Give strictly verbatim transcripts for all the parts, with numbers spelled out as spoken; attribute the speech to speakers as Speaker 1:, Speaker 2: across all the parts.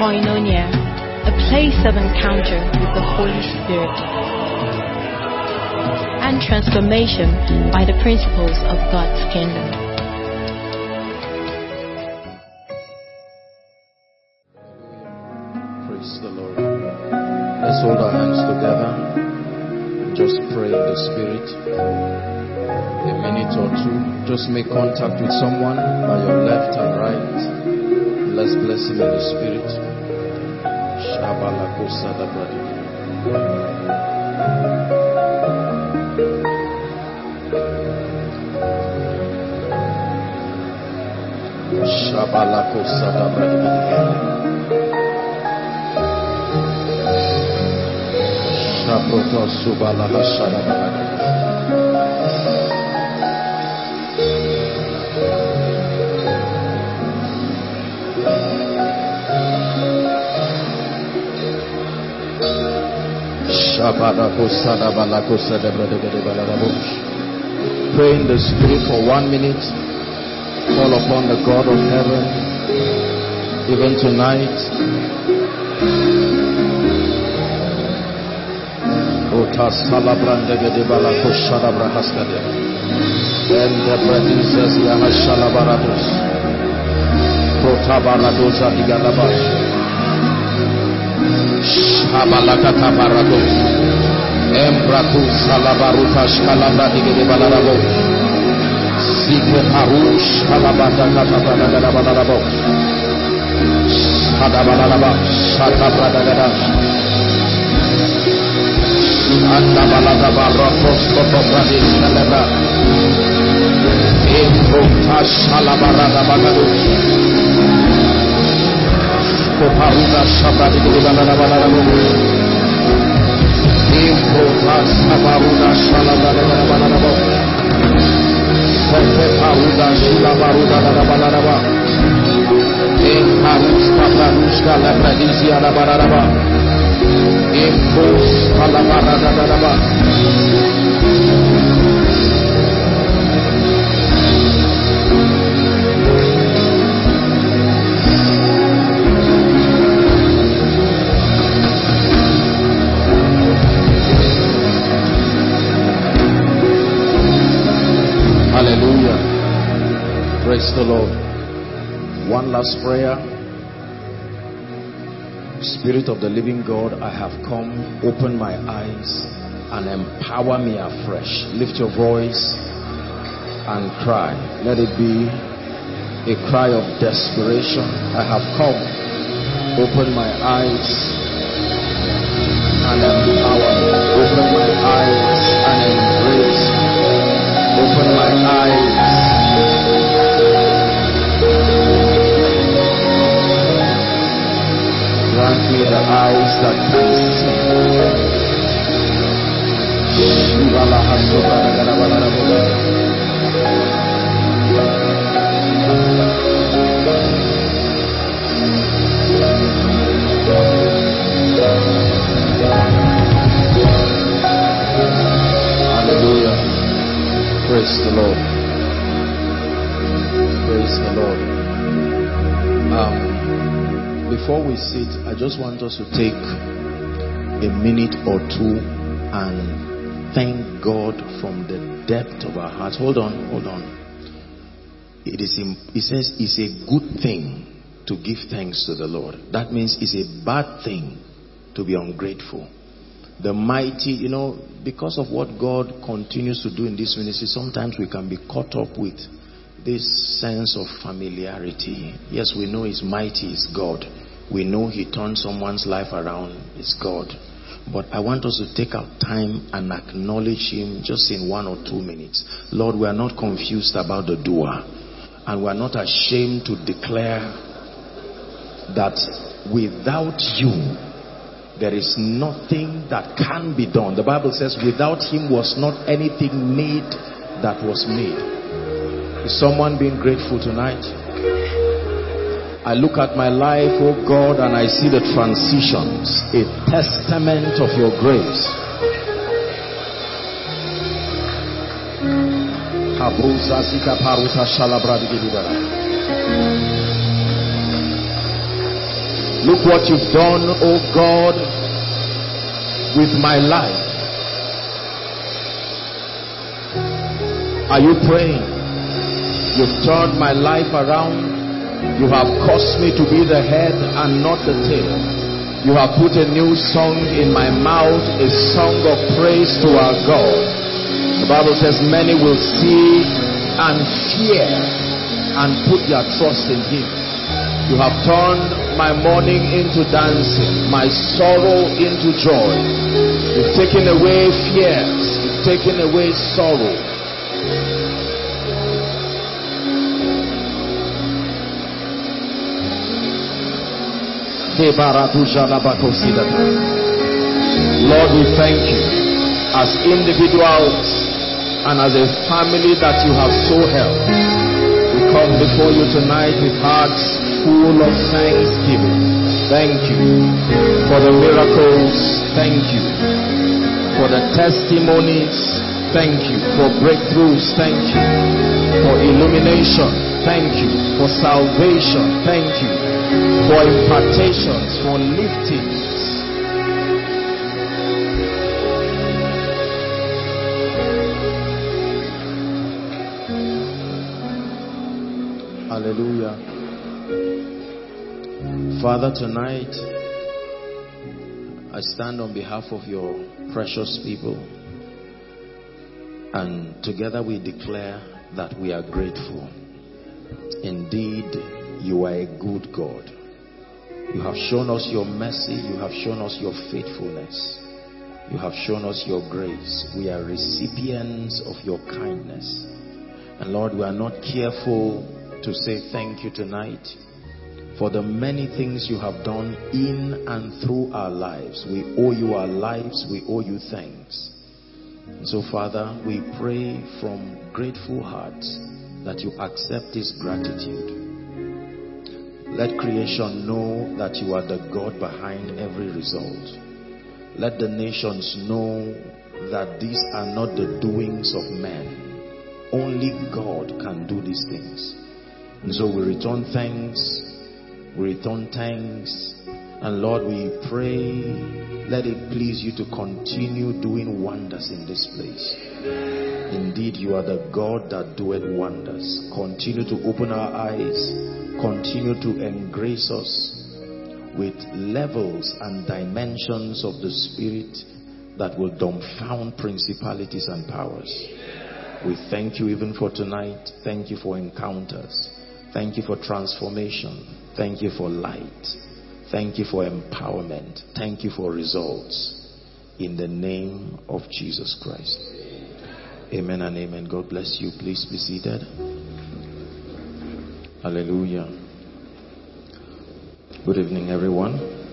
Speaker 1: Koinonia, a place of encounter with the Holy Spirit and transformation by the principles of God's kingdom.
Speaker 2: Praise the Lord. Let's hold our hands together and just pray in the Spirit. A minute or two. Just make contact with someone by your left and right. Let's bless him in the Spirit. Shabalako Sadabradi. Shaproto Subalaha Shadabradi. Pray in the Spirit for one minute. Call upon the God of heaven, even tonight. Shabalakata barados embratu salabaruta shkalabra digede balarabo sike parush halabata kata balagada balarabo sada balaraba shata bradagada anda balada barakos koto bradis kalabra embrota shalabarada bagados Koparuda Shabadi Balada Balabo Impotas Abaruda Shalabada Balabo Sete Paruda Shilabaruda Baladaba Imparus Paparushka Labradisia Labaraba Impos Palabarada Dalaba. Hallelujah. Praise the Lord. One last prayer. Spirit of the living God, I have come. Open my eyes and empower me afresh. Lift your voice and cry. Let it be a cry of desperation. I have come. Open my eyes and empower me. Open my eyes and embrace me. Open my eyes. Grant me the eyes that can see. Hallelujah. Praise the Lord. Praise the Lord. Um, before we sit, I just want us to take a minute or two and thank God from the depth of our hearts. Hold on, hold on. It is. It says it's a good thing to give thanks to the Lord. That means it's a bad thing to be ungrateful. The mighty, you know, because of what God continues to do in this ministry, sometimes we can be caught up with this sense of familiarity. Yes, we know He's mighty, He's God. We know He turns someone's life around, it's God. But I want us to take our time and acknowledge Him just in one or two minutes. Lord, we are not confused about the doer. And we are not ashamed to declare that without You, there is nothing that can be done. The Bible says, without Him was not anything made that was made. Is someone being grateful tonight? I look at my life, oh God, and I see the transitions, a testament of Your grace. Look what you've done, oh God, with my life. Are you praying? You've turned my life around. You have caused me to be the head and not the tail. You have put a new song in my mouth, a song of praise to our God. The Bible says many will see and fear and put their trust in Him. You have turned my mourning into dancing, my sorrow into joy. You've taken away fears. You've taken away sorrow. Lord, we thank you as individuals and as a family that you have so helped. We come before you tonight with hearts full of thanksgiving. Thank you for the miracles. Thank you for the testimonies. Thank you for breakthroughs. Thank you for illumination. Thank you for salvation. Thank you for impartations, for liftings. Hallelujah. Father, tonight I stand on behalf of your precious people, and together we declare that we are grateful. Indeed, you are a good God. You have shown us your mercy. You have shown us your faithfulness. You have shown us your grace. We are recipients of your kindness. And Lord, we are not careful to say thank you tonight for the many things you have done in and through our lives. We owe you our lives. We owe you thanks. And so, Father, we pray from grateful hearts that you accept this gratitude. Let creation know that you are the God behind every result. Let the nations know that these are not the doings of men. Only God can do these things. And so we return thanks. We return thanks. And Lord, we pray, let it please you to continue doing wonders in this place. Indeed, you are the God that doeth wonders. Continue to open our eyes. Continue to engrace us with levels and dimensions of the Spirit that will dumbfound principalities and powers. We thank you even for tonight. Thank you for encounters. Thank you for transformation. Thank you for light. Thank you for empowerment. Thank you for results. In the name of Jesus Christ. Amen and amen. God bless you. Please be seated. Hallelujah. Good evening, everyone.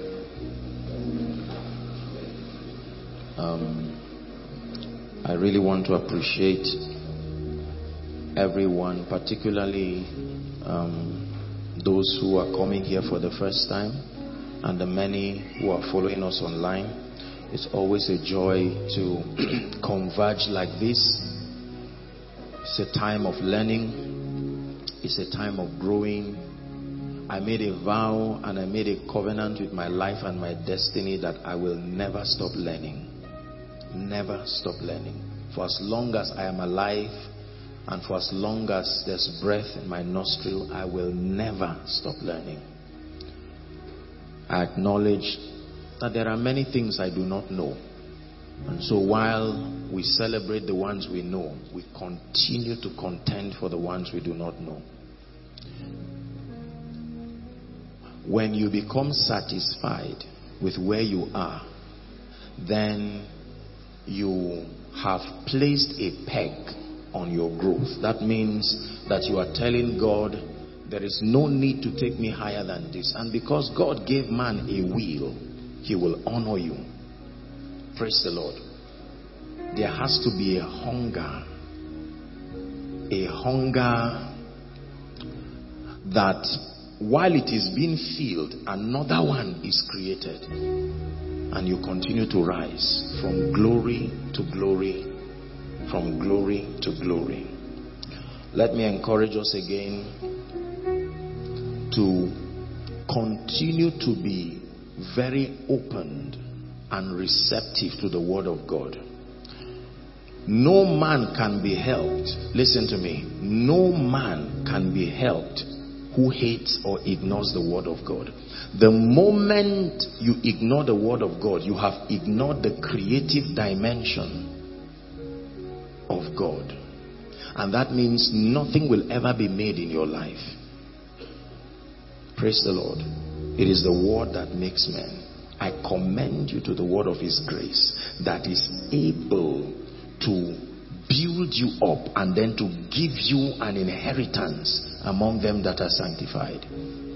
Speaker 2: Um, I really want to appreciate everyone, particularly um, those who are coming here for the first time and the many who are following us online. It's always a joy to converge like this. It's a time of learning. It's a time of growing. I made a vow and I made a covenant with my life and my destiny that I will never stop learning. Never stop learning. For as long as I am alive and for as long as there's breath in my nostril, I will never stop learning. I acknowledge that there are many things I do not know. And so while we celebrate the ones we know, we continue to contend for the ones we do not know. When you become satisfied with where you are, then you have placed a peg on your growth. That means that you are telling God, there is no need to take me higher than this. And because God gave man a will, he will honor you. Praise the Lord. There has to be a hunger. A hunger that while it is being filled, another one is created. And you continue to rise from glory to glory, from glory to glory. Let me encourage us again to continue to be very open and receptive to the word of God. No man can be helped. Listen to me. No man can be helped who hates or ignores the word of God. The moment you ignore the word of God, you have ignored the creative dimension of God. And that means nothing will ever be made in your life. Praise the Lord. It is the word that makes men. I commend you to the word of his grace that is able to build you up and then to give you an inheritance among them that are sanctified.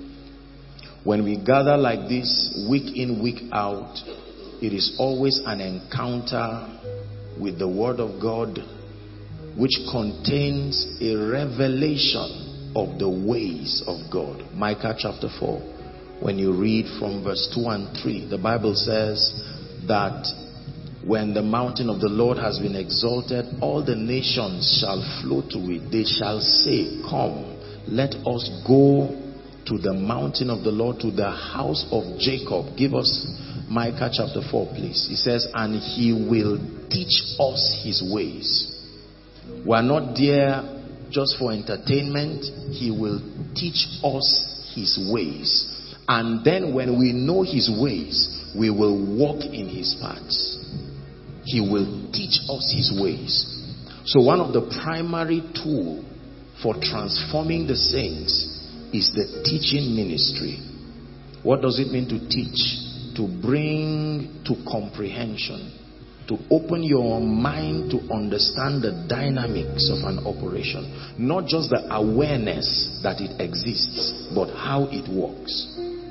Speaker 2: When we gather like this week in, week out, it is always an encounter with the word of God, which contains a revelation of the ways of God. Micah chapter four, when you read from verse two and three, the Bible says that when the mountain of the Lord has been exalted, all the nations shall flow to it. They shall say, come, let us go to the mountain of the Lord, to the house of Jacob. Give us Micah chapter four, please. It says, and he will teach us his ways. We are not there just for entertainment. He will teach us his ways. And then when we know his ways, we will walk in his paths. He will teach us his ways. So one of the primary tools for transforming the saints is the teaching ministry. What does it mean to teach? To bring to comprehension, to open your mind to understand the dynamics of an operation. Not just the awareness that it exists, but how it works.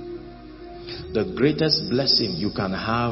Speaker 2: The greatest blessing you can have,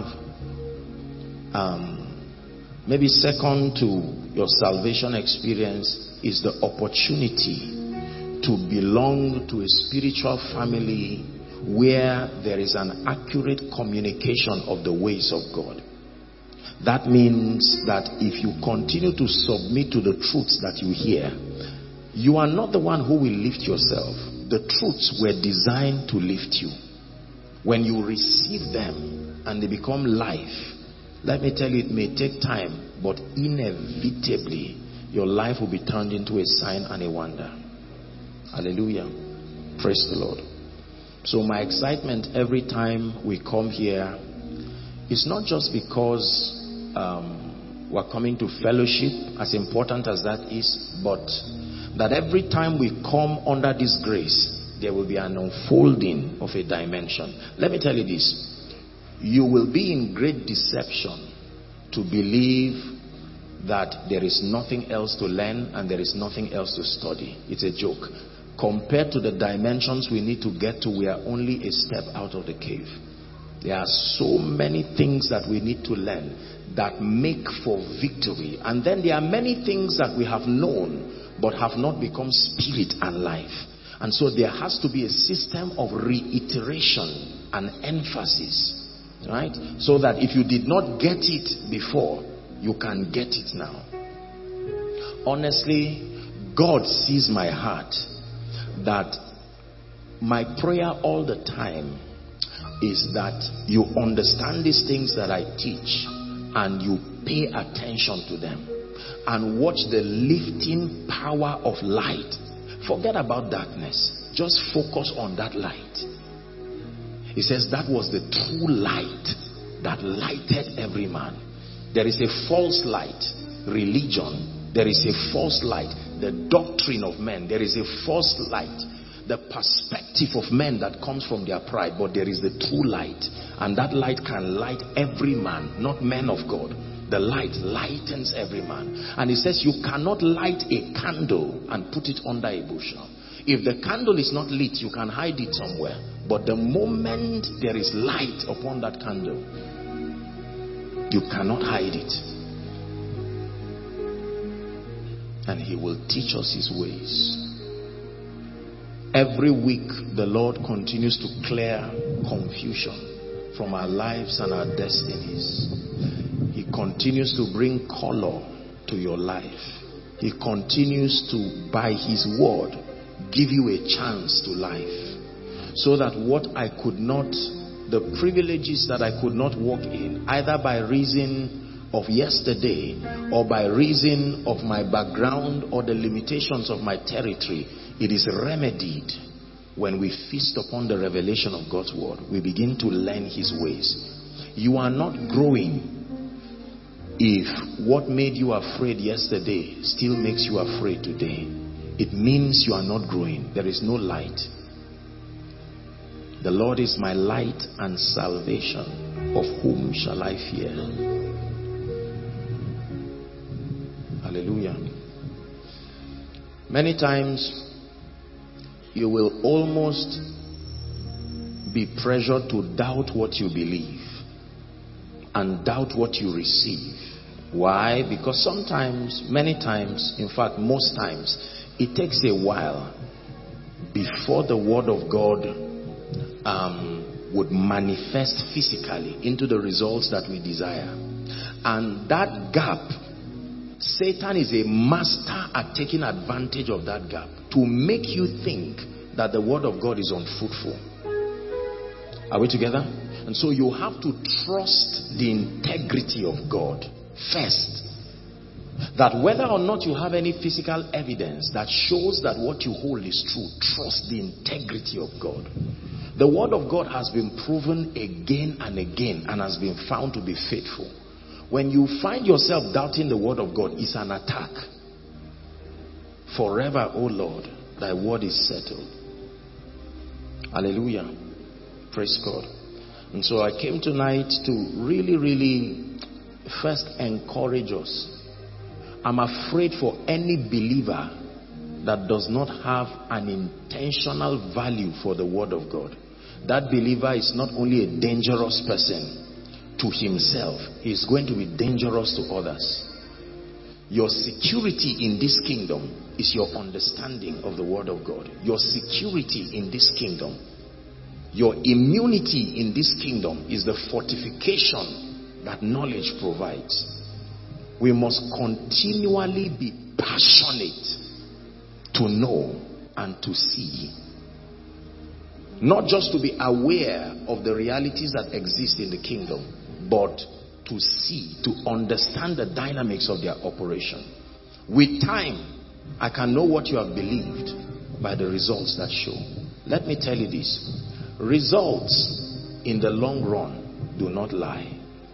Speaker 2: um, maybe second to your salvation experience, is the opportunity to belong to a spiritual family where there is an accurate communication of the ways of God. That means that if you continue to submit to the truths that you hear, you are not the one who will lift yourself. The truths were designed to lift you. When you receive them and they become life, let me tell you, it may take time, but inevitably your life will be turned into a sign and a wonder. Hallelujah. Praise the Lord. So my excitement every time we come here is not just because um, we're coming to fellowship, as important as that is, but that every time we come under this grace, there will be an unfolding of a dimension. Let me tell you this. You will be in great deception to believe that there is nothing else to learn and there is nothing else to study. It's a joke. Compared to the dimensions we need to get to, we are only a step out of the cave. There are so many things that we need to learn that make for victory. And then there are many things that we have known but have not become spirit and life. And so there has to be a system of reiteration and emphasis. Right? So that if you did not get it before, you can get it now. Honestly, God sees my heart, that my prayer all the time is that you understand these things that I teach and you pay attention to them and watch the lifting power of light. Forget about darkness. Just focus on that light. He says that was the true light that lighted every man. There is a false light, religion. There is a false light, the doctrine of men. There is a false light, the perspective of men that comes from their pride. But there is the true light. And that light can light every man, not men of God. The light lightens every man. And he says you cannot light a candle and put it under a bushel. If the candle is not lit, you can hide it somewhere. But the moment there is light upon that candle, you cannot hide it. And he will teach us his ways. Every week, the Lord continues to clear confusion from our lives and our destinies. He continues to bring color to your life. He continues to, by his word, give you a chance to life. so that what I could not, the privileges that I could not walk in, either by reason of yesterday or by reason of my background or the limitations of my territory, it is remedied when we feast upon the revelation of God's word. We begin to learn his ways. You are not growing if what made you afraid yesterday still makes you afraid today. It means you are not growing. There is no light. The Lord is my light and salvation. Of whom shall I fear? Hallelujah. Many times you will almost be pressured to doubt what you believe and doubt what you receive. Why? Because sometimes, many times, in fact most times, it takes a while before the word of God um, would manifest physically into the results that we desire. And that gap, Satan is a master at taking advantage of that gap to make you think that the word of God is unfruitful. Are we together? And so you have to trust the integrity of God first. That whether or not you have any physical evidence that shows that what you hold is true, trust the integrity of God. The word of God has been proven again and again and has been found to be faithful. When you find yourself doubting the word of God, it's an attack. Forever, O Lord, thy word is settled. Hallelujah. Praise God. And so I came tonight to really, really first encourage us. I'm afraid for any believer that does not have an intentional value for the word of God. That believer is not only a dangerous person to himself, he is going to be dangerous to others. Your security in this kingdom is your understanding of the word of God. Your security in this kingdom, your immunity in this kingdom is the fortification that knowledge provides. We must continually be passionate to know and to see. Not just to be aware of the realities that exist in the kingdom, but to see, to understand the dynamics of their operation. With time, I can know what you have believed by the results that show. Let me tell you this. Results in the long run do not lie.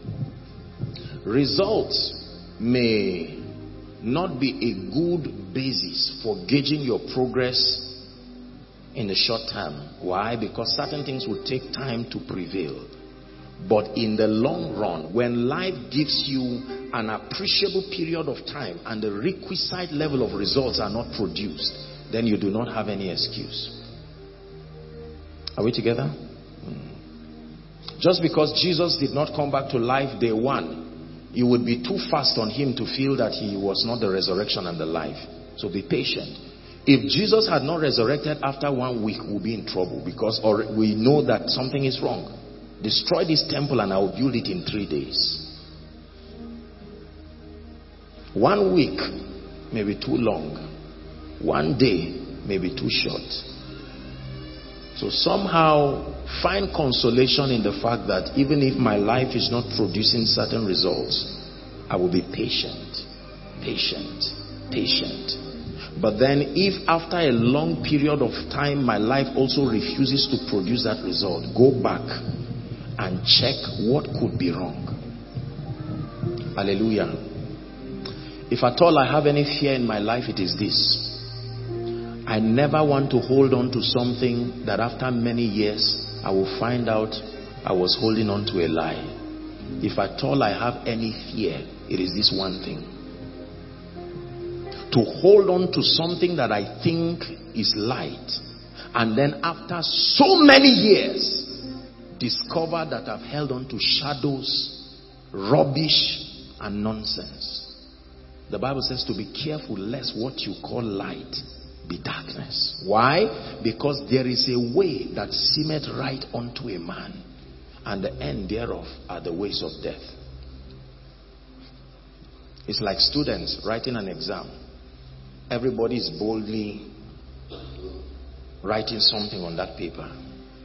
Speaker 2: Results may not be a good basis for gauging your progress in the short term. Why? Because certain things will take time to prevail. But in the long run, when life gives you an appreciable period of time and the requisite level of results are not produced, then you do not have any excuse. Are we together? Hmm. Just because Jesus did not come back to life day one, you would be too fast on him to feel that he was not the resurrection and the life. So be patient. If Jesus had not resurrected after one week, we'll be in trouble, because or we know that something is wrong. Destroy this temple and I will build it in three days. One week may be too long. One day may be too short. So somehow find consolation in the fact that even if my life is not producing certain results, I will be patient, patient, patient. But then if after a long period of time my life also refuses to produce that result, go back and check what could be wrong. Hallelujah. If at all I have any fear in my life, it is this. I never want to hold on to something that after many years I will find out I was holding on to a lie. If at all I have any fear, it is this one thing. To hold on to something that I think is light, and then after so many years discover that I've held on to shadows, rubbish and nonsense. The Bible says to be careful lest what you call light be darkness. Why? Because there is a way that seemeth right unto a man, and the end thereof are the ways of death. It's like students writing an exam. Everybody is boldly writing something on that paper.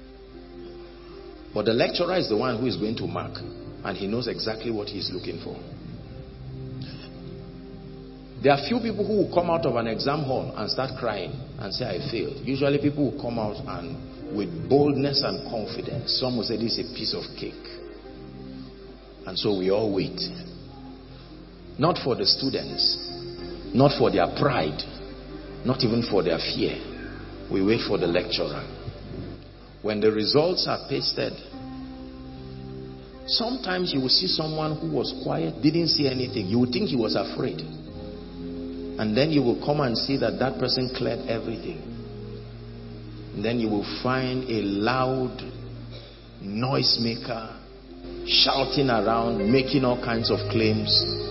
Speaker 2: But the lecturer is the one who is going to mark, and he knows exactly what he's looking for. There are few people who will come out of an exam hall and start crying and say, I failed. Usually people will come out and with boldness and confidence. Some will say this is a piece of cake. And so we all wait. Not for the students, not for their pride, not even for their fear. We wait for the lecturer. When the results are pasted, sometimes you will see someone who was quiet, didn't say anything. You would think he was afraid. And then you will come and see that that person cleared everything. And then you will find a loud noisemaker shouting around, making all kinds of claims.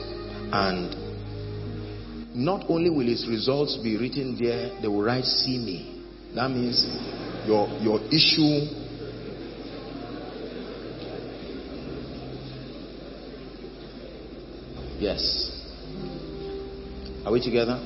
Speaker 2: And not only will his results be written there, they will write, see me. That means your, your issue yes. Are we together?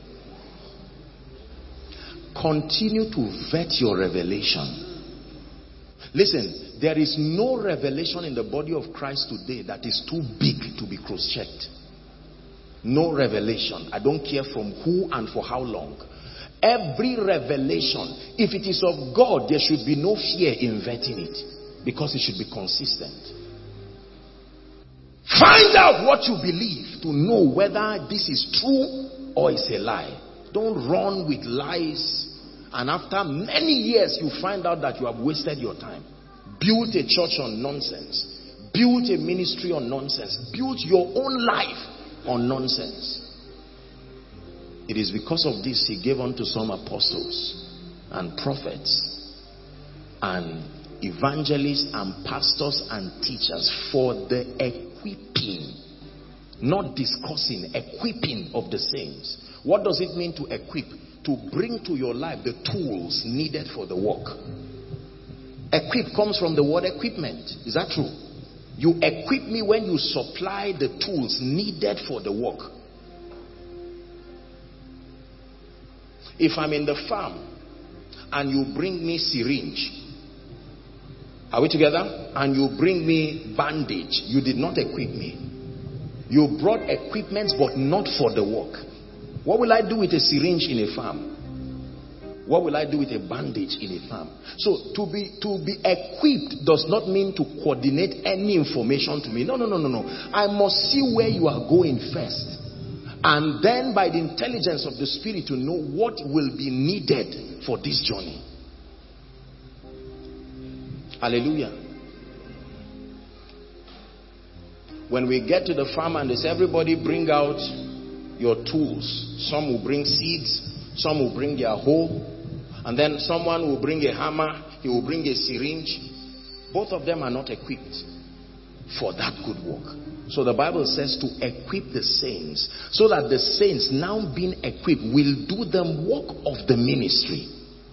Speaker 2: Continue to vet your revelation. Listen, there is no revelation in the body of Christ today that is too big to be cross-checked. No revelation. I don't care from who and for how long. Every revelation, if it is of God, there should be no fear in vetting it, because it should be consistent. Find out what you believe to know whether this is true or is a lie. Don't run with lies, and after many years you find out that you have wasted your time. Build a church on nonsense. Build a ministry on nonsense. Build your own life on nonsense. It is because of this he gave unto some apostles and prophets and evangelists and pastors and teachers for the equipping, not discussing, equipping of the saints. What does it mean to equip? To bring to your life the tools needed for the work. Equip comes from the word equipment. Is that true? You equip me when you supply the tools needed for the work. If I'm in the farm and you bring me syringe, are we together? And you bring me bandage, you did not equip me. You brought equipment but not for the work. What will I do with a syringe in a farm? What will I do with a bandage in a farm? So to be to be equipped does not mean to coordinate any information to me. No, no, no, no, no. I must see where you are going first. And then by the intelligence of the Spirit to know what will be needed for this journey. Hallelujah. When we get to the farm and they say, everybody bring out your tools. Some will bring seeds. Some will bring their hoe. And then someone will bring a hammer. He will bring a syringe. Both of them are not equipped for that good work. So the Bible says to equip the saints, so that the saints, now being equipped, will do the work of the ministry.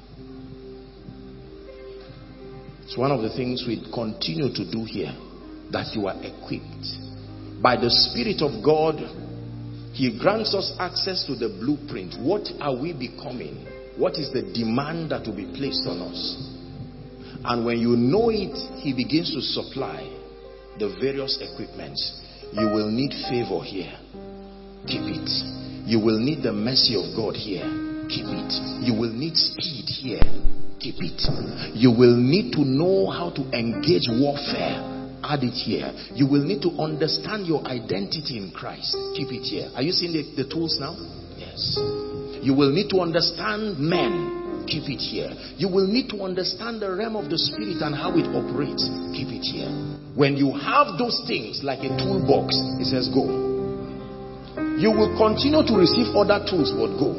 Speaker 2: It's one of the things we continue to do here, that you are equipped. By the Spirit of God, he grants us access to the blueprint. What are we becoming? What is the demand that will be placed on us? And when you know it, he begins to supply the various equipments. You will need favor here. Keep it. You will need the mercy of God here. Keep it. You will need speed here. Keep it. You will need to know how to engage warfare. Add it here. You will need to understand your identity in Christ. Keep it here. Are you seeing the, the tools now? Yes. You will need to understand men. Keep it here. You will need to understand the realm of the Spirit and how it operates. Keep it here. When you have those things like a toolbox, it says go. You will continue to receive other tools, but go.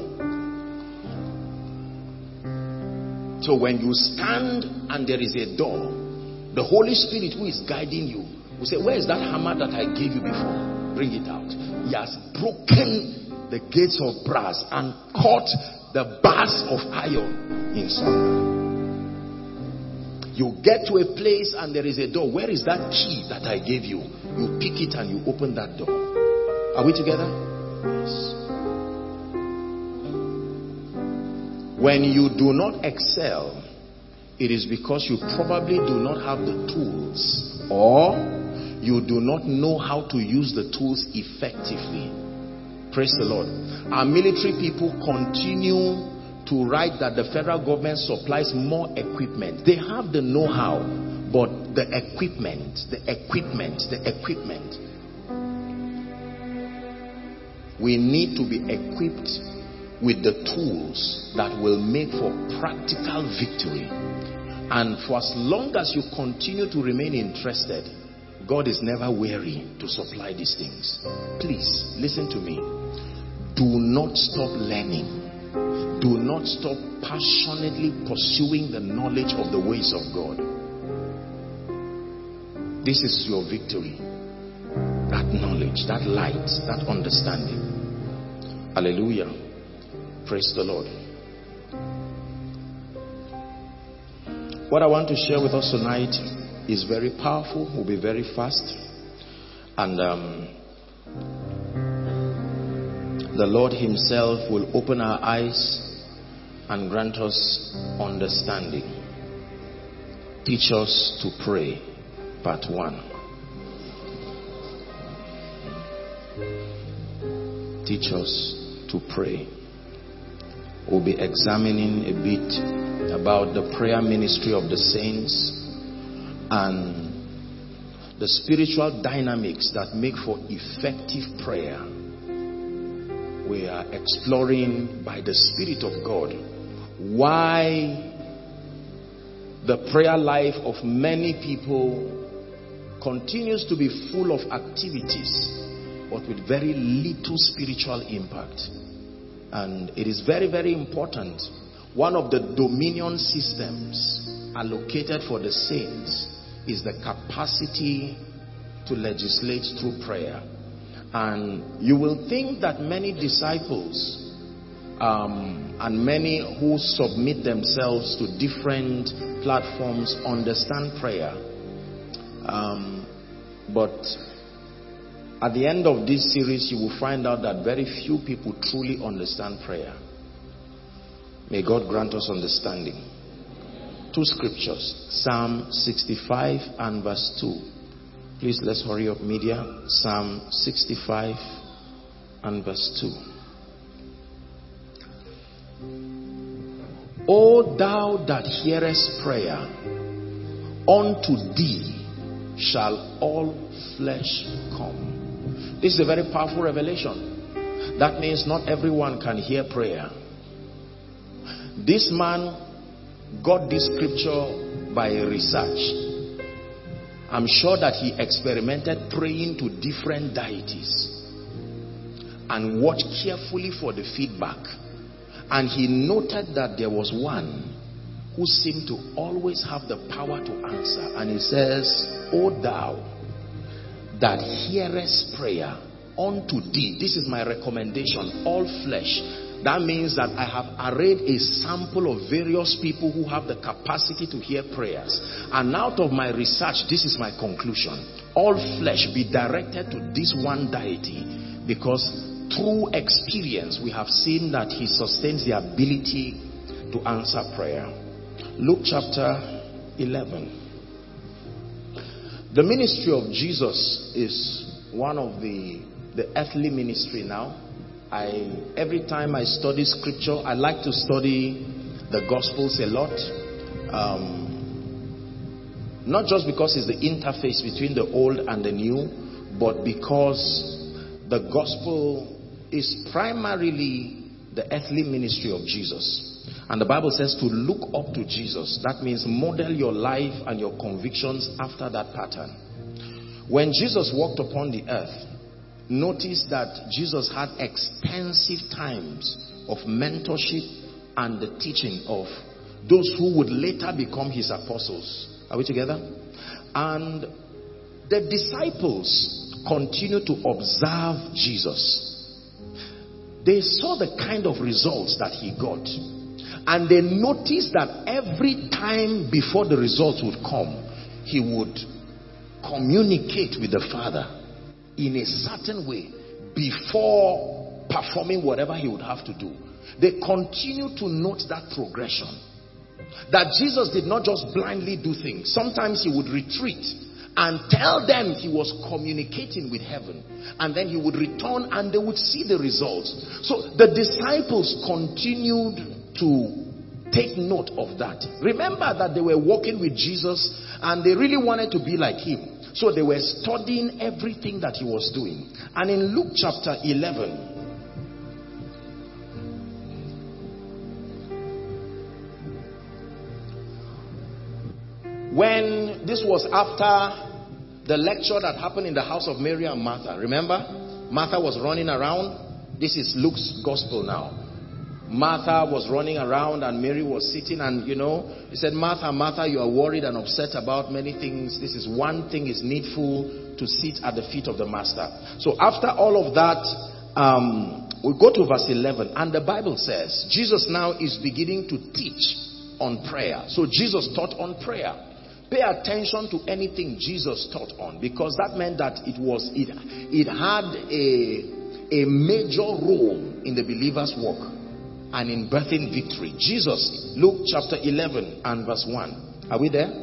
Speaker 2: So when you stand and there is a door, the Holy Spirit who is guiding you will say, where is that hammer that I gave you before? Bring it out. He has broken the gates of brass and cut the bars of iron in sunder. You get to a place and there is a door. Where is that key that I gave you? You pick it and you open that door. Are we together? Yes. When you do not excel it is because you probably do not have the tools, or you do not know how to use the tools effectively. Praise the Lord. Our military people continue to write that the federal government supplies more equipment. They have the know-how, but the equipment, the equipment, the equipment. We need to be equipped with the tools that will make for practical victory. And for as long as you continue to remain interested, God is never weary to supply these things. Please, listen to me. Do not stop learning. Do not stop passionately pursuing the knowledge of the ways of God. This is your victory. That knowledge, that light, that understanding. Hallelujah. Praise the Lord. What I want to share with us tonight is very powerful. Will be very fast. And um, the Lord himself will open our eyes and grant us understanding. Teach us to pray. Part one. Teach us to pray. We'll be examining a bit about the prayer ministry of the saints and the spiritual dynamics that make for effective prayer. We are exploring by the Spirit of God why the prayer life of many people continues to be full of activities, but with very little spiritual impact. And it is very, very important. One of the dominion systems allocated for the saints is the capacity to legislate through prayer. And you will think that many disciples um, and many who submit themselves to different platforms understand prayer. Um, but at the end of this series, you will find out that very few people truly understand prayer. May God grant us understanding. Two scriptures, Psalm sixty-five and verse two. Please, let's hurry up, media. Psalm sixty-five and verse two. O thou that hearest prayer, unto thee shall all flesh come. This is a very powerful revelation. That means not everyone can hear prayer. This man got this scripture by research. I'm sure that he experimented praying to different deities and watched carefully for the feedback. And he noted that there was one who seemed to always have the power to answer. And he says, O thou that hearest prayer, unto thee, this is my recommendation, all flesh. That means that I have arrayed a sample of various people who have the capacity to hear prayers. And out of my research, this is my conclusion. All flesh be directed to this one deity, because through experience we have seen that he sustains the ability to answer prayer. Luke chapter eleven. The ministry of Jesus is one of the, the earthly ministry now. I, every time I study scripture, I like to study the Gospels a lot. Um, not just because it's the interface between the old and the new, but because the Gospel is primarily the earthly ministry of Jesus. And the Bible says to look up to Jesus. That means model your life and your convictions after that pattern. When Jesus walked upon the earth, notice that Jesus had extensive times of mentorship and the teaching of those who would later become his apostles. Are we together? And the disciples continued to observe Jesus. They saw the kind of results that he got. And they noticed that every time before the results would come, he would communicate with the Father in a certain way before performing whatever he would have to do. They continue to note that progression. That Jesus did not just blindly do things. Sometimes he would retreat and tell them he was communicating with heaven. And then he would return and they would see the results. So the disciples continued to take note of that. Remember that they were walking with Jesus and they really wanted to be like him. So they were studying everything that he was doing. And in Luke chapter eleven, when this was after the lecture that happened in the house of Mary and Martha. Remember? Martha was running around. This is Luke's gospel now. Martha was running around and Mary was sitting, and you know, he said, Martha, Martha, you are worried and upset about many things. This is one thing is needful, to sit at the feet of the master. So after all of that, um, we go to verse eleven, and the Bible says, Jesus now is beginning to teach on prayer. So Jesus taught on prayer. Pay attention to anything Jesus taught on, because that meant that it was it it had a a major role in the believer's walk and in birthing victory. Jesus, Luke chapter eleven and verse one. Are we there?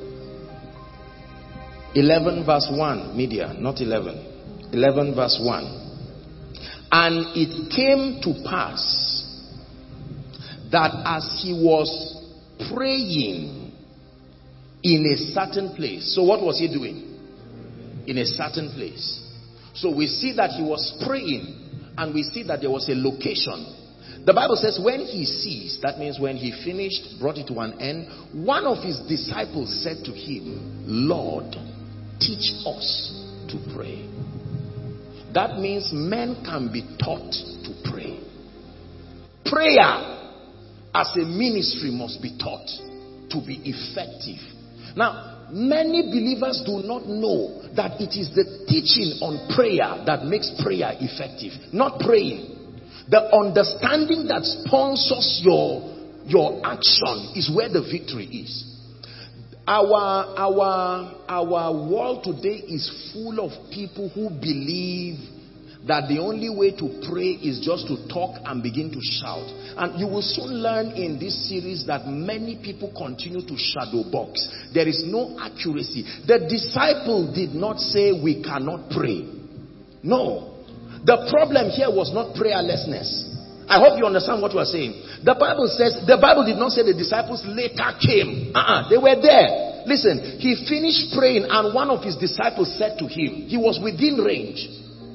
Speaker 2: eleven verse one, media, not eleven. eleven verse one. And it came to pass that as he was praying in a certain place. So what was he doing? In a certain place. So we see that he was praying, and we see that there was a location. The Bible says when he ceased, that means when he finished, brought it to an end, one of his disciples said to him, Lord, teach us to pray. That means men can be taught to pray. Prayer as a ministry must be taught to be effective. Now, many believers do not know that it is the teaching on prayer that makes prayer effective, not praying. The understanding that sponsors your, your action is where the victory is. Our, our, our world today is full of people who believe that the only way to pray is just to talk and begin to shout. And you will soon learn in this series that many people continue to shadow box. There is no accuracy. The disciple did not say we cannot pray. No. The problem here was not prayerlessness. I hope you understand what we are saying. The Bible says, the Bible did not say the disciples later came. Uh-uh, they were there. Listen, he finished praying and one of his disciples said to him, he was within range.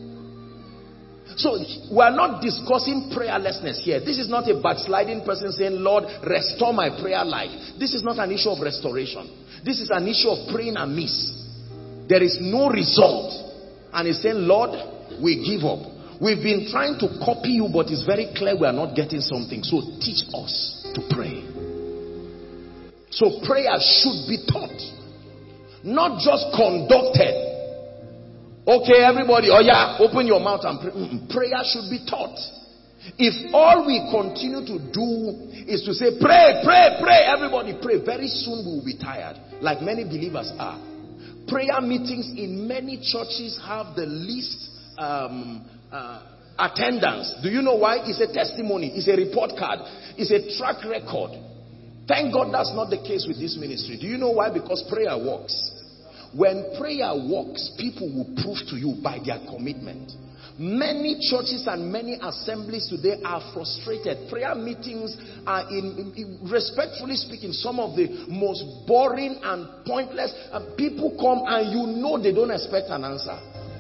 Speaker 2: So we are not discussing prayerlessness here. This is not a backsliding person saying, Lord, restore my prayer life. This is not an issue of restoration. This is an issue of praying amiss. There is no result. And he's saying, Lord, we give up. We've been trying to copy you, but it's very clear we are not getting something. So teach us to pray. So prayer should be taught, not just conducted. Okay, everybody, oh yeah, open your mouth and pray. Mm-mm. Prayer should be taught. If all we continue to do is to say, pray, pray, pray, everybody pray, very soon we will be tired, like many believers are. Prayer meetings in many churches have the least um, uh, attendance. Do you know why? It's a testimony. It's a report card. It's a track record. Thank God that's not the case with this ministry. Do you know why? Because prayer works. When prayer works, people will prove to you by their commitment. Many churches and many assemblies today are frustrated. Prayer meetings are, in, in respectfully speaking, some of the most boring and pointless. And people come and you know they don't expect an answer.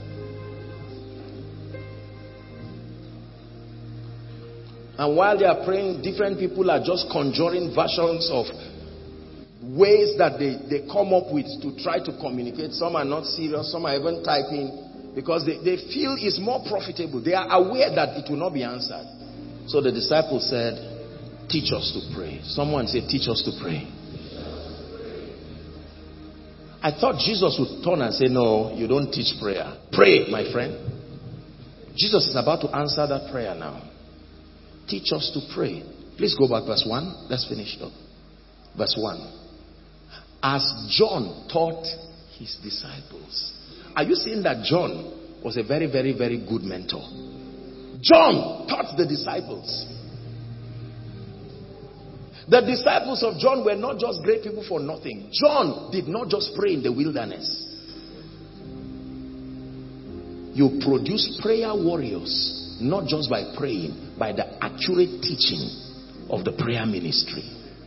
Speaker 2: And while they are praying, different people are just conjuring versions of ways that they, they come up with to try to communicate. Some are not serious, some are even typing because they, they feel it's more profitable. They are aware that it will not be answered. So the disciples said, teach us to pray. Someone said, teach us to pray. I thought Jesus would turn and say, no, you don't teach prayer. Pray, my friend. Jesus is about to answer that prayer now. Teach us to pray. Please go back verse one. Let's finish up. Verse one. As John taught his disciples. Are you seeing that John was a very, very, very good mentor? John taught the disciples. The disciples of John were not just great people for nothing. John did not just pray in the wilderness. You produce prayer warriors, not just by praying, by the accurate teaching of the prayer ministry.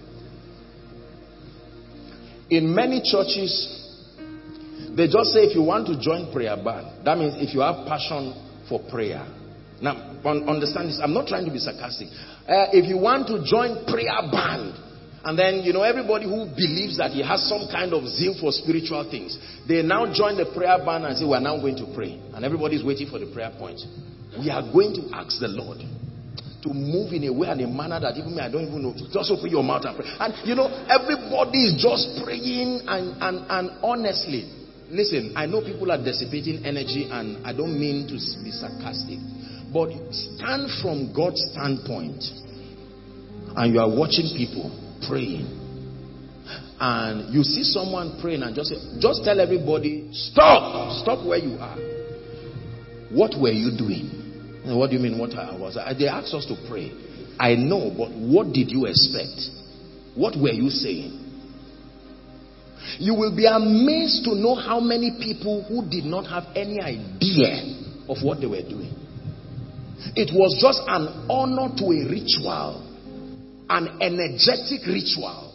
Speaker 2: In many churches, they just say if you want to join prayer band, that means if you have passion for prayer. Now, understand this. I'm not trying to be sarcastic. Uh, if you want to join prayer band, and then, you know, everybody who believes that he has some kind of zeal for spiritual things, they now join the prayer band and say, we're now going to pray. And everybody's waiting for the prayer point. We are going to ask the Lord to move in a way and a manner that even me, I don't even know. Just open your mouth and pray. And, you know, everybody is just praying and, and, and honestly, listen, I know people are dissipating energy and I don't mean to be sarcastic. But stand from God's standpoint and you are watching people praying and you see someone praying and just say, just tell everybody, stop, stop where you are. What were you doing? And what do you mean what I was? They asked us to pray. I know, but what did you expect? What were you saying? You will be amazed to know how many people who did not have any idea of what they were doing. It was just an honor to a ritual, an energetic ritual.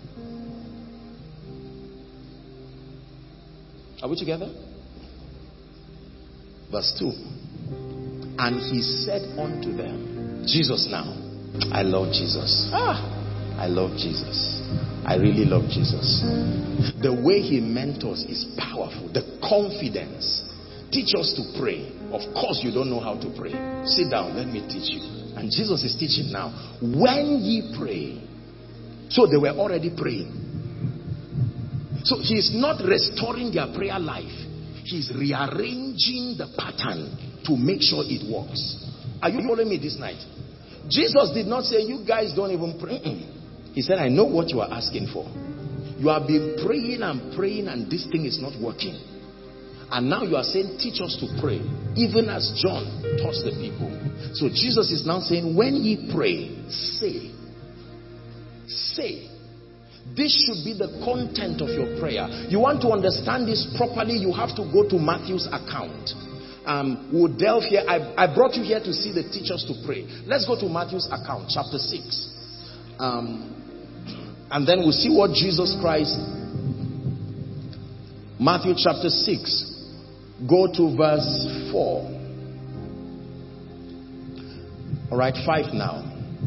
Speaker 2: Are we together? Verse two. And he said unto them, Jesus now. I love Jesus. Ah, I love Jesus. I really love Jesus. The way he mentors is powerful. The confidence. Teach us to pray. Of course you don't know how to pray. Sit down, let me teach you. And Jesus is teaching now. When ye pray. So they were already praying. So he is not restoring their prayer life. He's rearranging the pattern to make sure it works. Are you following me this night? Jesus did not say, you guys don't even pray. He said, I know what you are asking for. You have been praying and praying and this thing is not working. And now you are saying, teach us to pray. Even as John taught the people. So Jesus is now saying, when ye pray, say. Say. This should be the content of your prayer. You want to understand this properly, you have to go to Matthew's account. Um, we'll delve here. I, I brought you here to see the teachers to pray. Let's go to Matthew's account, chapter six. Um, and then we'll see what Jesus Christ... Matthew chapter six. Go to verse four. Alright, five now.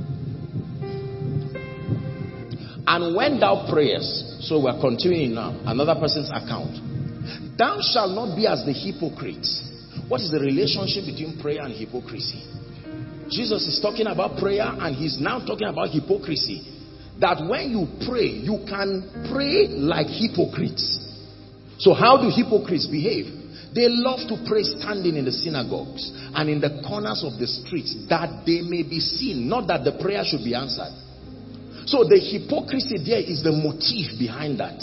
Speaker 2: And when thou prayest, so we're continuing now, another person's account. Thou shalt not be as the hypocrites. What is the relationship between prayer and hypocrisy? Jesus is talking about prayer and he's now talking about hypocrisy. That when you pray, you can pray like hypocrites. So how do hypocrites behave? They love to pray standing in the synagogues and in the corners of the streets that they may be seen, not that the prayer should be answered. So the hypocrisy there is the motive behind that.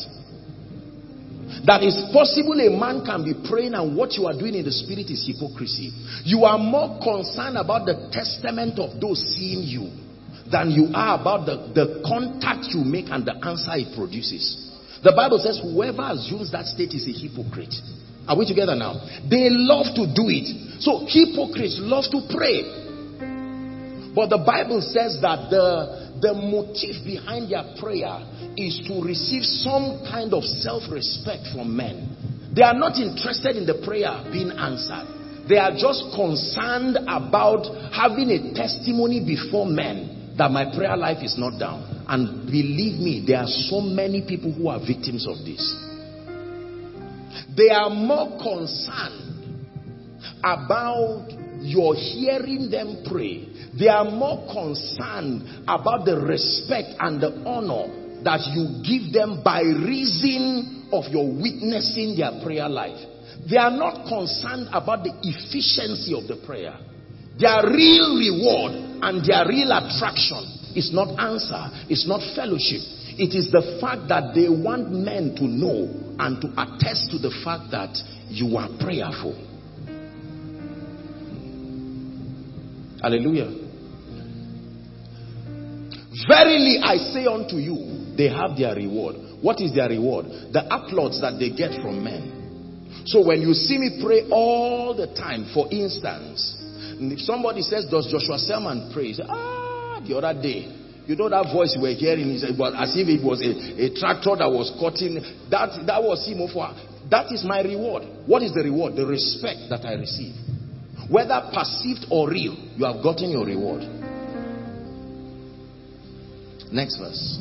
Speaker 2: That is possible a man can be praying and what you are doing in the spirit is hypocrisy. You are more concerned about the testament of those seeing you than you are about the, the contact you make and the answer it produces. The Bible says whoever assumes that state is a hypocrite. Are we together now? They love to do it. So hypocrites love to pray. But the Bible says that the, the motive behind their prayer is to receive some kind of self-respect from men. They are not interested in the prayer being answered. They are just concerned about having a testimony before men that my prayer life is not down. And believe me, there are so many people who are victims of this. They are more concerned about your hearing them pray. They are more concerned about the respect and the honor that you give them by reason of your witnessing their prayer life. They are not concerned about the efficiency of the prayer. Their real reward and their real attraction is not answer, it's not fellowship. It is the fact that they want men to know and to attest to the fact that you are prayerful. Hallelujah. Verily I say unto you, they have their reward. What is their reward? The applauds that they get from men. So when you see me pray all the time, for instance, if somebody says, does Joshua Selman pray? You say, ah, the other day, you know that voice you were hearing, it was as if it was a, a tractor that was cutting. That, that was him. That is my reward. What is the reward? The respect that I receive. Whether perceived or real, you have gotten your reward. Next verse.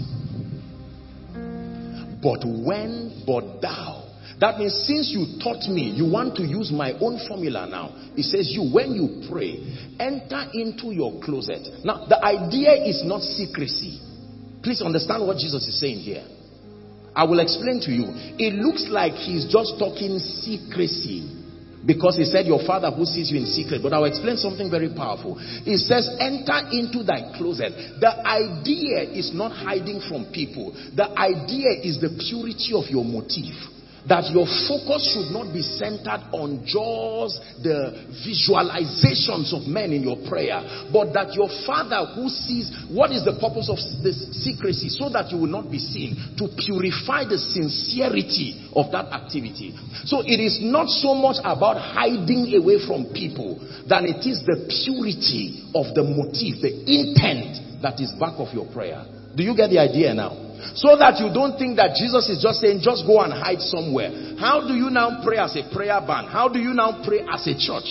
Speaker 2: But when, but thou. That means since you taught me, you want to use my own formula now. It says you, when you pray, enter into your closet. Now, the idea is not secrecy. Please understand what Jesus is saying here. I will explain to you. It looks like he's just talking secrecy, because he said your Father who sees you in secret. But I'll explain something very powerful. It says enter into thy closet. The idea is not hiding from people. The idea is the purity of your motive. That your focus should not be centered on just the visualizations of men in your prayer, but that your Father who sees, what is the purpose of this secrecy? So that you will not be seen, to purify the sincerity of that activity. So it is not so much about hiding away from people than it is the purity of the motive, the intent that is back of your prayer. Do you get the idea now? So that you don't think that Jesus is just saying, just go and hide somewhere. How do you now pray as a prayer band? How do you now pray as a church?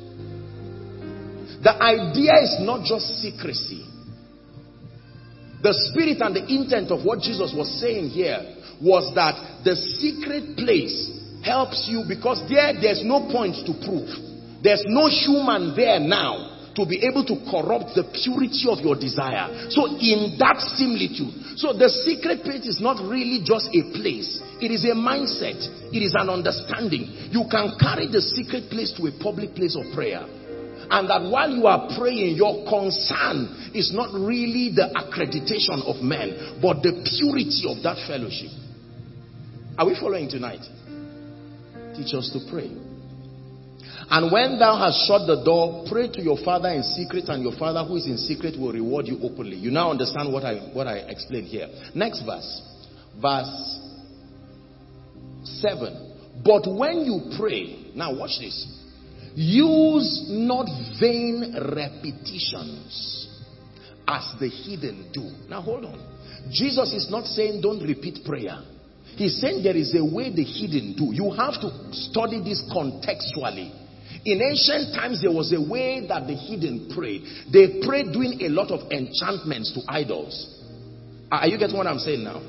Speaker 2: The idea is not just secrecy. The spirit and the intent of what Jesus was saying here was that the secret place helps you, because there, there's no point to prove. There's no human there now to be able to corrupt the purity of your desire. So in that similitude, so the secret place is not really just a place. It is a mindset. It is an understanding. You can carry the secret place to a public place of prayer. And that while you are praying, your concern is not really the accreditation of men, but the purity of that fellowship. Are we following tonight? Teach us to pray. And when thou hast shut the door, pray to your Father in secret, and your Father who is in secret will reward you openly. You now understand what I what I explained here. Next verse. Verse seven. But when you pray, now watch this. Use not vain repetitions as the heathen do. Now hold on. Jesus is not saying don't repeat prayer. He's saying there is a way the heathen do. You have to study this contextually. In ancient times, there was a way that the heathen prayed. They prayed doing a lot of enchantments to idols. Are you getting what I'm saying now?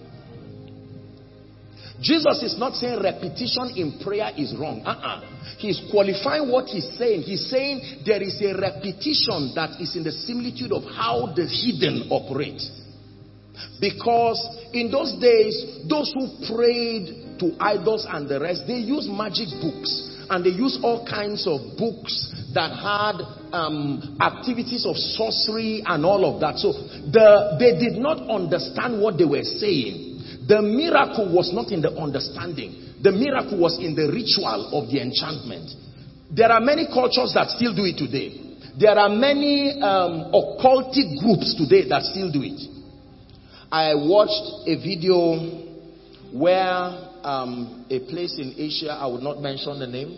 Speaker 2: Jesus is not saying repetition in prayer is wrong. Uh-uh. He's qualifying what he's saying. He's saying there is a repetition that is in the similitude of how the heathen operate. Because in those days, those who prayed to idols and the rest, they used magic books. And they used all kinds of books that had um, activities of sorcery and all of that. So the, they did not understand what they were saying. The miracle was not in the understanding. The miracle was in the ritual of the enchantment. There are many cultures that still do it today. There are many um, occultic groups today that still do it. I watched a video where um, a place in Asia, I would not mention the name.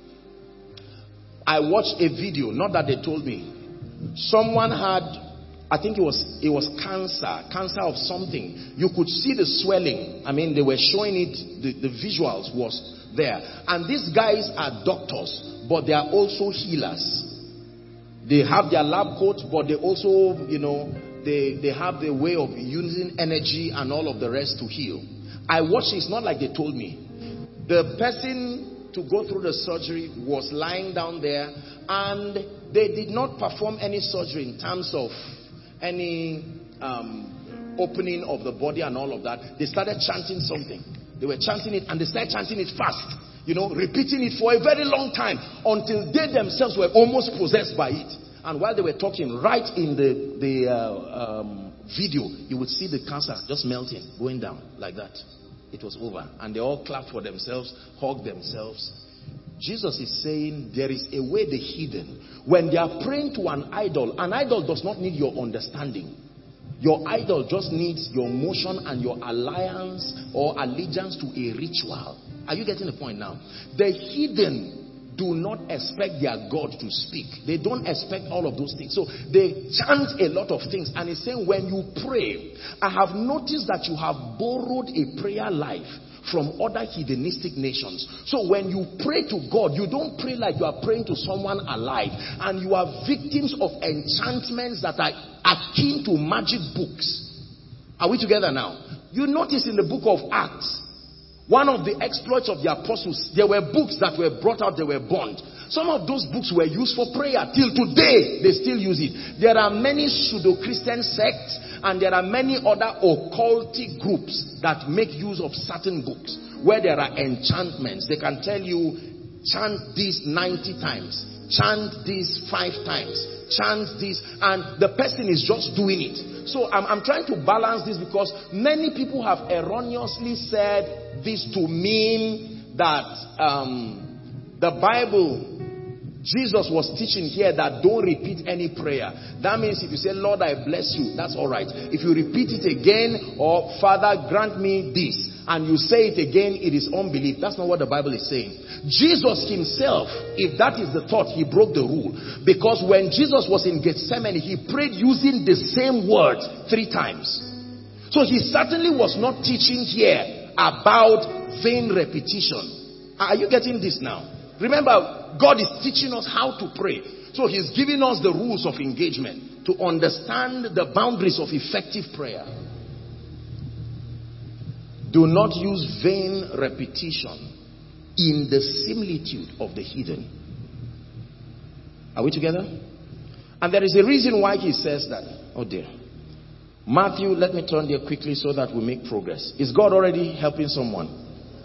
Speaker 2: I watched a video, not that they told me. Someone had, I think it was it was cancer, cancer of something. You could see the swelling. I mean, they were showing it, the, the visuals was there. And these guys are doctors, but they are also healers. They have their lab coats, but they also, you know, they, they have the way of using energy and all of the rest to heal. I watched it. It's not like they told me. The person to go through the surgery was lying down there, and they did not perform any surgery in terms of any um, opening of the body and all of that. They started chanting something. They were chanting it, and they started chanting it fast, you know, repeating it for a very long time until they themselves were almost possessed by it. And while they were talking, right in the, the uh, um, video, you would see the cancer just melting, going down like that. It was over. And they all clapped for themselves, hugged themselves. Jesus is saying there is a way the hidden, when they are praying to an idol, an idol does not need your understanding. Your idol just needs your motion and your alliance or allegiance to a ritual. Are you getting the point now? The heathen do not expect their God to speak. They don't expect all of those things. So they chant a lot of things. And it's saying when you pray, I have noticed that you have borrowed a prayer life from other heathenistic nations. So when you pray to God, you don't pray like you are praying to someone alive. And you are victims of enchantments that are akin to magic books. Are we together now? You notice in the book of Acts, one of the exploits of the apostles, there were books that were brought out, they were burned. Some of those books were used for prayer. Till today, they still use it. There are many pseudo-Christian sects and there are many other occultic groups that make use of certain books where there are enchantments. They can tell you, chant this ninety times, chant this five times, chant this, and the person is just doing it. So I'm, I'm trying to balance this because many people have erroneously said this to mean that um, the Bible, Jesus was teaching here that don't repeat any prayer. That means if you say, Lord, I bless you, that's all right. If you repeat it again, or Father, grant me this, and you say it again, it is unbelief. That's not what the Bible is saying. Jesus himself, if that is the thought, he broke the rule. Because when Jesus was in Gethsemane, he prayed using the same word three times. So he certainly was not teaching here about vain repetition. Are you getting this now? Remember, God is teaching us how to pray. So he's giving us the rules of engagement to understand the boundaries of effective prayer. Do not use vain repetition in the similitude of the heathen. Are we together? And there is a reason why he says that. Oh dear. Matthew, let me turn there quickly so that we make progress. Is God already helping someone?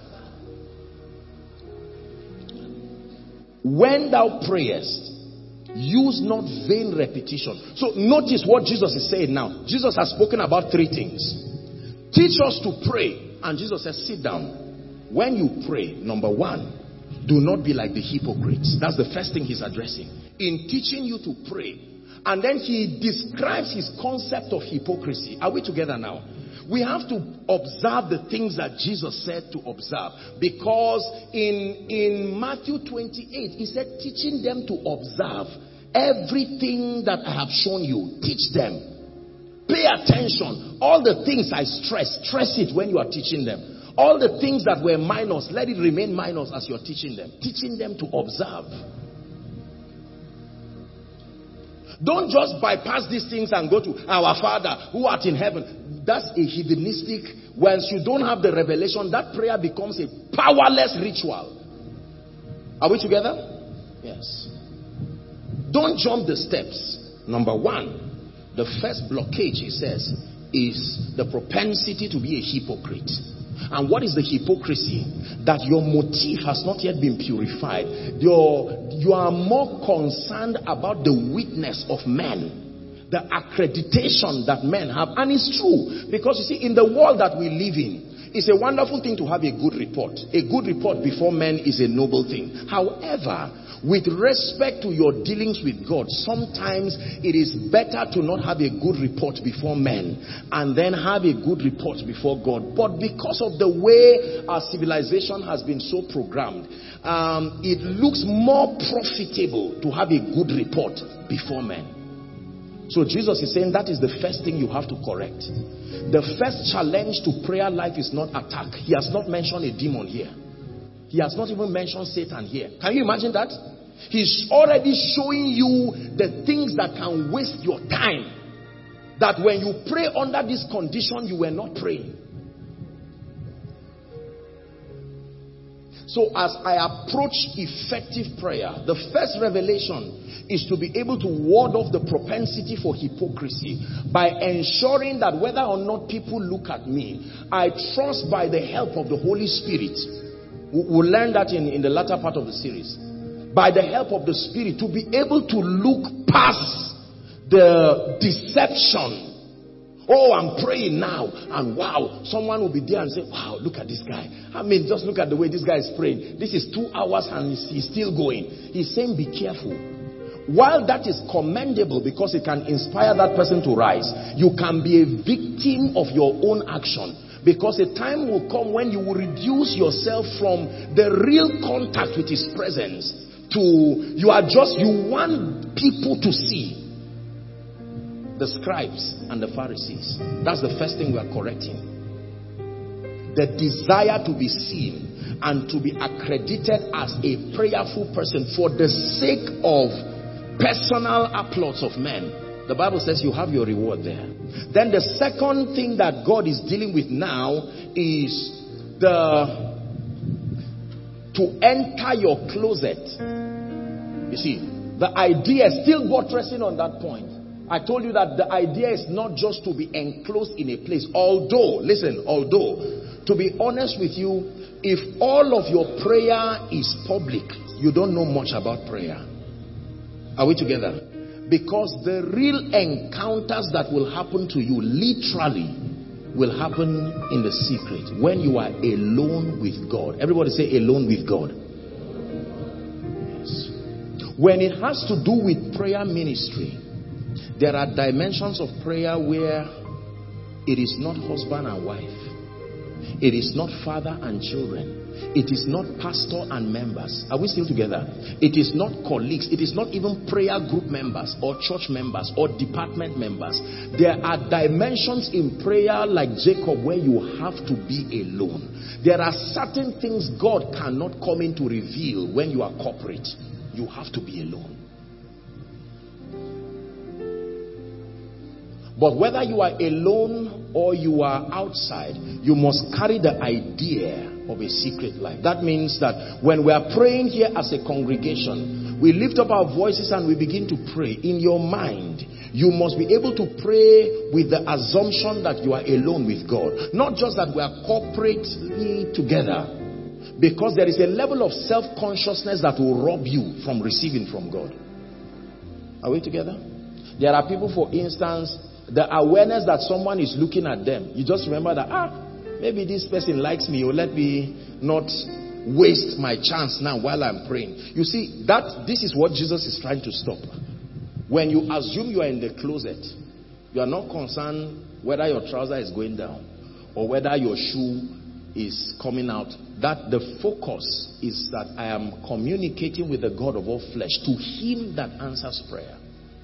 Speaker 2: When thou prayest, use not vain repetition. So notice what Jesus is saying now. Jesus has spoken about three things. Teach us to pray. And Jesus says, sit down. When you pray, number one, do not be like the hypocrites. That's the first thing he's addressing. In teaching you to pray. And then he describes his concept of hypocrisy. Are we together now? We have to observe the things that Jesus said to observe. Because in, in Matthew twenty-eight, he said, teaching them to observe everything that I have shown you. Teach them. Pay attention. All the things I stress, stress it when you are teaching them. All the things that were minors, let it remain minors as you're teaching them. Teaching them to observe. Don't just bypass these things and go to our Father who art in heaven. That's a heathenistic. Once you don't have the revelation, that prayer becomes a powerless ritual. Are we together? Yes. Don't jump the steps. Number one, the first blockage, he says, is the propensity to be a hypocrite. And what is the hypocrisy? That your motive has not yet been purified. Your, you are more concerned about the witness of men, the accreditation that men have. And it's true, because you see, in the world that we live in, it's a wonderful thing to have a good report. A good report before men is a noble thing. However, with respect to your dealings with God, sometimes it is better to not have a good report before men and then have a good report before God. But because of the way our civilization has been so programmed, um, it looks more profitable to have a good report before men. So Jesus is saying that is the first thing you have to correct. The first challenge to prayer life is not attack. He has not mentioned a demon here. He has not even mentioned Satan here. Can you imagine that? He's already showing you the things that can waste your time. That when you pray under this condition, you were not praying. So as I approach effective prayer, the first revelation is to be able to ward off the propensity for hypocrisy by ensuring that whether or not people look at me, I trust by the help of the Holy Spirit. We'll learn that in, in the latter part of the series. By the help of the Spirit, to be able to look past the deception. Oh, I'm praying now, and wow, someone will be there and say, wow, look at this guy. I mean, just look at the way this guy is praying. This is two hours and he's, he's still going. He's saying, be careful. while that is commendable because it can inspire that person to rise, you can be a victim of your own action. Because a time will come when you will reduce yourself from the real contact with his presence to, you are just, you want people to see. The scribes and the Pharisees. That's the first thing we are correcting. The desire to be seen and to be accredited as a prayerful person for the sake of personal applause of men. The Bible says you have your reward there. Then the second thing that God is dealing with now is the to enter your closet. You see, the idea is still buttressing on that point. I told you that the idea is not just to be enclosed in a place. Although, listen, although, to be honest with you, if all of your prayer is public, you don't know much about prayer. Are we together? Because the real encounters that will happen to you, literally, will happen in the secret. When you are alone with God. Everybody say alone with God. Yes. When it has to do with prayer ministry, there are dimensions of prayer where it is not husband and wife. It is not father and children. It is not pastor and members. Are we still together? It is not colleagues. It is not even prayer group members or church members or department members. There are dimensions in prayer like Jacob where you have to be alone. There are certain things God cannot come in to reveal when you are corporate. You have to be alone. But whether you are alone or you are outside, you must carry the idea of a secret life. That means that when we are praying here as a congregation, we lift up our voices and we begin to pray. In your mind, you must be able to pray with the assumption that you are alone with God. Not just that we are corporately together. Because there is a level of self-consciousness that will rob you from receiving from God. Are we together? There are people, for instance, the awareness that someone is looking at them. You just remember that, ah, maybe this person likes me, or let me not waste my chance now while I'm praying. You see, that this is what Jesus is trying to stop. When you assume you are in the closet, you are not concerned whether your trouser is going down or whether your shoe is coming out. That the focus is that I am communicating with the God of all flesh, to him that answers prayer.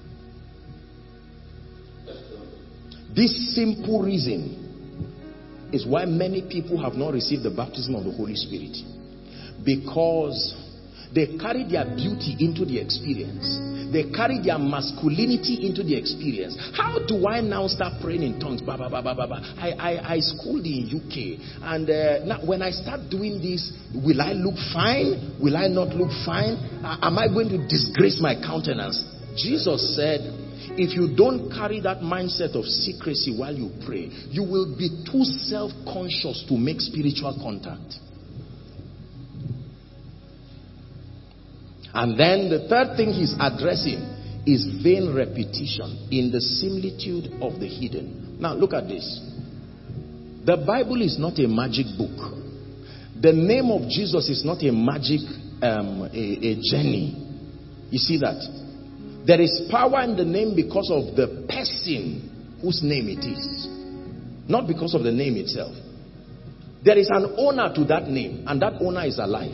Speaker 2: This simple reason is why many people have not received the baptism of the Holy Spirit. Because they carry their beauty into the experience. They carry their masculinity into the experience. How do I now start praying in tongues? Ba, ba, ba, ba, ba, ba. I, I, I schooled in U K. And uh, now when I start doing this, will I look fine? Will I not look fine? Uh, am I going to disgrace my countenance? Jesus said, if you don't carry that mindset of secrecy while you pray, you will be too self-conscious to make spiritual contact. And then the third thing he's addressing is vain repetition in the similitude of the hidden. Now look at this. The Bible is not a magic book. The name of Jesus is not a magic um, a, a journey. You see that? There is power in the name because of the person whose name it is. Not because of the name itself. There is an owner to that name, and that owner is alive.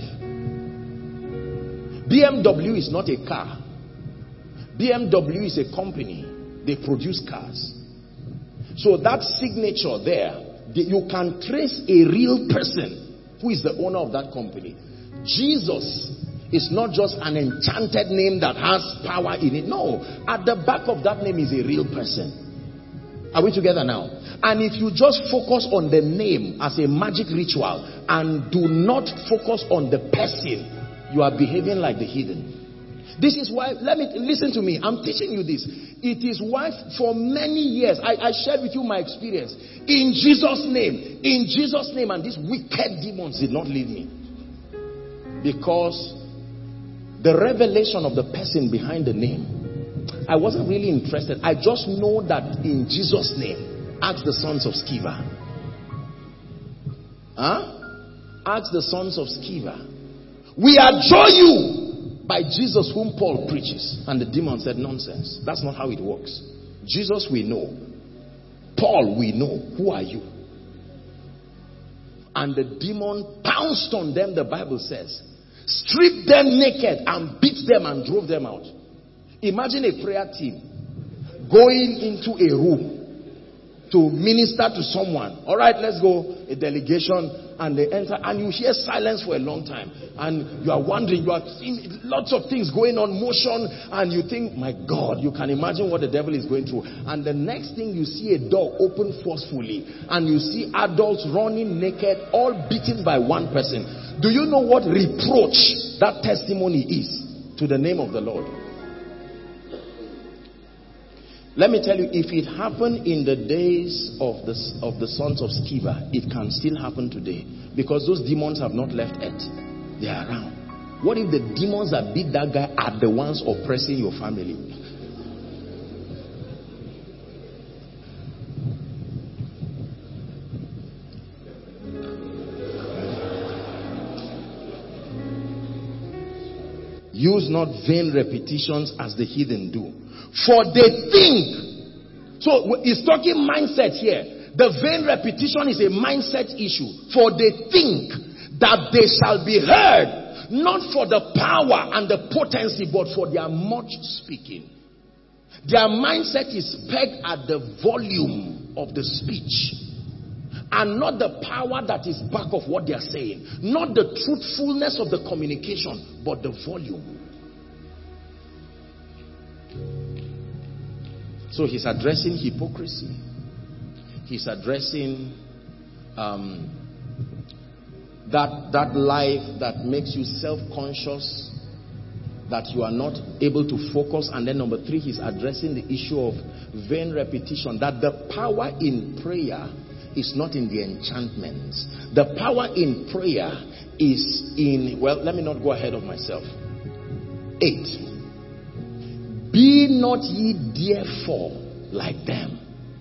Speaker 2: B M W is not a car. B M W is a company. They produce cars. So that signature there, you can trace a real person who is the owner of that company. Jesus is not just an enchanted name that has power in it. No. At the back of that name is a real person. Are we together now? And if you just focus on the name as a magic ritual and do not focus on the person, you are behaving like the heathen. This is why, let me, listen to me, I'm teaching you this. It is why for many years, I, I shared with you my experience. In Jesus' name, in Jesus' name, and these wicked demons did not leave me. Because the revelation of the person behind the name, I wasn't really interested. I just know that in Jesus' name, ask the sons of Sceva. Huh? Ask the sons of Sceva. We adjure you by Jesus whom Paul preaches. And the demon said, nonsense. That's not how it works. Jesus we know. Paul we know. Who are you? And the demon pounced on them, the Bible says. Stripped them naked and beat them and drove them out. Imagine a prayer team going into a room to minister to someone. All right, let's go. A delegation, and they enter, and you hear silence for a long time, and you are wondering, you are seeing lots of things going on, motion, and you think, my God, you can imagine what the devil is going through. And the next thing, you see a door open forcefully, and you see adults running naked, all beaten by one person. Do you know what reproach that testimony is to the name of the Lord? Let me tell you, if it happened in the days of the, of the sons of Sceva, it can still happen today. Because those demons have not left earth. They are around. What if the demons that beat that guy are the ones oppressing your family? Use not vain repetitions as the heathen do. For they think. So he's talking mindset here. The vain repetition is a mindset issue. For they think that they shall be heard, not for the power and the potency, but for their much speaking. Their mindset is pegged at the volume of the speech, and not the power that is back of what they are saying. Not the truthfulness of the communication, but the volume. So he's addressing hypocrisy. He's addressing um, that, that life that makes you self-conscious, that you are not able to focus. And then number three, he's addressing the issue of vain repetition, that the power in prayer is not in the enchantments. The power in prayer is in, well, let me not go ahead of myself. Eight. Be not ye therefore like them.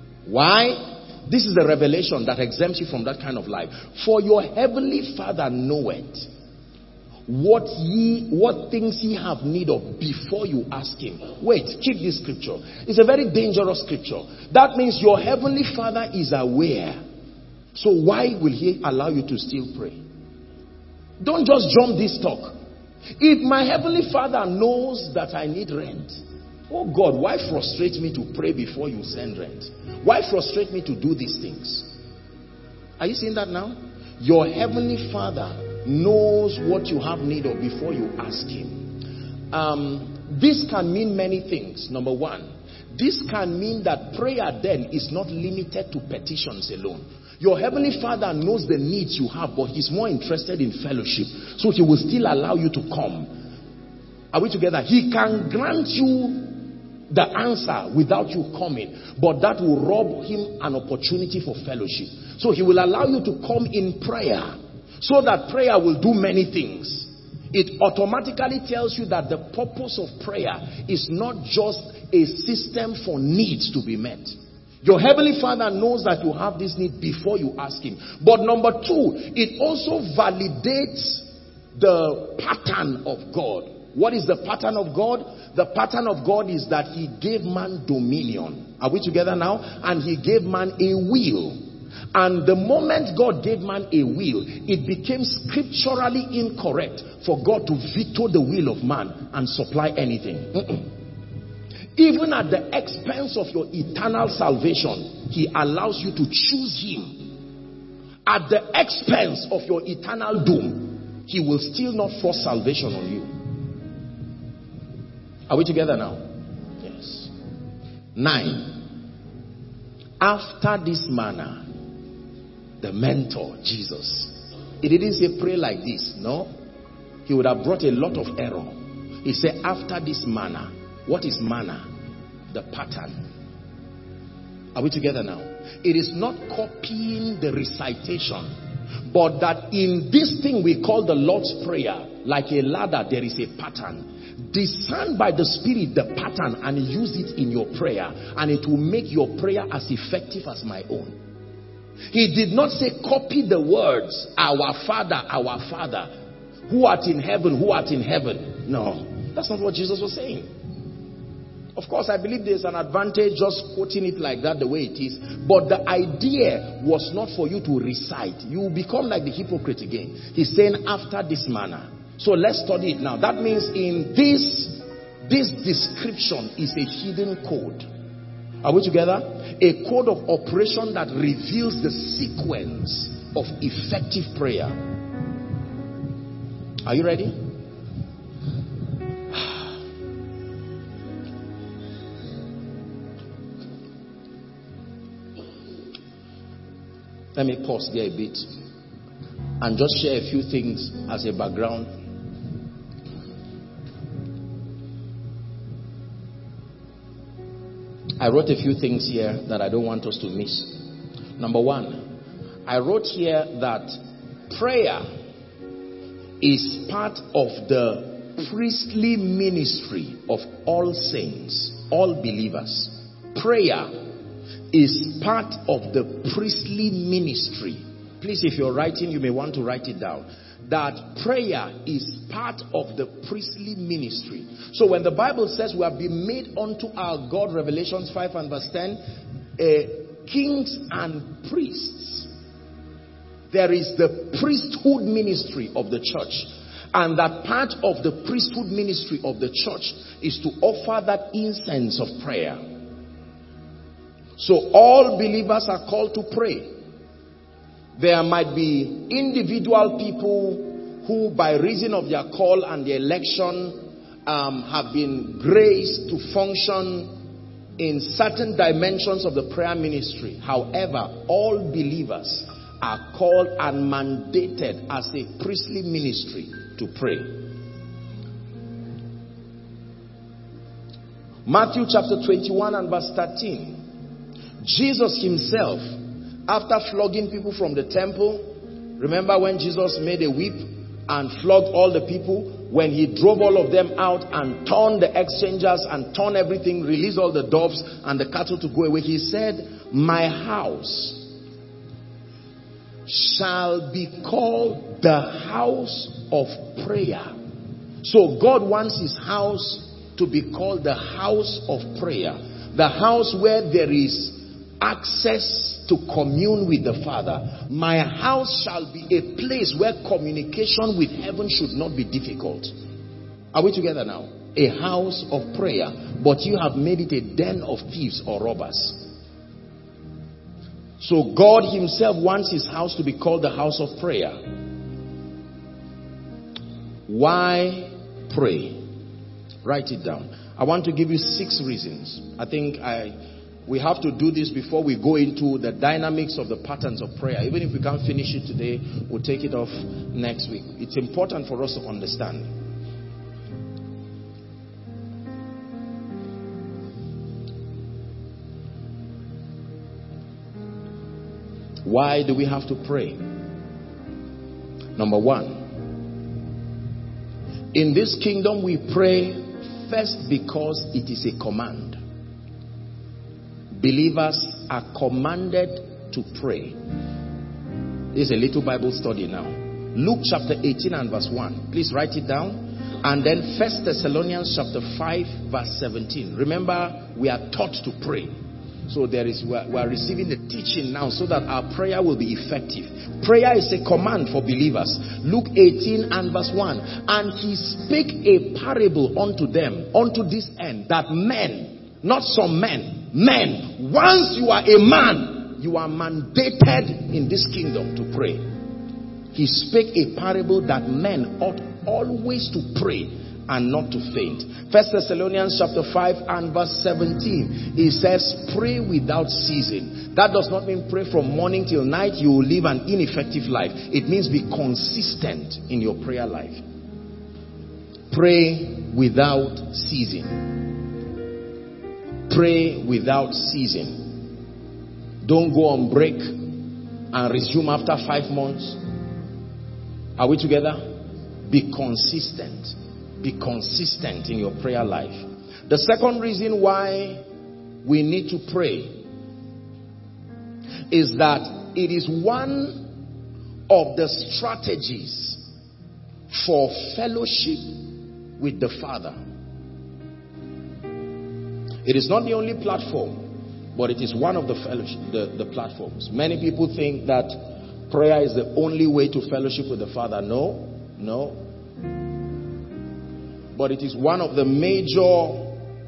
Speaker 2: Why? This is the revelation that exempts you from that kind of life. For your heavenly Father knoweth what ye, what things ye have need of before you ask him. Wait, keep this scripture. It's a very dangerous scripture. That means your heavenly Father is aware. So why will he allow you to still pray? Don't just jump this talk. If my heavenly Father knows that I need rent, oh God, why frustrate me to pray before you send rent? Why frustrate me to do these things? Are you seeing that now? Your heavenly Father knows what you have need of before you ask him. Um, this can mean many things. Number one, this can mean that prayer then is not limited to petitions alone. Your heavenly Father knows the needs you have, but he's more interested in fellowship. So he will still allow you to come. Are we together? He can grant you the answer without you coming, but that will rob him an opportunity for fellowship. So he will allow you to come in prayer, so that prayer will do many things. It automatically tells you that the purpose of prayer is not just a system for needs to be met. Your heavenly Father knows that you have this need before you ask him. But number two, it also validates the pattern of God. What is the pattern of God? The pattern of God is that he gave man dominion. Are we together now? And he gave man a will. And the moment God gave man a will, it became scripturally incorrect for God to veto the will of man and supply anything. Mm-mm. Even at the expense of your eternal salvation, he allows you to choose him. At the expense of your eternal doom, he will still not force salvation on you. Are we together now? Yes. Nine. After this manner, the mentor, Jesus. He didn't say pray like this. No. He would have brought a lot of error. He said after this manner. What is manner? The pattern. Are we together now? It is not copying the recitation, but that in this thing we call the Lord's Prayer, like a ladder, there is a pattern. Discern by the Spirit the pattern and use it in your prayer, and it will make your prayer as effective as my own. He did not say copy the words, our Father, our Father, who art in heaven, who art in heaven. No. That's not what Jesus was saying. Of course, I believe there's an advantage just quoting it like that the way it is. But the idea was not for you to recite. You will become like the hypocrite again. He's saying after this manner. So let's study it now. That means in this, this description is a hidden code. Are we together? A code of operation that reveals the sequence of effective prayer. Are you ready? Let me pause there a bit and just share a few things as a background. I wrote a few things here that I don't want us to miss. Number one, I wrote here that prayer is part of the priestly ministry of all saints, all believers. Prayer is part of the priestly ministry. Please, if you're writing, you may want to write it down. That prayer is part of the priestly ministry. So when the Bible says we have been made unto our God, Revelations five and verse ten, uh, kings and priests, there is the priesthood ministry of the church. And that part of the priesthood ministry of the church is to offer that incense of prayer. So all believers are called to pray. There might be individual people who by reason of their call and their election um, have been graced to function in certain dimensions of the prayer ministry. However, all believers are called and mandated as a priestly ministry to pray. Matthew chapter twenty-one and verse thirteen. Jesus himself, after flogging people from the temple, remember when Jesus made a whip and flogged all the people? When he drove all of them out and turned the exchangers and turned everything, released all the doves and the cattle to go away, he said, my house shall be called the house of prayer. So God wants his house to be called the house of prayer. The house where there is access to commune with the Father. My house shall be a place where communication with heaven should not be difficult. Are we together now? A house of prayer, but you have made it a den of thieves or robbers. So God himself wants his house to be called the house of prayer. Why pray? Write it down. I want to give you six reasons. I think I we have to do this before we go into the dynamics of the patterns of prayer. Even if we can't finish it today, we'll take it off next week. It's important for us to understand. Why do we have to pray? Number one, in this kingdom we pray first because it is a command. Believers are commanded to pray. This is a little Bible study now. Luke chapter eighteen and verse one. Please write it down. And then First Thessalonians chapter five verse seventeen. Remember, we are taught to pray. So there is, we are, we are receiving the teaching now so that our prayer will be effective. Prayer is a command for believers. Luke eighteen and verse one. And he spake a parable unto them, unto this end, that men, not some men, men, once you are a man, you are mandated in this kingdom to pray. He spake a parable that men ought always to pray and not to faint. First Thessalonians chapter five and verse seventeen. It says, pray without ceasing. That does not mean pray from morning till night. You will live an ineffective life. It means be consistent in your prayer life. Pray without ceasing. Pray without ceasing. Don't go on break and resume after five months. Are we together? Be consistent. Be consistent in your prayer life. The second reason why we need to pray is that it is one of the strategies for fellowship with the Father. It is not the only platform, but it is one of the fellowship, the, the platforms. Many people think that prayer is the only way to fellowship with the Father. No, no. But it is one of the major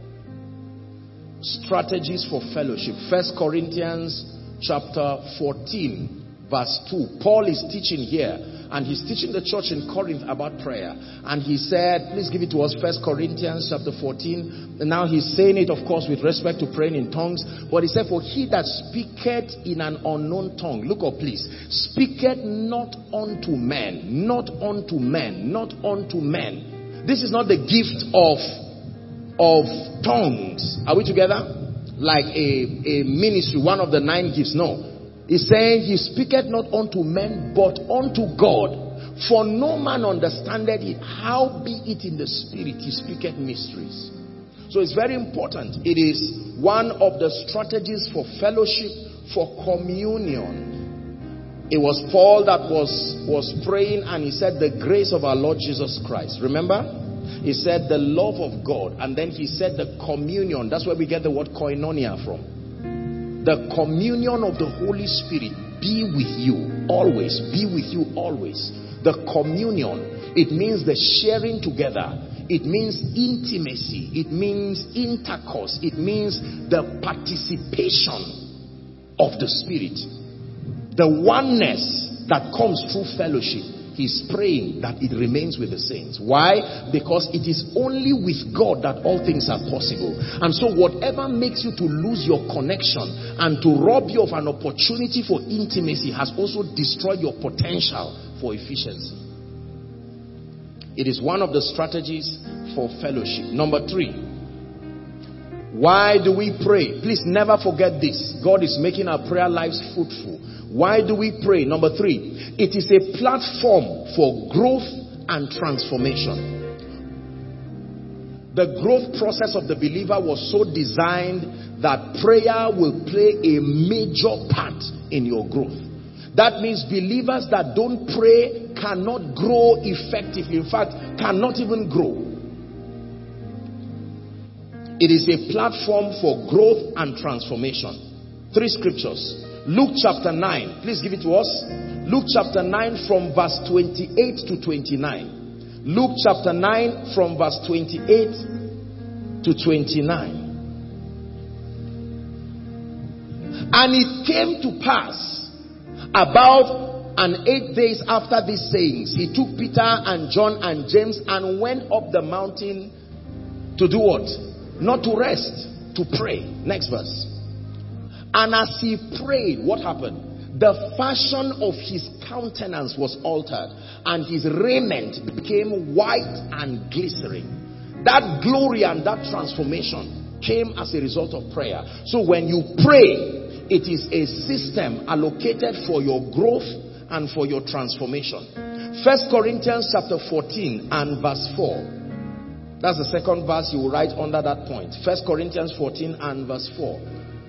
Speaker 2: strategies for fellowship. First Corinthians chapter fourteen verse two. Paul is teaching here, and he's teaching the church in Corinth about prayer. And he said, please give it to us, First Corinthians chapter fourteen. And now he's saying it, of course, with respect to praying in tongues. But he said, for he that speaketh in an unknown tongue, look up please, speaketh not unto men, not unto men, not unto men. This is not the gift of of tongues. Are we together? Like a, a ministry, one of the nine gifts. No. He's saying he speaketh not unto men, but unto God. For no man understandeth it, how be it in the spirit he speaketh mysteries. So it's very important. It is one of the strategies for fellowship, for communion. It was Paul that was, was praying, and he said the grace of our Lord Jesus Christ. Remember? He said the love of God, and then he said the communion. That's where we get the word koinonia from. The communion of the Holy Spirit be with you always. Be with you always. The communion, it means the sharing together. It means intimacy. It means intercourse. It means the participation of the Spirit. The oneness that comes through fellowship. He's praying that it remains with the saints. Why? Because it is only with God that all things are possible. And so whatever makes you to lose your connection and to rob you of an opportunity for intimacy has also destroyed your potential for efficiency. It is one of the strategies for fellowship. Number three. Why do we pray? Please never forget this. God is making our prayer lives fruitful. Why do we pray? Number three, it is a platform for growth and transformation. The growth process of the believer was so designed that prayer will play a major part in your growth. That means believers that don't pray cannot grow effectively. In fact, cannot even grow. It is a platform for growth and transformation. Three scriptures. Luke chapter nine. Please give it to us. Luke chapter nine from verse twenty-eight to twenty-nine. Luke chapter nine from verse twenty-eight to twenty-nine. And it came to pass about an eight days after these sayings, he took Peter and John and James and went up the mountain to do what? Not to rest, to pray. Next verse. And as he prayed, what happened? The fashion of his countenance was altered, and his raiment became white and glittering. That glory and that transformation came as a result of prayer. So when you pray, it is a system allocated for your growth and for your transformation. First Corinthians chapter fourteen and verse four. That's the second verse you will write under that point. First Corinthians fourteen and verse four.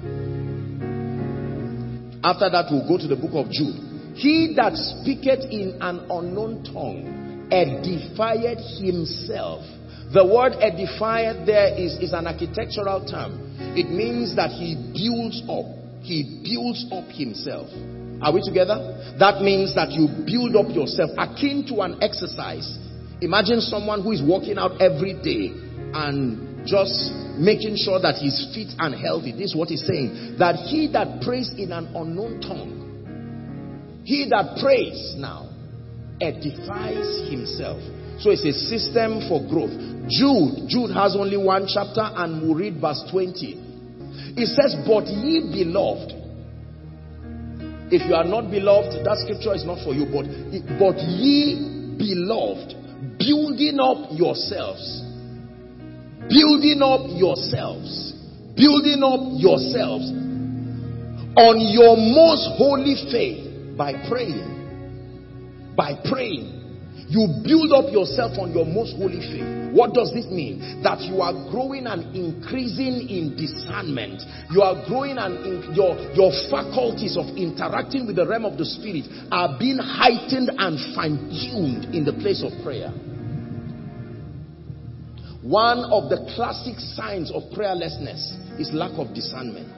Speaker 2: After that, we'll go to the book of Jude. He that speaketh in an unknown tongue edifieth himself. The word edifieth there is, is an architectural term. It means that he builds up. He builds up himself. Are we together? That means that you build up yourself. Akin to an exercise. Imagine someone who is working out every day and just making sure that he's fit and healthy. This is what he's saying. That he that prays in an unknown tongue, he that prays now, edifies himself. So it's a system for growth. Jude, Jude has only one chapter, and we'll read verse twenty. It says, but ye beloved. If you are not beloved, that scripture is not for you. But, but ye beloved, building up yourselves. Building up yourselves. Building up yourselves on your most holy faith by praying. By praying. You build up yourself on your most holy faith. What does this mean? That you are growing and increasing in discernment. You are growing and in, your, your faculties of interacting with the realm of the spirit are being heightened and fine-tuned in the place of prayer. One of the classic signs of prayerlessness is lack of discernment.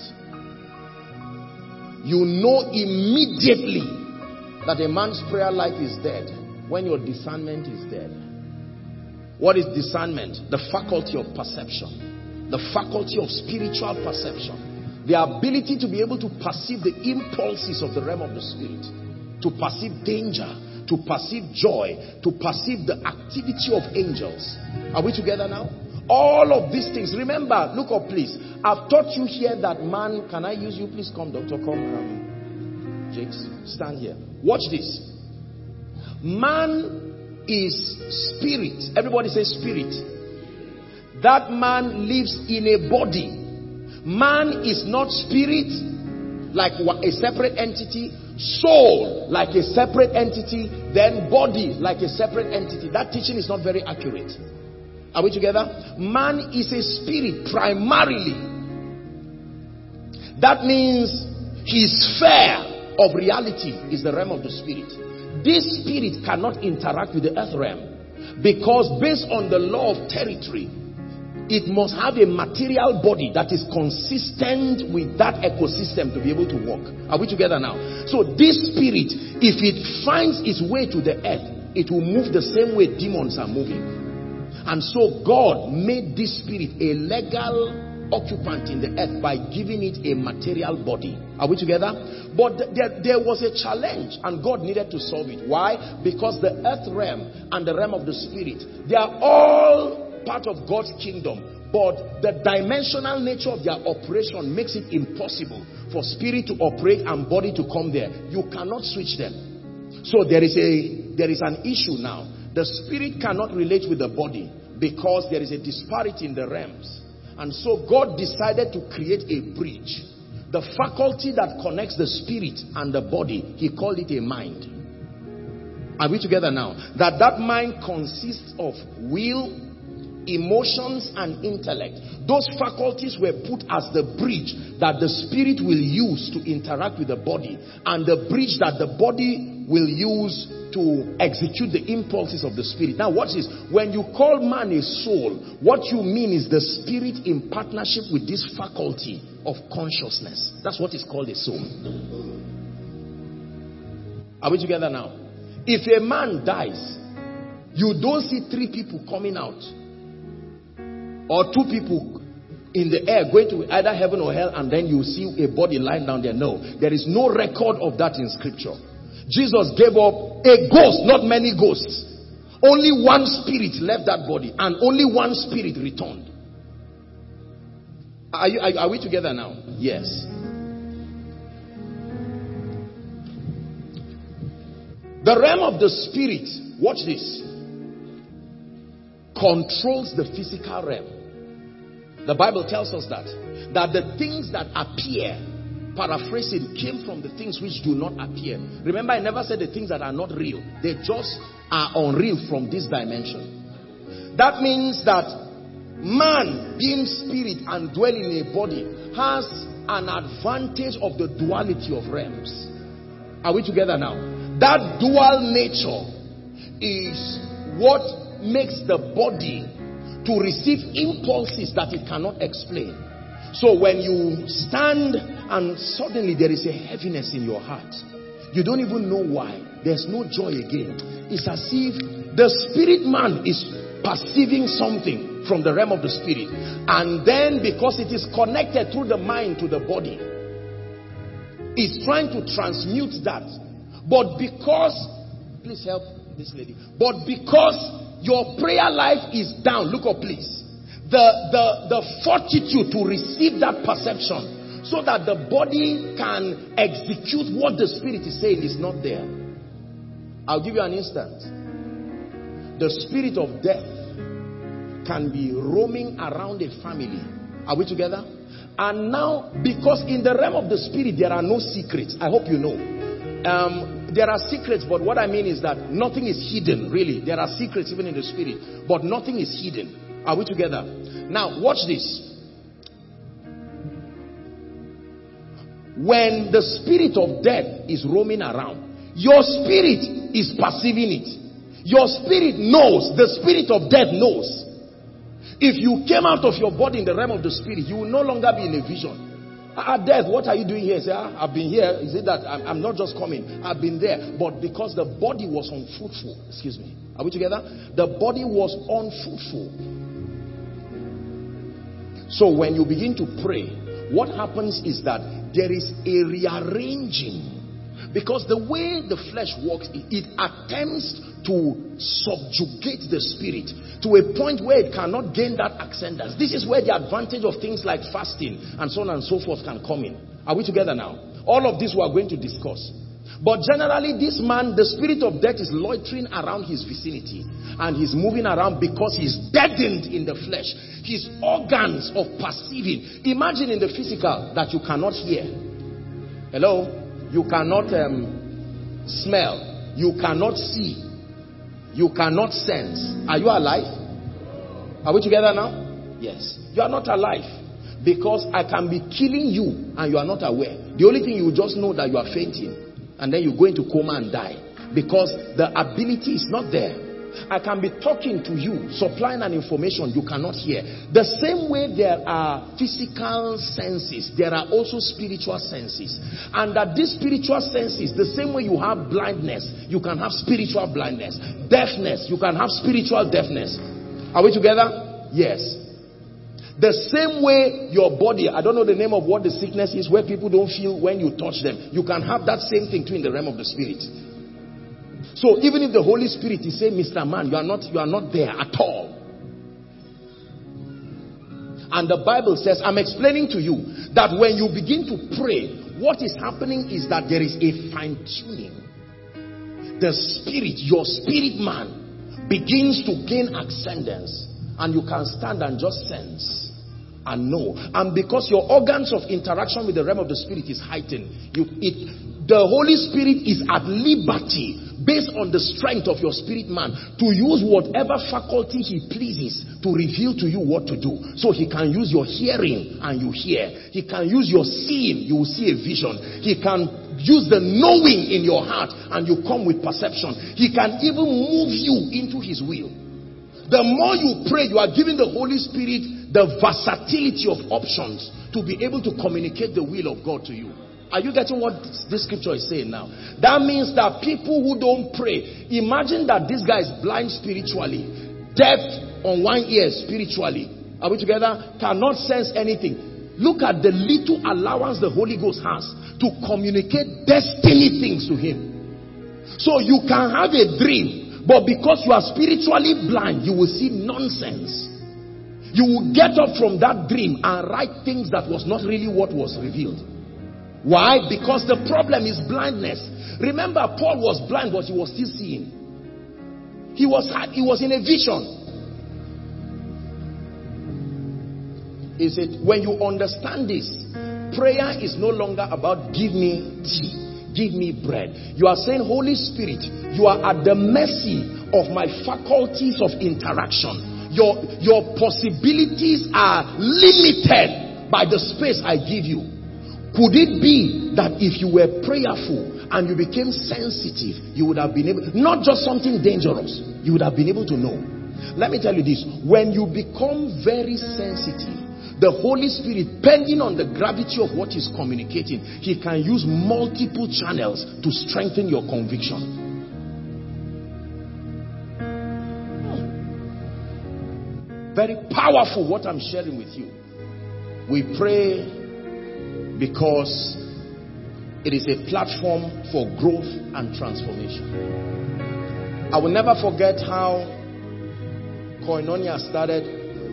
Speaker 2: You know immediately that a man's prayer life is dead when your discernment is dead. What is discernment? The faculty of perception. The faculty of spiritual perception. The ability to be able to perceive the impulses of the realm of the spirit. To perceive danger. To perceive joy. To perceive the activity of angels. Are we together now? All of these things. Remember, look up please. I've taught you here that man, can I use you? Please come, doctor, come. Um, Jakes, stand here. Watch this. Man is spirit. Everybody say spirit. That man lives in a body. Man is not spirit like a separate entity, soul like a separate entity, then body like a separate entity. That teaching is not very accurate. Are we together? Man is a spirit primarily. That means his sphere of reality is the realm of the spirit. This spirit cannot interact with the earth realm because based on the law of territory, it must have a material body that is consistent with that ecosystem to be able to work. Are we together now? So this spirit, if it finds its way to the earth, it will move the same way demons are moving. And so God made this spirit a legal occupant in the earth by giving it a material body. Are we together? But th there, there was a challenge and God needed to solve it. Why? Because the earth realm and the realm of the spirit, they are all part of God's kingdom, but the dimensional nature of their operation makes it impossible for spirit to operate and body to come there. You cannot switch them. So there is a there is an issue now. The spirit cannot relate with the body because there is a disparity in the realms. And so God decided to create a bridge. The faculty that connects the spirit and the body, he called it a mind. Are we together now? That that mind consists of will, emotions and intellect. Those faculties were put as the bridge that the spirit will use to interact with the body, and the bridge that the body will use to execute the impulses of the spirit. Now watch this. When you call man a soul, what you mean is the spirit in partnership with this faculty of consciousness. That's what is called a soul. Are we together now? If a man dies, you don't see three people coming out or two people in the air going to either heaven or hell, and then you see a body lying down there. No, there is no record of that in scripture. Jesus gave up a ghost, not many ghosts. Only one spirit left that body, and only one spirit returned. Are, you, are, are we together now? Yes. The realm of the spirit, watch this, controls the physical realm. The Bible tells us that, that the things that appear, paraphrasing, came from the things which do not appear. Remember, I never said the things that are not real. They just are unreal from this dimension. That means that man, being spirit and dwelling in a body, has an advantage of the duality of realms. Are we together now? That dual nature is what makes the body to receive impulses that it cannot explain. So when you stand and suddenly there is a heaviness in your heart, you don't even know why. There's no joy again. It's as if the spirit man is perceiving something from the realm of the spirit, and then because it is connected through the mind to the body, it's trying to transmute that. But because, please help this lady, but because your prayer life is down, look up please, the, the, the fortitude to receive that perception so that the body can execute what the spirit is saying is not there. I'll give you an instance. The spirit of death can be roaming around a family. Are we together? And now, because in the realm of the spirit there are no secrets. I hope you know. Um, there are secrets, but what I mean is that nothing is hidden, really. There are secrets even in the spirit, but nothing is hidden. Are we together? Now, watch this. When the spirit of death is roaming around, your spirit is perceiving it. Your spirit knows. The spirit of death knows. If you came out of your body in the realm of the spirit, you will no longer be in a vision. Ah, death, what are you doing here? Say, ah, I've been here. Is it that I'm, I'm not just coming? I've been there. But because the body was unfruitful, excuse me. Are we together? The body was unfruitful. So when you begin to pray, what happens is that there is a rearranging. Because the way the flesh works, it, it attempts to subjugate the spirit to a point where it cannot gain that ascendance. This is where the advantage of things like fasting and so on and so forth can come in. Are we together now? All of this we are going to discuss. But generally this man, the spirit of death is loitering around his vicinity. And he's moving around because he's deadened in the flesh. His organs of perceiving. Imagine in the physical that you cannot hear. Hello? You cannot um, smell. You cannot see. You cannot sense. Are you alive? Are we together now? Yes. You are not alive. Because I can be killing you and you are not aware. The only thing you will just know that you are fainting. And then you go into coma and die. Because the ability is not there. I can be talking to you, supplying an information you cannot hear. The same way there are physical senses, there are also spiritual senses. And that these spiritual senses, the same way you have blindness, you can have spiritual blindness. Deafness, you can have spiritual deafness. Are we together? Yes. The same way your body, I don't know the name of what the sickness is, where people don't feel when you touch them. You can have that same thing too in the realm of the spirit. So even if the Holy Spirit is saying, Mister Man, you are not, you are not there at all. And the Bible says, I'm explaining to you that when you begin to pray, what is happening is that there is a fine-tuning. The spirit, your spirit man, begins to gain ascendance. And you can stand and just sense and know. And because your organs of interaction with the realm of the spirit is heightened, you, it, the Holy Spirit is at liberty, based on the strength of your spirit man, to use whatever faculty he pleases to reveal to you what to do. So he can use your hearing and you hear. He can use your seeing, you will see a vision. He can use the knowing in your heart and you come with perception. He can even move you into his will. The more you pray, you are giving the Holy Spirit the versatility of options to be able to communicate the will of God to you. Are you getting what this scripture is saying now? That means that people who don't pray, imagine that this guy is blind spiritually, deaf on one ear spiritually. Are we together? Cannot sense anything. Look at the little allowance the Holy Ghost has to communicate destiny things to him. So you can have a dream, but because you are spiritually blind, you will see nonsense. You will get up from that dream and write things that was not really what was revealed. Why? Because the problem is blindness. Remember, Paul was blind, but he was still seeing. He was, he was in a vision. He said, when you understand this, prayer is no longer about give me tea, give me bread. You are saying, Holy Spirit, you are at the mercy of my faculties of interaction. Your, your possibilities are limited by the space I give you. Could it be that if you were prayerful and you became sensitive, you would have been able, not just something dangerous, you would have been able to know. Let me tell you this, when you become very sensitive, the Holy Spirit, depending on the gravity of what he's communicating, he can use multiple channels to strengthen your conviction. Very powerful what I'm sharing with you. We pray because it is a platform for growth and transformation. I will never forget how Koinonia started.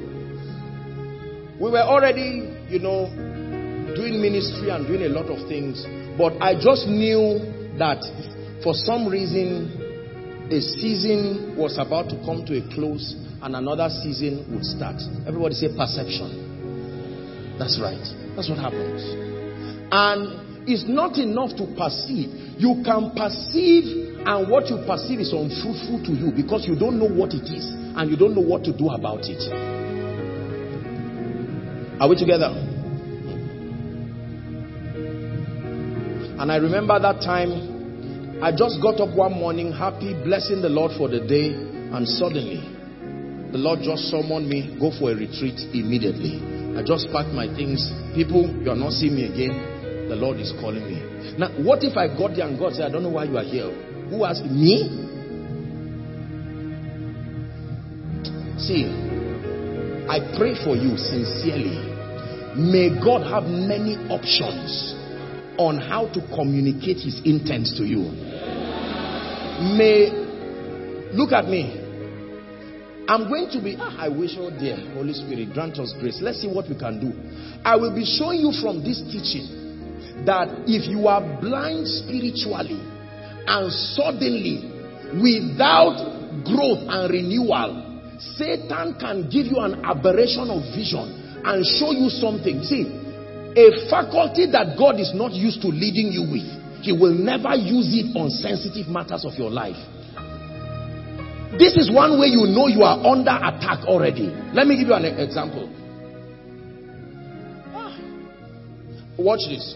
Speaker 2: We were already, you know, doing ministry and doing a lot of things. But I just knew that for some reason, a season was about to come to a close and another season would start. Everybody say perception. That's right. That's what happens. And it's not enough to perceive. You can perceive, and what you perceive is unfruitful to you because you don't know what it is and you don't know what to do about it. Are we together? And I remember that time, I just got up one morning happy, blessing the Lord for the day, and suddenly the Lord just summoned me, go for a retreat immediately. I just packed my things. People, you are not seeing me again. The Lord is calling me. Now, what if I got there and God said, I don't know why you are here? Who asked me? See, I pray for you sincerely. May God have many options on how to communicate his intents to you. May, look at me. I'm going to be, ah, I wish, oh dear, Holy Spirit, grant us grace. Let's see what we can do. I will be showing you from this teaching that if you are blind spiritually and suddenly, without growth and renewal, Satan can give you an aberration of vision and show you something. See, a faculty that God is not used to leading you with, he will never use it on sensitive matters of your life. This is one way you know you are under attack already. Let me give you an example. Watch this.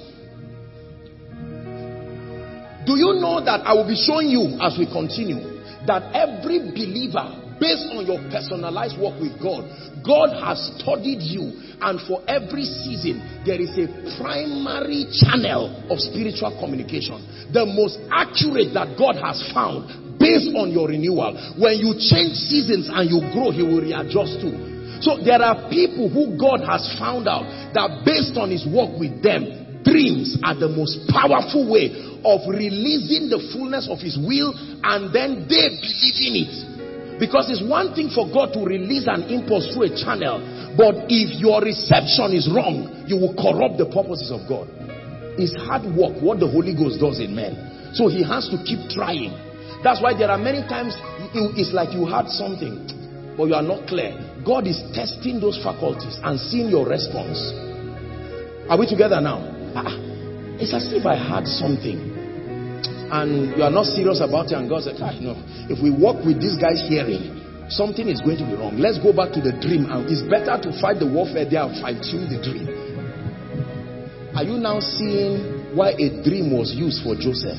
Speaker 2: Do you know that I will be showing you as we continue that every believer, based on your personalized work with God, God has studied you, and for every season there is a primary channel of spiritual communication, the most accurate that God has found based on your renewal. When you change seasons and you grow, he will readjust too. So there are people who God has found out that based on his work with them, dreams are the most powerful way of releasing the fullness of his will, and then they believe in it. Because it's one thing for God to release an impulse through a channel, but if your reception is wrong, you will corrupt the purposes of God. It's hard work what the Holy Ghost does in men. So he has to keep trying. That's why there are many times it's like you had something, but you are not clear. God is testing those faculties and seeing your response. Are we together now? Ah, it's as if I had something and you are not serious about it, and God said, ah, no, if we walk with this guy's hearing, something is going to be wrong. Let's go back to the dream, and it's better to fight the warfare there and fine-tune the dream. Are you now seeing why a dream was used for Joseph?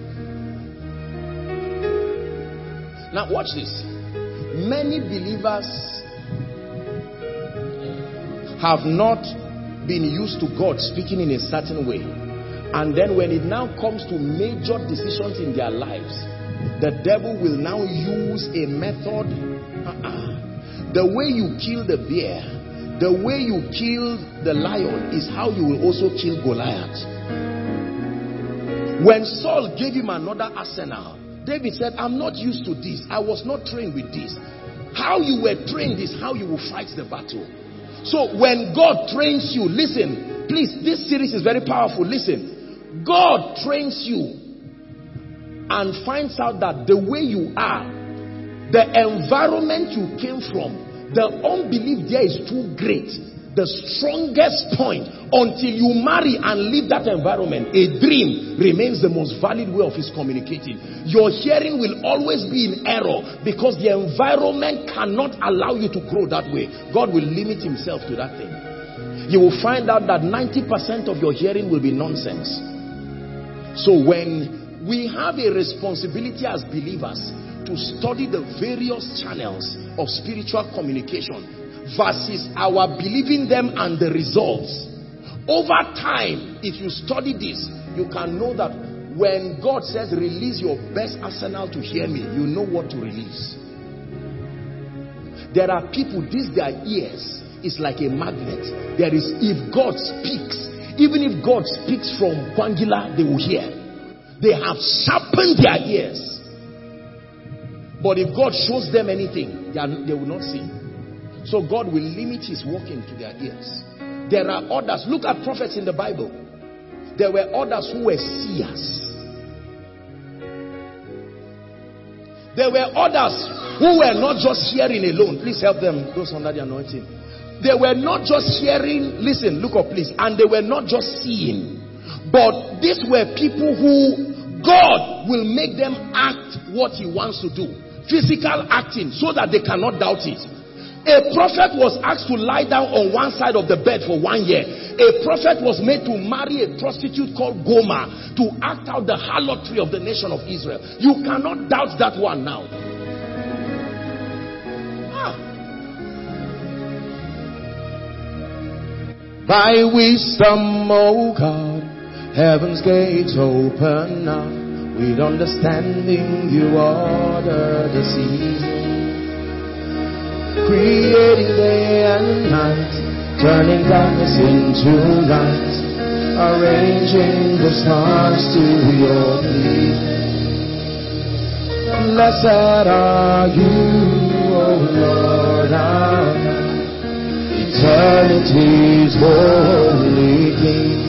Speaker 2: Now watch this. Many believers have not been used to God speaking in a certain way. And then when it now comes to major decisions in their lives, the devil will now use a method. Uh-uh. The way you kill the bear, the way you kill the lion is how you will also kill Goliath. When Saul gave him another arsenal, David said, I'm not used to this. I was not trained with this. How you were trained is how you will fight the battle. So when God trains you, listen, please, this series is very powerful. Listen. God trains you and finds out that the way you are, the environment you came from, the unbelief there is too great. The strongest point, until you marry and leave that environment, a dream remains the most valid way of his communicating. Your hearing will always be in error because the environment cannot allow you to grow that way. God will limit himself to that thing. You will find out that ninety percent of your hearing will be nonsense. So when we have a responsibility as believers to study the various channels of spiritual communication versus our believing them and the results, over time, if you study this, you can know that when God says release your best arsenal to hear me, you know what to release. There are people, this their ears is like a magnet. There is, if God speaks, even if God speaks from Kwangila, they will hear. They have sharpened their ears. But if God shows them anything, they, are, they will not see. So God will limit his working to their ears. There are others. Look at prophets in the Bible. There were others who were seers. There were others who were not just hearing alone. Please help them, those under the anointing. They were not just hearing, listen, look up please, and they were not just seeing, but these were people who God will make them act what he wants to do. Physical acting, so that they cannot doubt it. A prophet was asked to lie down on one side of the bed for one year. A prophet was made to marry a prostitute called Gomer to act out the harlotry of the nation of Israel. You cannot doubt that one now. Ah. Thy wisdom, O God, heaven's gates open up. With understanding you order the seasons, creating day and night, turning darkness into light, arranging the stars to your pleasing. Blessed are you, O Lord our God, eternity's holy King.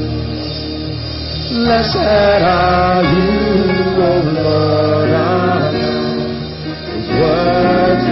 Speaker 2: Blessed are you, O Lord our God, whose word.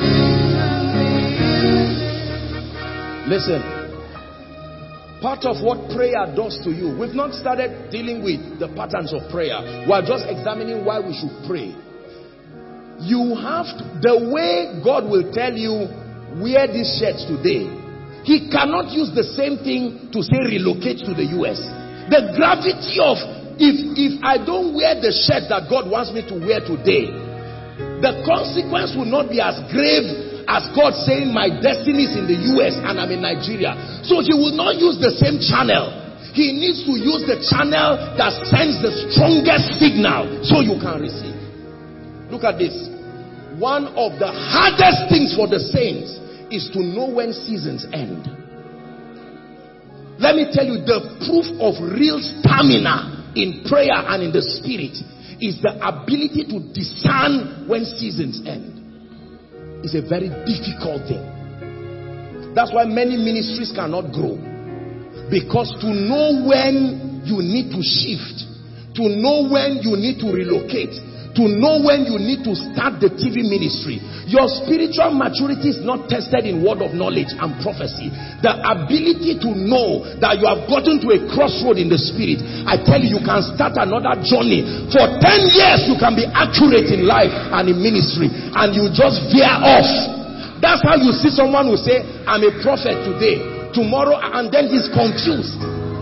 Speaker 2: Listen, part of what prayer does to you, we've not started dealing with the patterns of prayer. We are just examining why we should pray. You have to, the way God will tell you, wear these shirts today. He cannot use the same thing to say relocate to the U S. The gravity of, if, if I don't wear the shirt that God wants me to wear today, the consequence will not be as grave as God saying my destiny is in the U S and I'm in Nigeria. So he will not use the same channel. He needs to use the channel that sends the strongest signal so you can receive. Look at this. One of the hardest things for the saints is to know when seasons end. Let me tell you, the proof of real stamina in prayer and in the spirit is the ability to discern when seasons end. It's a very difficult thing. That's why many ministries cannot grow. Because to know when you need to shift, to know when you need to relocate, to know when you need to start the T V ministry. Your spiritual maturity is not tested in word of knowledge and prophecy. The ability to know that you have gotten to a crossroad in the spirit. I tell you, you can start another journey. For ten years, you can be accurate in life and in ministry, and you just veer off. That's how you see someone who say, I'm a prophet today, tomorrow, and then he's confused.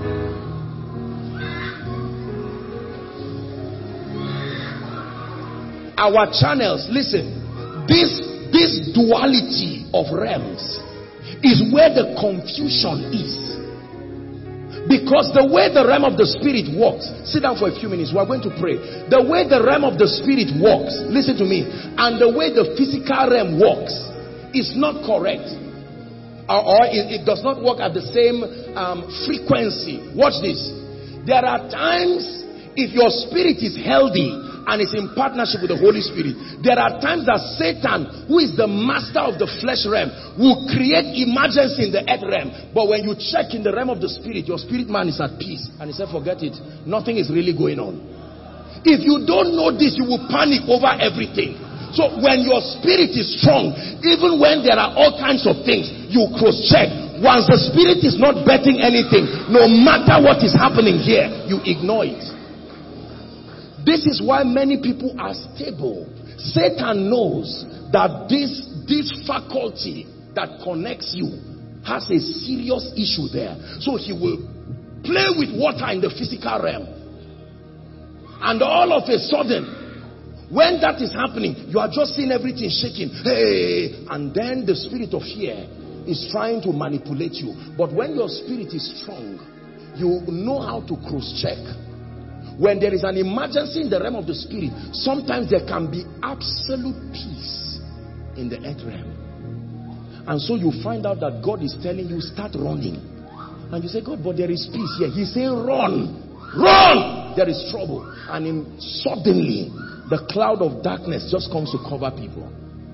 Speaker 2: Our channels, listen, this, this duality of realms is where the confusion is. Because the way the realm of the spirit works, sit down for a few minutes, we are going to pray. The way the realm of the spirit works, listen to me, and the way the physical realm works is not correct. Or, or it, it does not work at the same um, frequency. Watch this. There are times, if your spirit is healthy, and is in partnership with the Holy Spirit, there are times that Satan, who is the master of the flesh realm, will create emergency in the earth realm. But when you check in the realm of the spirit, your spirit man is at peace. And he said, forget it. Nothing is really going on. If you don't know this, you will panic over everything. So when your spirit is strong, even when there are all kinds of things, you cross-check. Once the spirit is not betting anything, no matter what is happening here, you ignore it. This is why many people are stable. Satan knows that this, this faculty that connects you has a serious issue there. So he will play with water in the physical realm. And all of a sudden, when that is happening, you are just seeing everything shaking. Hey! And then the spirit of fear is trying to manipulate you. But when your spirit is strong, you know how to cross-check. When there is an emergency in the realm of the spirit, sometimes there can be absolute peace in the earth realm. And so you find out that God is telling you, start running. And you say, God, but there is peace here. He's saying, run, run. There is trouble. And in, suddenly, the cloud of darkness just comes to cover people.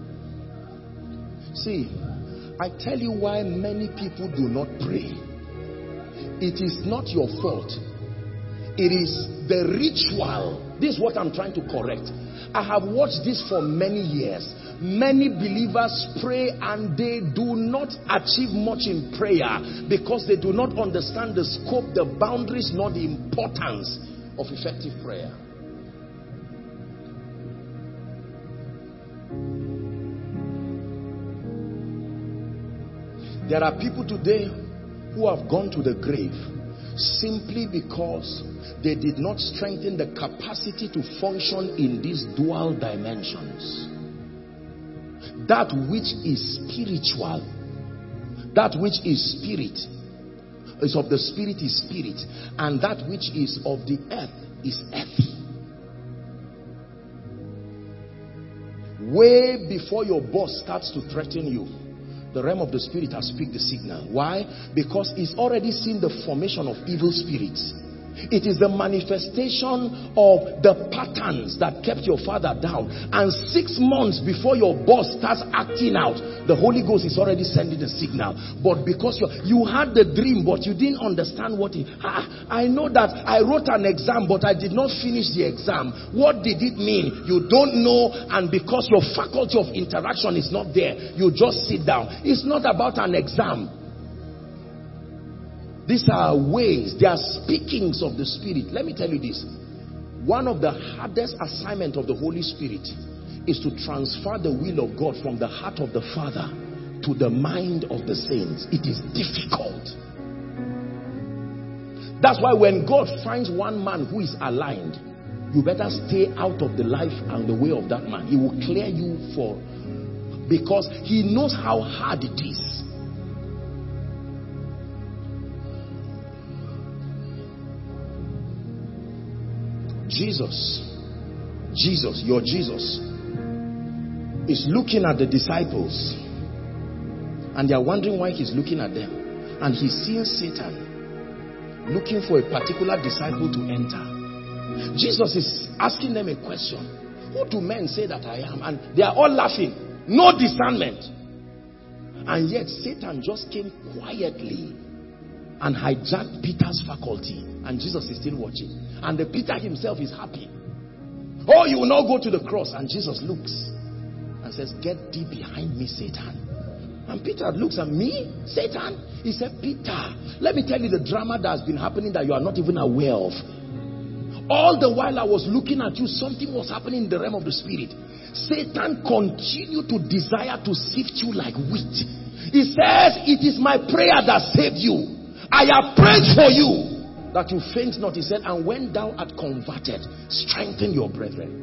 Speaker 2: See, I tell you why many people do not pray. It is not your fault. It is the ritual. This is what I'm trying to correct. I have watched this for many years. Many believers pray and they do not achieve much in prayer because they do not understand the scope, the boundaries, nor the importance of effective prayer. There are people today who have gone to the grave simply because they did not strengthen the capacity to function in these dual dimensions. That which is spiritual, that which is spirit, is of the spirit is spirit, and that which is of the earth is earthy. Way before your boss starts to threaten you, the realm of the spirit has picked the signal. Why? Because it's already seen the formation of evil spirits. It is the manifestation of the patterns that kept your father down. And six months before your boss starts acting out, the Holy Ghost is already sending a signal. But because you you had the dream, but you didn't understand what it... Ah, I know that I wrote an exam, but I did not finish the exam. What did it mean? You don't know, and because your faculty of interaction is not there, you just sit down. It's not about an exam. These are ways, they are speakings of the Spirit. Let me tell you this. One of the hardest assignments of the Holy Spirit is to transfer the will of God from the heart of the Father to the mind of the saints. It is difficult. That's why when God finds one man who is aligned, you better stay out of the life and the way of that man. He will clear you for, because he knows how hard it is. Jesus, Jesus, your Jesus, is looking at the disciples, and they are wondering why he's looking at them. And he's seeing Satan looking for a particular disciple to enter. Jesus is asking them a question. Who do men say that I am? And they are all laughing. No discernment. And yet Satan just came quietly and hijacked Peter's faculty, and Jesus is still watching. And the Peter himself is happy. Oh, you will not go to the cross. And Jesus looks and says, get thee behind me, Satan. And Peter looks at me, Satan. He said, Peter, let me tell you the drama that has been happening that you are not even aware of. All the while I was looking at you, something was happening in the realm of the spirit. Satan continued to desire to sift you like wheat. He says, it is my prayer that saved you. I have prayed for you that you faint not. He said, and when thou art converted, strengthen your brethren.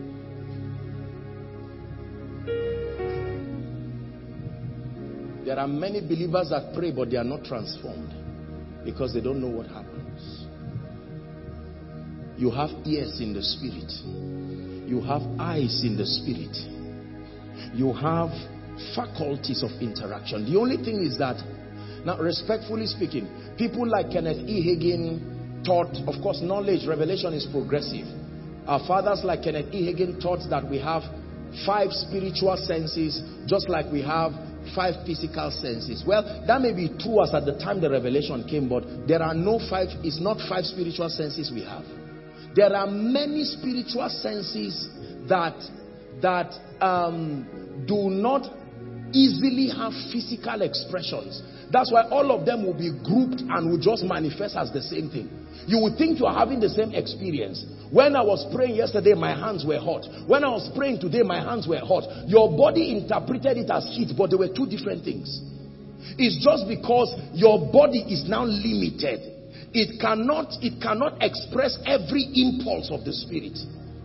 Speaker 2: There are many believers that pray, but they are not transformed because they don't know what happens. You have ears in the spirit. You have eyes in the spirit. You have faculties of interaction. The only thing is that, now respectfully speaking, people like Kenneth E. Hagin taught, of course, knowledge, revelation is progressive. Our fathers like Kenneth E. Hagin taught that we have five spiritual senses, just like we have five physical senses. Well, that may be true as at the time the revelation came, but there are no five, it's not five spiritual senses we have. There are many spiritual senses that, that um, do not easily have physical expressions. That's why all of them will be grouped and will just manifest as the same thing. You would think you are having the same experience. When I was praying yesterday, my hands were hot. When I was praying today, my hands were hot. Your body interpreted it as heat, but they were two different things. It's just because your body is now limited. It cannot, it cannot express every impulse of the spirit.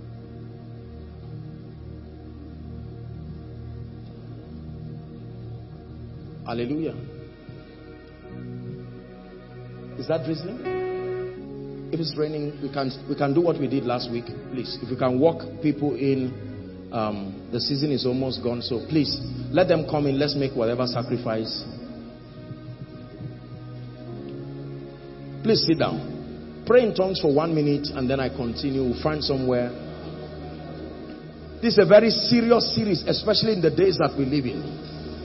Speaker 2: Hallelujah. Is that drizzling? If it's raining, we can we can do what we did last week. Please, if we can walk people in, um, the season is almost gone. So please, let them come in. Let's make whatever sacrifice. Please sit down. Pray in tongues for one minute and then I continue. We'll find somewhere. This is a very serious series, especially in the days that we live in.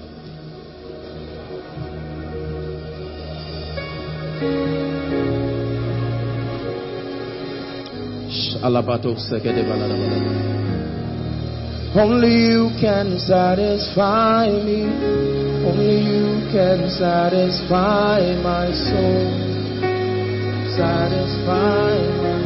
Speaker 2: Only you can satisfy me. Only you can satisfy my soul. Satisfy my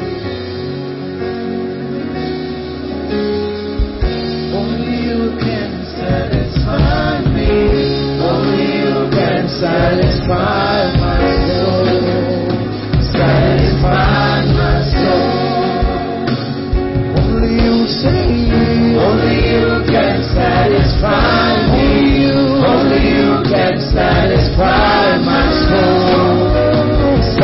Speaker 2: Only you can satisfy me. Only you can satisfy my soul. Satisfy my soul. Only you say, only you can satisfy me. Only you can satisfy my soul.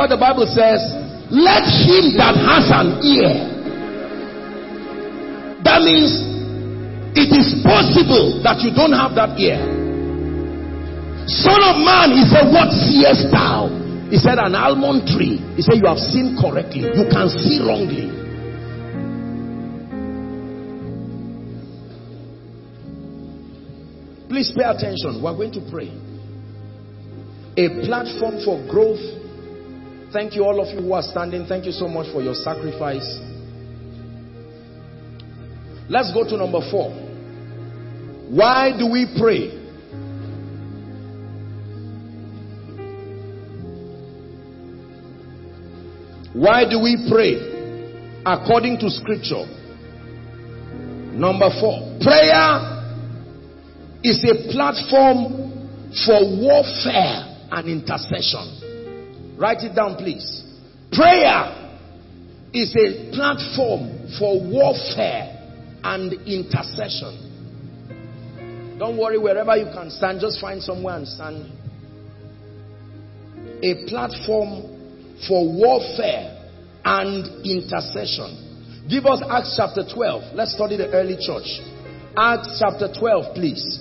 Speaker 2: why the Bible says, let him that has an ear. That means it is possible that you don't have that ear. Son of man, he said, what seest thou? He said, an almond tree. He said, you have seen correctly. You can see wrongly. Please pay attention. We're going to pray. A platform for growth. Thank you all of you who are standing. Thank you so much for your sacrifice. Let's go to number four. Why do we pray? Why do we pray? According to scripture. Number four. Prayer is a platform for warfare and intercession. Write it down, please. Prayer is a platform for warfare and intercession. Don't worry, wherever you can stand, just find somewhere and stand. A platform for warfare and intercession. Give us Acts chapter twelve. Let's study the early church. Acts chapter twelve, please.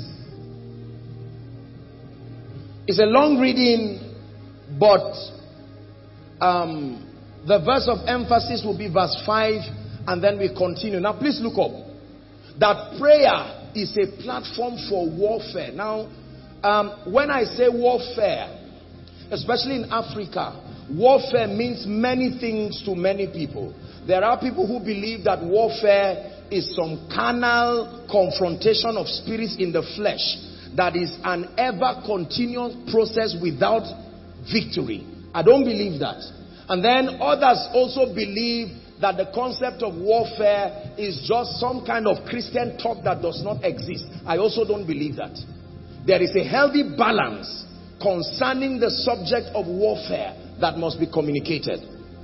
Speaker 2: It's a long reading, but um, the verse of emphasis will be verse five, and then we continue. Now please look up. That prayer is a platform for warfare. Now, um, when I say warfare, especially in Africa, warfare means many things to many people. There are people who believe that warfare is some carnal confrontation of spirits in the flesh, that is an ever continuous process without victory. I don't believe that. And then others also believe that the concept of warfare is just some kind of Christian talk that does not exist. I also don't believe that. There is a healthy balance concerning the subject of warfare that must be communicated.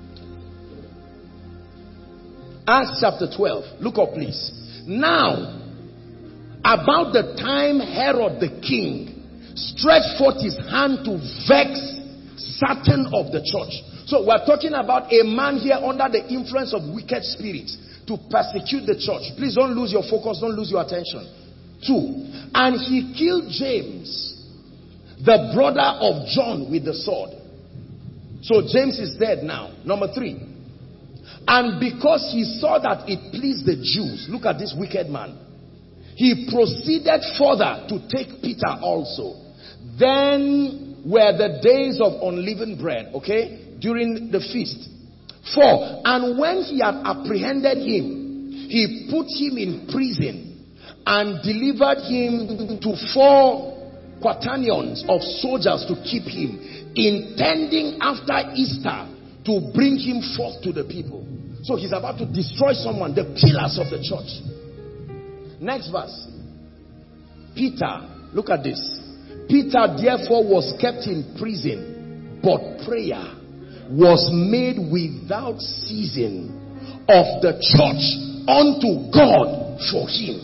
Speaker 2: Acts chapter twelve. Look up, please. Now, about the time Herod the king stretched forth his hand to vex certain of the church. So we're talking about a man here under the influence of wicked spirits to persecute the church. Please don't lose your focus, don't lose your attention. Two, and he killed James, the brother of John, with the sword. So James is dead now. Number three, and because he saw that it pleased the Jews, look at this wicked man, he proceeded further to take Peter also. Then were the days of unleavened bread, okay, during the feast. Four, and when he had apprehended him, he put him in prison and delivered him to four quaternions of soldiers to keep him, intending after Easter to bring him forth to the people. So he's about to destroy someone, the pillars of the church. Next verse. Peter, look at this. Peter therefore was kept in prison, but prayer was made without ceasing of the church unto God for him.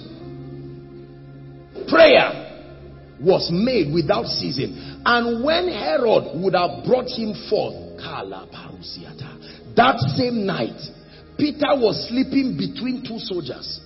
Speaker 2: Prayer was made without ceasing. And when Herod would have brought him forth, that same night, Peter was sleeping between two soldiers.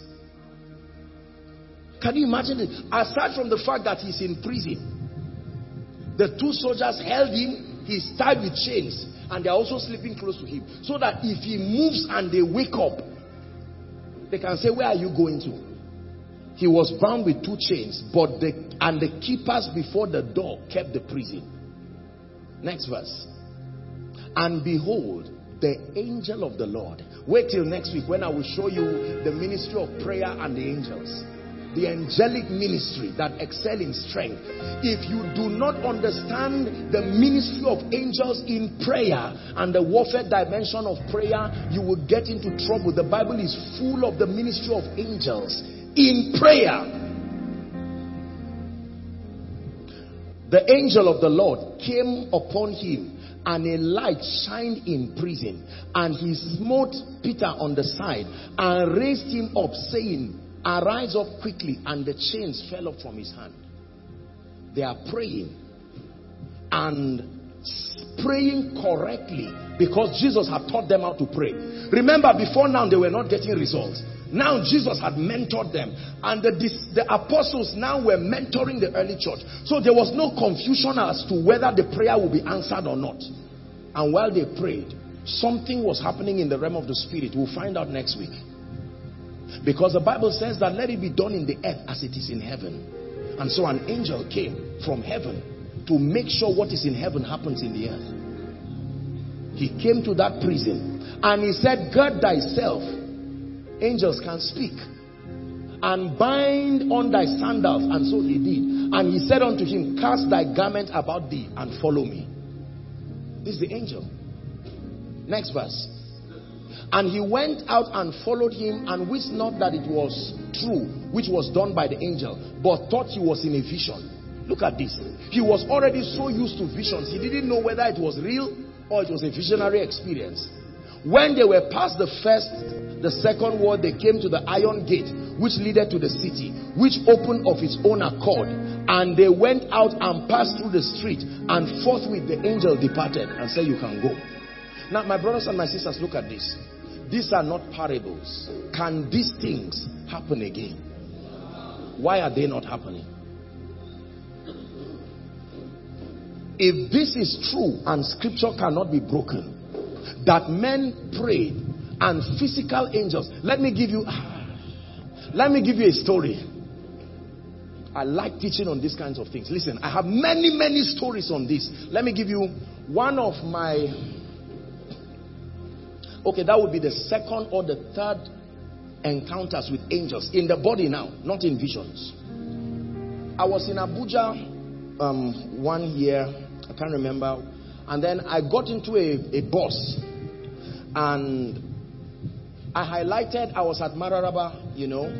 Speaker 2: Can you imagine it? Aside from the fact that he's in prison, the two soldiers held him, he's tied with chains, and they're also sleeping close to him. So that if he moves and they wake up, they can say, where are you going to? He was bound with two chains, but the and the keepers before the door kept the prison. Next verse. And behold, the angel of the Lord. Wait till next week when I will show you the ministry of prayer and the angels. The angelic ministry that excel in strength. If you do not understand the ministry of angels in prayer and the warfare dimension of prayer, you will get into trouble. The Bible is full of the ministry of angels in prayer. The angel of the Lord came upon him, and a light shined in prison, and he smote Peter on the side and raised him up, saying, arise up quickly. And the chains fell off from his hand. They are praying, and praying correctly because Jesus had taught them how to pray. Remember, before now they were not getting results. Now Jesus had mentored them, and the, the apostles now were mentoring the early church. So there was no confusion as to whether the prayer would be answered or not. And while they prayed, something was happening in the realm of the spirit. We'll find out next week. Because the Bible says that let it be done in the earth as it is in heaven. And so an angel came from heaven to make sure what is in heaven happens in the earth. He came to that prison and he said, gird thyself. Angels can speak. And bind on thy sandals. And so he did. And he said unto him, cast thy garment about thee and follow me. This is the angel. Next verse. And he went out and followed him, and wist not that it was true, which was done by the angel, but thought he was in a vision. Look at this. He was already so used to visions. He didn't know whether it was real or it was a visionary experience. When they were past the first, the second wall, they came to the iron gate, which leaded to the city, which opened of its own accord. And they went out and passed through the street, and forthwith the angel departed and said, you can go. Now, my brothers and my sisters, look at this. These are not parables. Can these things happen again? Why are they not happening? If this is true and scripture cannot be broken, that men prayed and physical angels, let me give you let me give you a story. I like teaching on these kinds of things. Listen, I have many many stories on this. Let me give you one of my okay that would be the second or the third encounters with angels in the body now, not in visions. I was in Abuja um, one year, I can't remember, and then I got into a, a bus, and I highlighted, I was at Mararaba, you know,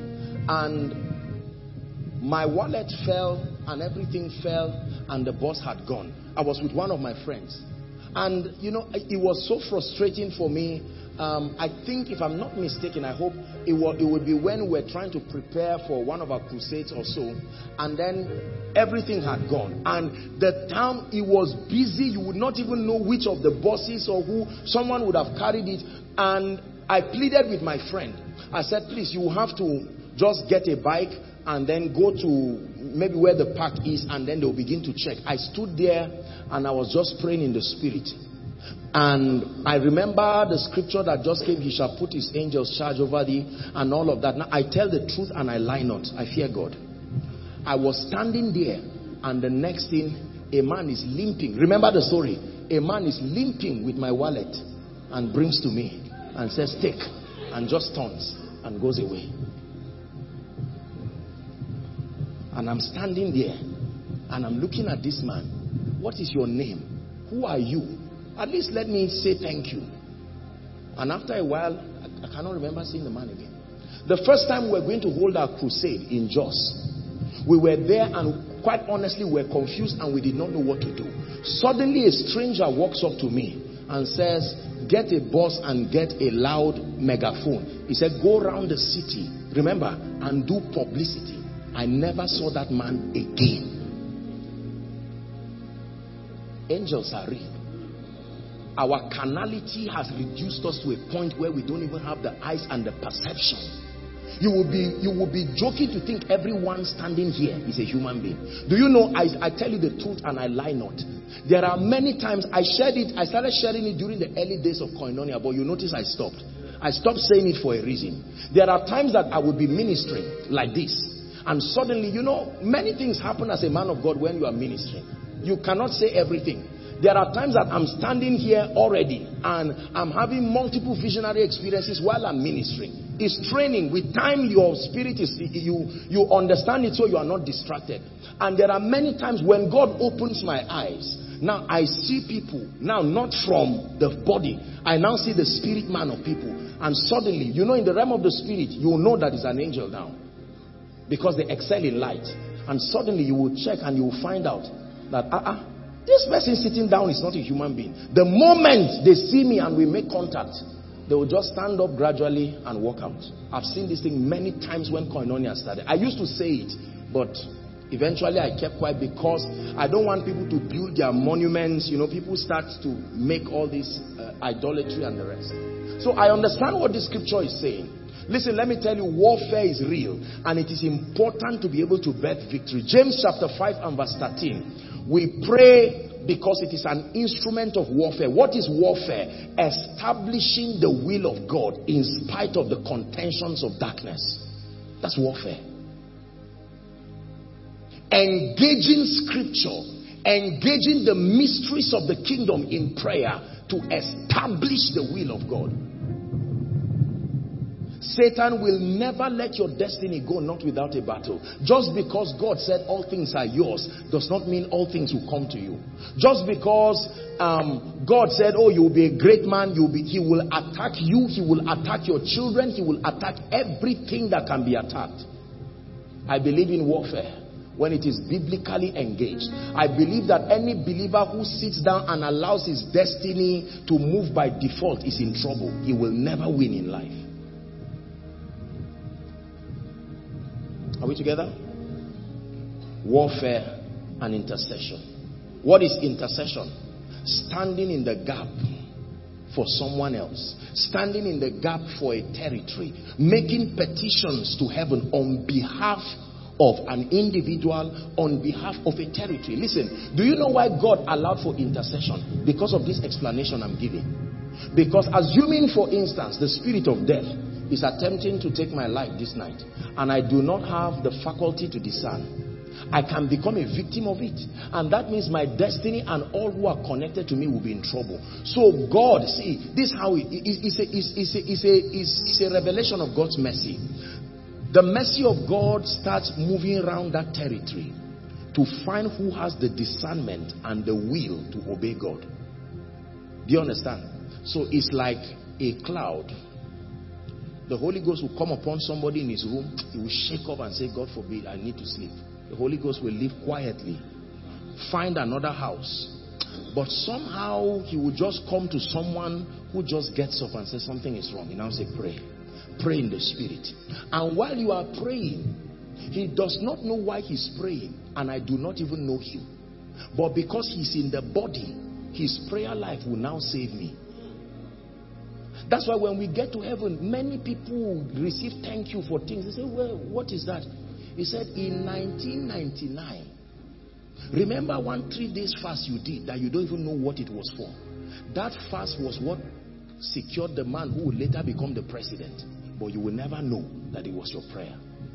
Speaker 2: and my wallet fell and everything fell and the bus had gone. I was with one of my friends, and you know, it was so frustrating for me. Um, I think, if I'm not mistaken, I hope it, was, it would be when we were trying to prepare for one of our crusades or so, and then everything had gone. And the town, it was busy. You would not even know which of the buses or who. Someone would have carried it. And I pleaded with my friend. I said, please, you have to just get a bike and then go to maybe where the park is, and then they'll begin to check. I stood there and I was just praying in the spirit. And I remember the scripture that just came, he shall put his angels charge over thee, and all of that. Now I tell the truth and I lie not. I fear God. I was standing there, and the next thing, a man is limping. Remember the story. A man is limping with my wallet and brings to me and says, take, and just turns and goes away. And I'm standing there and I'm looking at this man. What is your name? Who are you? At least let me say thank you. And after a while, I, I cannot remember seeing the man again. The first time we were going to hold our crusade in Jos, we were there, and quite honestly we were confused and we did not know what to do. Suddenly a stranger walks up to me and says, get a bus and get a loud megaphone. He said, go around the city, remember, and do publicity. I never saw that man again. Angels are real. Our carnality has reduced us to a point where we don't even have the eyes and the perception. You will be, you will be joking to think everyone standing here is a human being. Do you know, I, I tell you the truth and I lie not. There are many times, I shared it, I started sharing it during the early days of Koinonia, but you notice I stopped. I stopped saying it for a reason. There are times that I would be ministering like this, and suddenly, you know, many things happen as a man of God when you are ministering. You cannot say everything. There are times that I'm standing here already and I'm having multiple visionary experiences while I'm ministering. It's training. With time, your spirit is, you, you understand it so you are not distracted. And there are many times when God opens my eyes, now I see people, now not from the body. I now see the spirit man of people. And suddenly, you know, in the realm of the spirit, you will know that it's an angel now. Because they excel in light. And suddenly you will check and you will find out that, uh-uh, this person sitting down is not a human being. The moment they see me and we make contact, they will just stand up gradually and walk out. I've seen this thing many times when Koinonia started. I used to say it, but Eventually I kept quiet because I don't want people to build their monuments. You know, people start to make all this uh, idolatry and the rest. So I understand what the scripture is saying. Listen, let me tell you, warfare is real and it is important to be able to birth victory. James chapter five and verse thirteen. We pray because it is an instrument of warfare. What is warfare? Establishing the will of God in spite of the contentions of darkness. That's warfare. Engaging scripture, engaging the mysteries of the kingdom in prayer to establish the will of God. Satan will never let your destiny go not without a battle. Just because God said all things are yours does not mean all things will come to you. Just because um, God said, oh, you will be a great man, you'll be, he will attack you, he will attack your children, he will attack everything that can be attacked. I believe in warfare when it is biblically engaged. I believe that any believer who sits down and allows his destiny to move by default is in trouble. He will never win in life. Are we together? Warfare and intercession. What is intercession? Standing in the gap for someone else. Standing in the gap for a territory. Making petitions to heaven on behalf of an individual, on behalf of a territory. Listen, do you know why God allowed for intercession? Because of this explanation I'm giving. Because assuming, for instance, the spirit of death is attempting to take my life this night, and I do not have the faculty to discern, I can become a victim of it. And that means my destiny and all who are connected to me will be in trouble. So God, see, this is how it is a, is a, is a, is a revelation of God's mercy. The mercy of God starts moving around that territory to find who has the discernment and the will to obey God. Do you understand? So it's like a cloud. The Holy Ghost will come upon somebody in his room. He will shake up and say, God forbid, I need to sleep. The Holy Ghost will leave quietly, find another house. But somehow he will just come to someone who just gets up and says something is wrong. He now say, pray. Pray in the spirit. And while you are praying, he does not know why he's praying. And I do not even know him. But because he's in the body, his prayer life will now save me. That's why when we get to heaven, many people receive thank you for things. They say, well, what is that? He said, in nineteen ninety-nine, remember one three days fast you did that you don't even know what it was for. That fast was what secured the man who would later become the president. But you will never know that it was your prayer.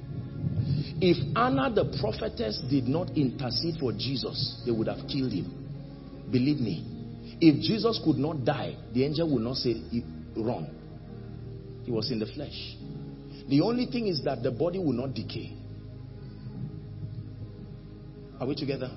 Speaker 2: If Anna the prophetess did not intercede for Jesus, they would have killed him. Believe me. If Jesus could not die, the angel would not say, run. He was in the flesh. The only thing is that the body will not decay. Are we together?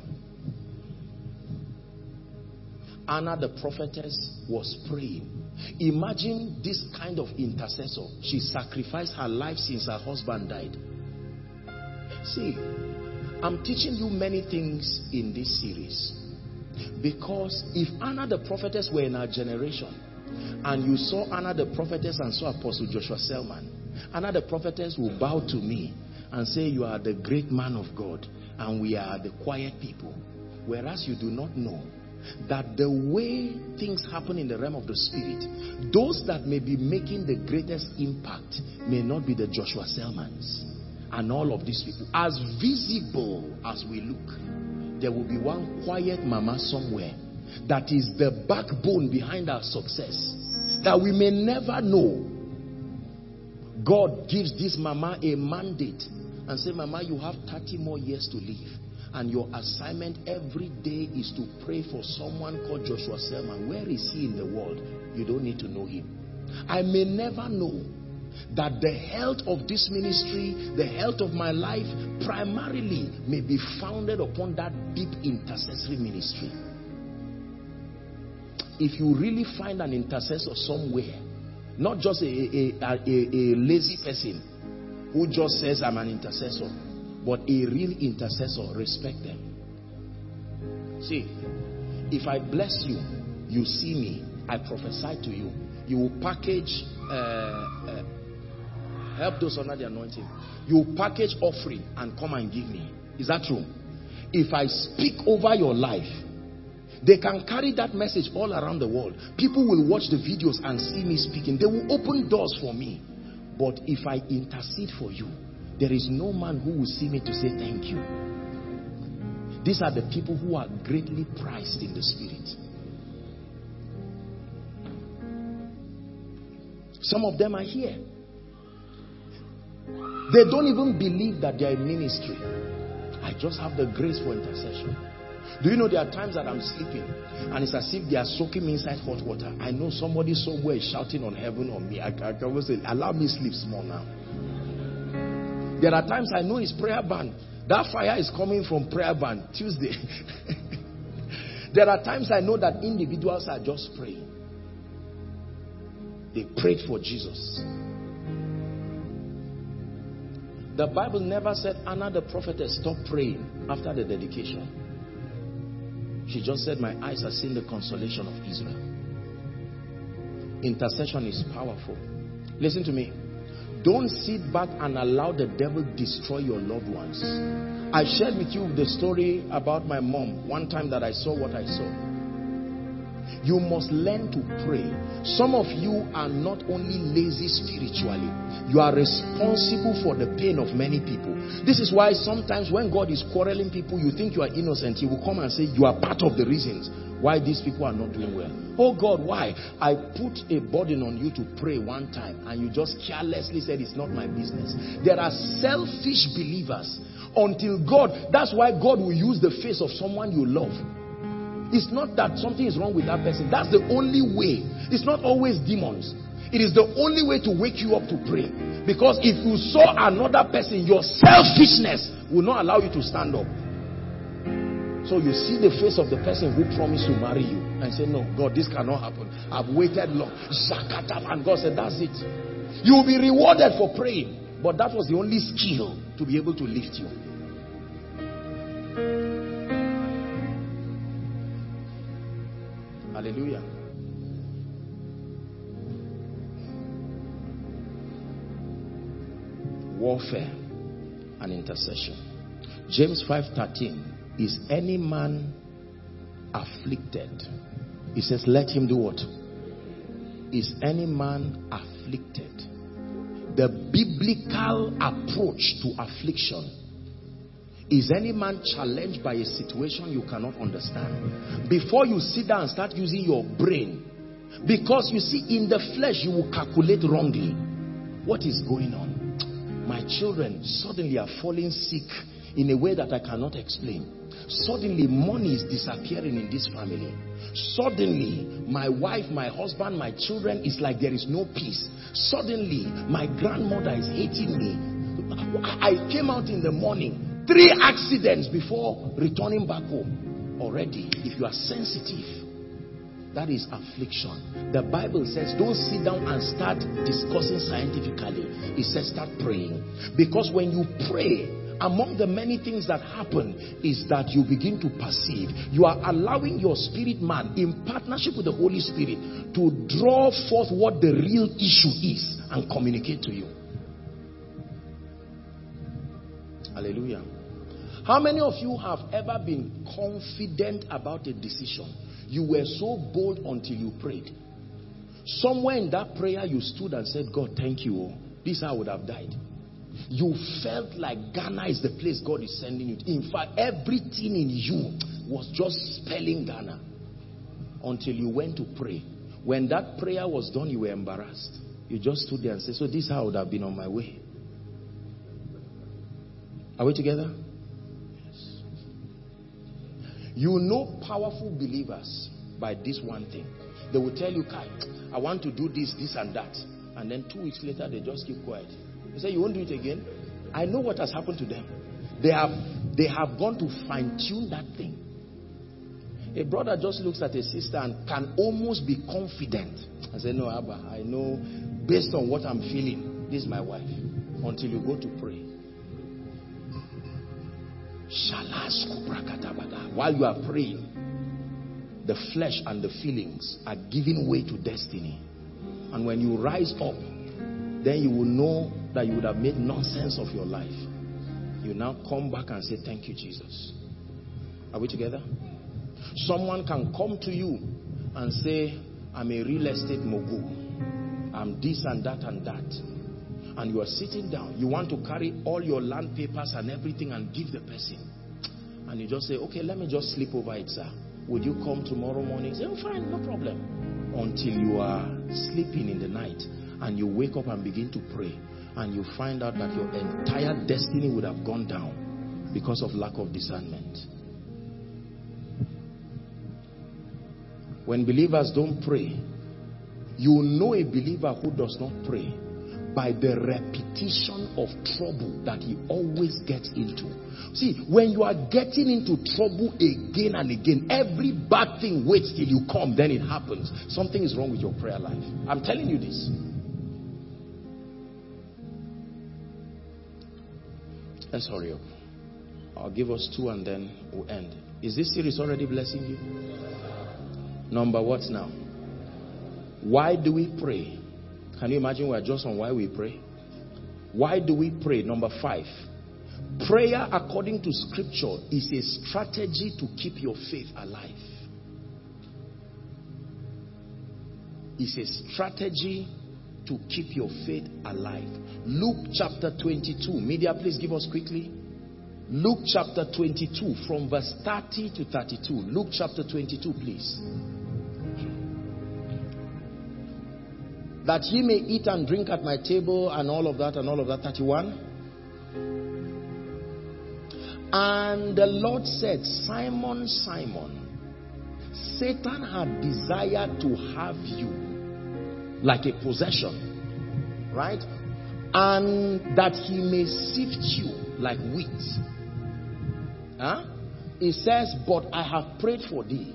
Speaker 2: Anna the prophetess was praying. Imagine this kind of intercessor. She sacrificed her life since her husband died. See, I'm teaching you many things in this series. Because if Anna the prophetess were in our generation, and you saw Anna the prophetess and saw Apostle Joshua Selman, Anna the prophetess will bow to me and say, you are the great man of God and we are the quiet people. Whereas you do not know that the way things happen in the realm of the spirit, those that may be making the greatest impact may not be the Joshua Selmans and all of these people. As visible as we look, there will be one quiet mama somewhere that is the backbone behind our success, that we may never know. God gives this mama a mandate and say, mama, you have thirty more years to live. And your assignment every day is to pray for someone called Joshua Selman. Where is he in the world? You don't need to know him. I may never know that the health of this ministry, the health of my life, primarily may be founded upon that deep intercessory ministry. If you really find an intercessor somewhere, not just a, a, a, a, a lazy person who just says, I'm an intercessor, but a real intercessor, respect them. See, if I bless you, you see me, I prophesy to you, you will package, uh, uh, help those under the anointing, you will package offering and come and give me. Is that true? If I speak over your life, they can carry that message all around the world. People will watch the videos and see me speaking. They will open doors for me. But if I intercede for you, there is no man who will see me to say thank you. These are the people who are greatly prized in the spirit. Some of them are here. They don't even believe that they are in ministry. I just have the grace for intercession. Do you know there are times that I'm sleeping and it's as if they are soaking me inside hot water. I know somebody somewhere is shouting on heaven on me. I can always say, allow me sleep small now. There are times I know it's prayer band. That fire is coming from prayer band Tuesday. There are times I know that individuals are just praying. They prayed for Jesus. The Bible never said Anna the prophetess stopped praying after the dedication. She just said, my eyes have seen the consolation of Israel. Intercession is powerful. Listen to me. Don't sit back and allow the devil destroy your loved ones. I shared with you the story about my mom one time that I saw what I saw. You must learn to pray. Some of you are not only lazy spiritually, you are responsible for the pain of many people. This is why sometimes when God is quarreling people, you think you are innocent. He will come and say, you are part of the reasons why these people are not doing well. Oh God, why? I put a burden on you to pray one time and you just carelessly said it's not my business. There are selfish believers until God, that's why God will use the face of someone you love. It's not that something is wrong with that person. That's the only way. It's not always demons. It is the only way to wake you up to pray. Because if you saw another person, your selfishness will not allow you to stand up. So you see the face of the person who promised to marry you and say, no, God, this cannot happen. I've waited long. And God said, that's it. You will be rewarded for praying. But that was the only skill to be able to lift you. Hallelujah. Warfare and intercession. James five thirteen. Is any man afflicted? He says, let him do what? Is any man afflicted? The biblical approach to affliction. Is any man challenged by a situation you cannot understand? Before you sit down and start using your brain, because you see, in the flesh you will calculate wrongly. What is going on? My children suddenly are falling sick in a way that I cannot explain. Suddenly money is disappearing in this family. Suddenly my wife, my husband, my children, is like there is no peace. Suddenly my grandmother is hating me. I came out in the morning. Three accidents before returning back home. Already, if you are sensitive, that is affliction. The Bible says, don't sit down and start discussing scientifically. It says, start praying. Because when you pray, among the many things that happen is that you begin to perceive. You are allowing your spirit man, in partnership with the Holy Spirit, to draw forth what the real issue is and communicate to you. Hallelujah. How many of you have ever been confident about a decision? You were so bold until you prayed. Somewhere in that prayer you stood and said, God, thank you. Oh, this I would have died. You felt like Ghana is the place God is sending you. In fact, everything in you was just spelling Ghana until you went to pray. When that prayer was done, you were embarrassed. You just stood there and said, so this is how I would have been on my way. Are we together? Yes. You know powerful believers by this one thing. They will tell you, Kai, I want to do this, this and that. And then two weeks later, they just keep quiet. They say, you won't do it again? I know what has happened to them. They have, they have gone to fine-tune that thing. A brother just looks at a sister and can almost be confident. I say, no, Abba, I know based on what I'm feeling, this is my wife. Until you go to pray. While you are praying, the flesh and the feelings are giving way to destiny. And when you rise up, then you will know that you would have made nonsense of your life. You now come back and say, thank you, Jesus. Are we together? Someone can come to you and say, I'm a real estate mogul. I'm this and that and that. And you are sitting down. You want to carry all your land papers and everything and give the person. And you just say, okay, let me just sleep over it, sir. Would you come tomorrow morning? Say, oh, fine, no problem. Until you are sleeping in the night and you wake up and begin to pray. And you find out that your entire destiny would have gone down because of lack of discernment. When believers don't pray, you know a believer who does not pray by the repetition of trouble that he always gets into. See, when you are getting into trouble again and again, every bad thing waits till you come, then it happens. Something is wrong with your prayer life. I'm telling you this. Let's hurry up. I'll give us two and then we'll end. Is this series already blessing you? Number what now? Why do we pray? Can you imagine we're just on why we pray? Why do we pray? Number five. Prayer, according to scripture, is a strategy to keep your faith alive. It's a strategy to keep your faith alive. Luke chapter twenty-two. Media, please give us quickly. Luke chapter twenty-two from verse thirty to thirty-two. Luke chapter twenty-two, please. That ye may eat and drink at my table and all of that and all of that. thirty-one. And the Lord said, Simon, Simon, Satan had desired to have you like a possession, right? And that he may sift you like wheat. Huh? It says, but I have prayed for thee,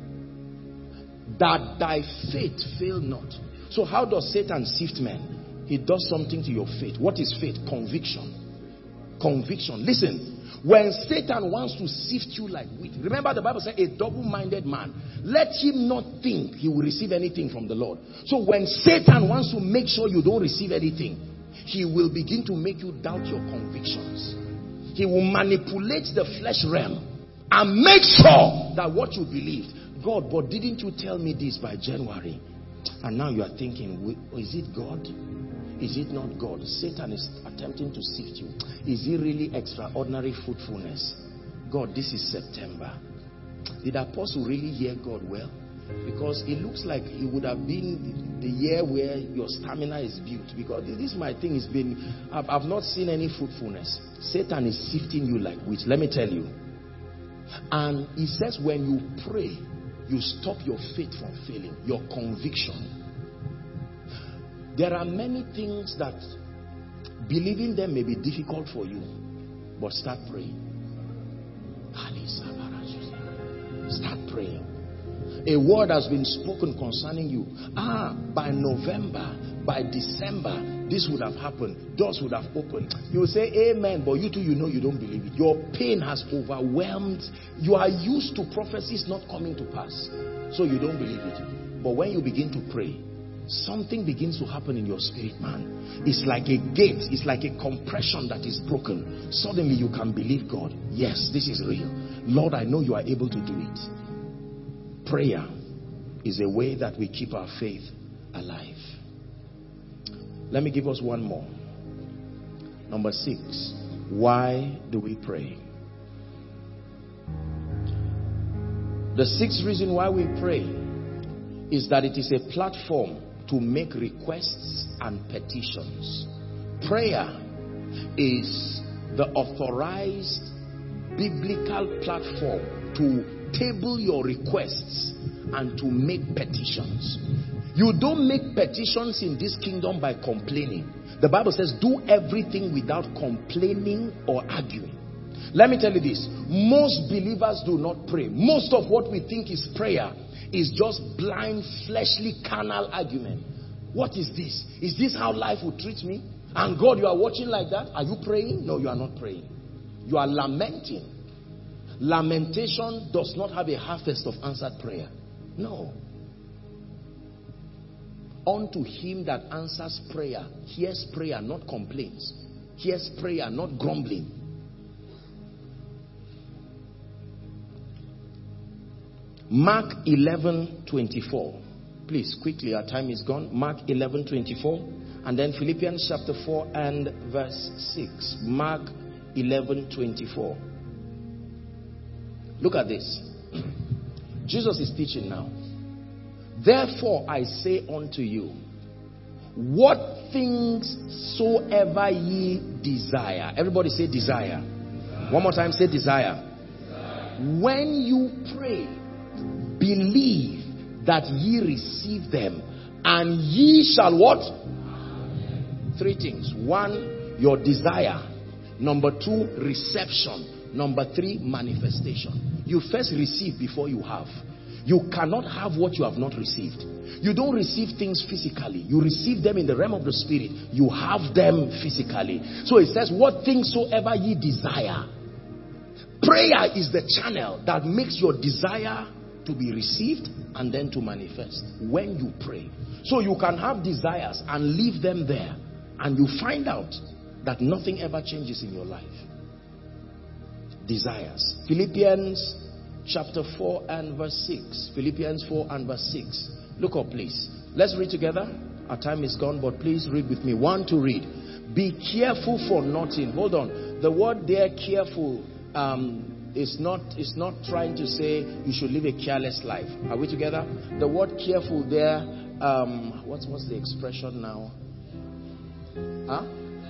Speaker 2: that thy faith fail not. So how does Satan sift men? He does something to your faith. What is faith? Conviction. Conviction. Listen, when Satan wants to sift you like wheat, remember the Bible says, a double-minded man, let him not think he will receive anything from the Lord. So when Satan wants to make sure you don't receive anything, he will begin to make you doubt your convictions. He will manipulate the flesh realm and make sure that what you believed, God, but didn't you tell me this by January? And now you are thinking, is it God? Is it not God? Satan is attempting to sift you. Is it really extraordinary fruitfulness? God, this is September. Did the apostle really hear God well? Because it looks like it would have been the year where your stamina is built. Because this my thing has been, I've, I've not seen any fruitfulness. Satan is sifting you like wheat. Let me tell you. And he says when you pray, you stop your faith from failing. Your conviction. There are many things that believing them may be difficult for you, but start praying. Start praying. A word has been spoken concerning you. Ah, by November, by December, this would have happened. Doors would have opened. You will say amen, but you too, you know you don't believe it. Your pain has overwhelmed. You are used to prophecies not coming to pass, so you don't believe it. But when you begin to pray, something begins to happen in your spirit, man. It's like a gate. It's like a compression that is broken. Suddenly you can believe God. Yes, this is real. Lord, I know you are able to do it. Prayer is a way that we keep our faith alive. Let me give us one more. Number six. Why do we pray? The sixth reason why we pray is that it is a platform to make requests and petitions. Prayer is the authorized biblical platform to table your requests and to make petitions. You don't make petitions in this kingdom by complaining. The Bible says do everything without complaining or arguing. Let me tell you this. Most believers do not pray. Most of what we think is prayer is just blind, fleshly, carnal argument. What is this? Is this how life will treat me? And God, you are watching like that? Are you praying? No, you are not praying. You are lamenting. Lamentation does not have a harvest of answered prayer. No. Unto him that answers prayer, hears prayer, not complaints. Hears prayer, not grumbling. Mark eleven twenty-four. Please, quickly, our time is gone. Mark eleven twenty-four. And then Philippians chapter four and verse six. Mark eleven twenty-four. Look at this. Jesus is teaching now. Therefore I say unto you, what things soever ye desire. Everybody say desire. Desire. One more time, say desire. Desire. When you pray, believe that ye receive them, and ye shall what? Three things. One, your desire. Number two, reception. Number three, manifestation. You first receive before you have. You cannot have what you have not received. You don't receive things physically. You receive them in the realm of the spirit. You have them physically. So it says, what things soever ye desire. Prayer is the channel that makes your desire to be received and then to manifest when you pray. So you can have desires and leave them there, and you find out that nothing ever changes in your life. Desires. Philippians chapter four and verse six. Philippians four and verse six. Look up, please. Let's read together. Our time is gone, but please read with me. One to read. Be careful for nothing. Hold on. The word there, careful, um, is not is not trying to say you should live a careless life. Are we together? The word careful there, um, what's what's the expression now? Huh?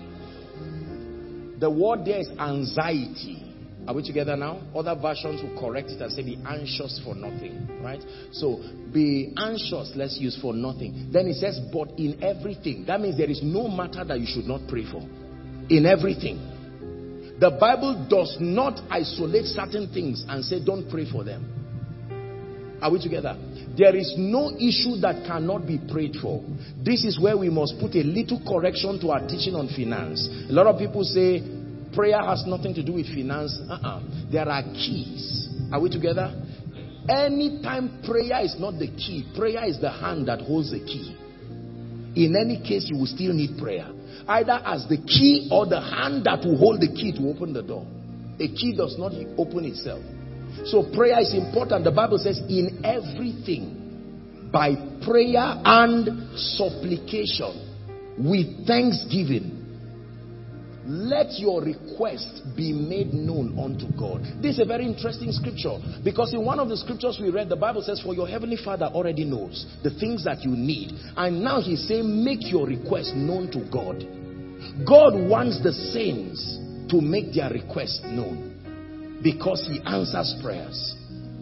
Speaker 2: The word there is anxiety. Are we together now? Other versions will correct it and say be anxious for nothing. Right? So be anxious, let's use for nothing. Then it says, but in everything. That means there is no matter that you should not pray for. In everything. The Bible does not isolate certain things and say don't pray for them. Are we together? There is no issue that cannot be prayed for. This is where we must put a little correction to our teaching on finance. A lot of people say prayer has nothing to do with finance. Uh-uh. There are keys. Are we together? Anytime prayer is not the key, prayer is the hand that holds the key. In any case, you will still need prayer. Either as the key or the hand that will hold the key to open the door. A key does not open itself. So prayer is important. The Bible says in everything, by prayer and supplication, with thanksgiving, let your request be made known unto God. This is a very interesting scripture, because in one of the scriptures we read, the Bible says, for your heavenly Father already knows the things that you need. And now he's saying, make your request known to God. God wants the saints to make their request known, because he answers prayers.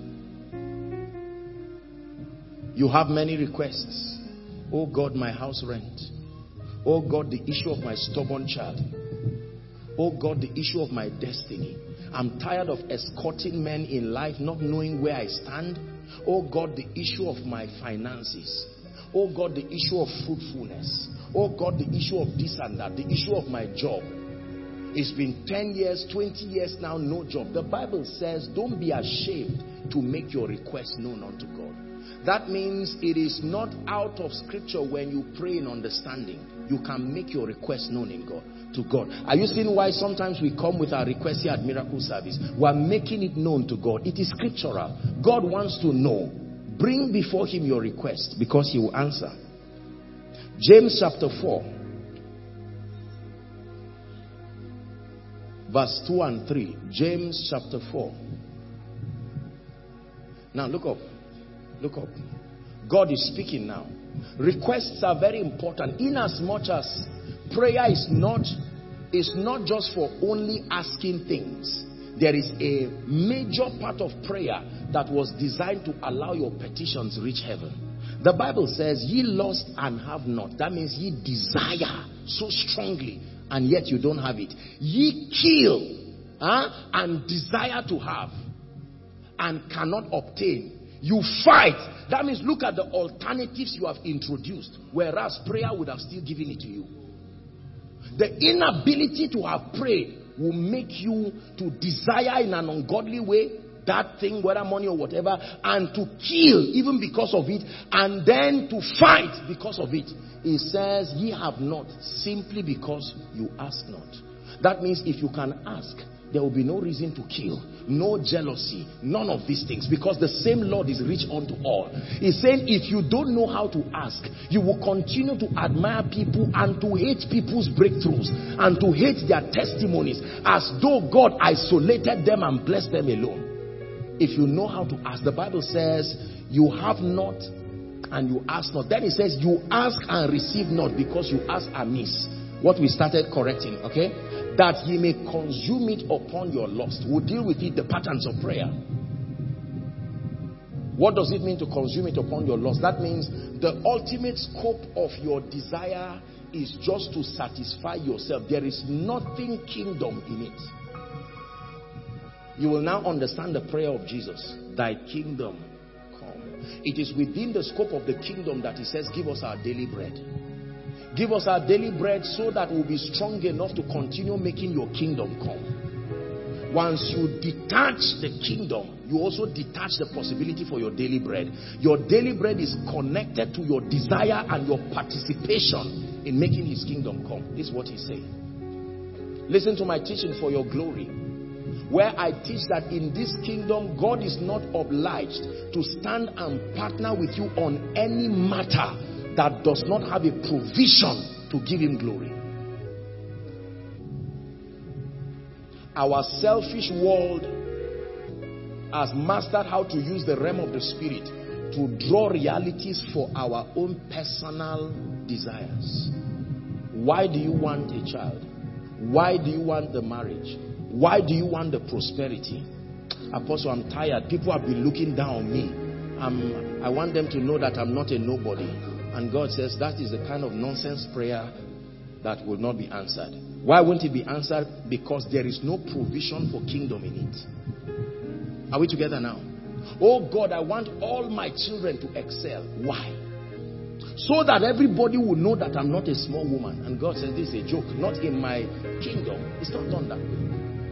Speaker 2: You have many requests. Oh God, my house rent. Oh God, the issue of my stubborn child. Oh God, the issue of my destiny. I'm tired of escorting men in life, not knowing where I stand. Oh God, the issue of my finances. Oh God, the issue of fruitfulness. Oh God, the issue of this and that. The issue of my job. It's been ten years, twenty years now, no job. The Bible says, don't be ashamed to make your request known unto God. That means it is not out of scripture when you pray in understanding. You can make your request known in God. To God. Are you seeing why sometimes we come with our request here at Miracle Service? We are making it known to God. It is scriptural. God wants to know. Bring before him your request, because he will answer. James chapter four, verse two and three. James chapter four. Now look up. Look up. God is speaking now. Requests are very important, in as much as prayer is not, is not just for only asking things. There is a major part of prayer that was designed to allow your petitions reach heaven. The Bible says, ye lust and have not. That means ye desire so strongly and yet you don't have it. Ye kill huh, and desire to have and cannot obtain. You fight. That means look at the alternatives you have introduced, whereas prayer would have still given it to you. The inability to have prayed will make you to desire in an ungodly way that thing, whether money or whatever, and to kill even because of it, and then to fight because of it. It says, ye have not, simply because you ask not. That means if you can ask, there will be no reason to kill, no jealousy, none of these things, because the same Lord is rich unto all. He's saying if you don't know how to ask, you will continue to admire people and to hate people's breakthroughs and to hate their testimonies as though God isolated them and blessed them alone. If you know how to ask, the Bible says you have not and you ask not. Then it says you ask and receive not because you ask amiss. What we started correcting, okay? That ye may consume it upon your lust. We'll deal with it, the patterns of prayer. What does it mean to consume it upon your lust? That means the ultimate scope of your desire is just to satisfy yourself. There is nothing kingdom in it. You will now understand the prayer of Jesus. Thy kingdom come. It is within the scope of the kingdom that he says, give us our daily bread. Give us our daily bread so that we'll be strong enough to continue making your kingdom come. Once you detach the kingdom, you also detach the possibility for your daily bread. Your daily bread is connected to your desire and your participation in making his kingdom come. This is what he's saying. Listen to my teaching for your glory, where I teach that in this kingdom, God is not obliged to stand and partner with you on any matter that does not have a provision to give him glory. Our selfish world has mastered how to use the realm of the spirit to draw realities for our own personal desires. Why do you want a child? Why do you want the marriage? Why do you want the prosperity? Apostle, I'm tired. People have been looking down on me. I'm, I want them to know that I'm not a nobody. And God says that is the kind of nonsense prayer that will not be answered. Why won't it be answered? Because there is no provision for kingdom in it. Are we together now? Oh God, I want all my children to excel. Why? So that everybody will know that I'm not a small woman. And God says this is a joke. Not in my kingdom. It's not done that way.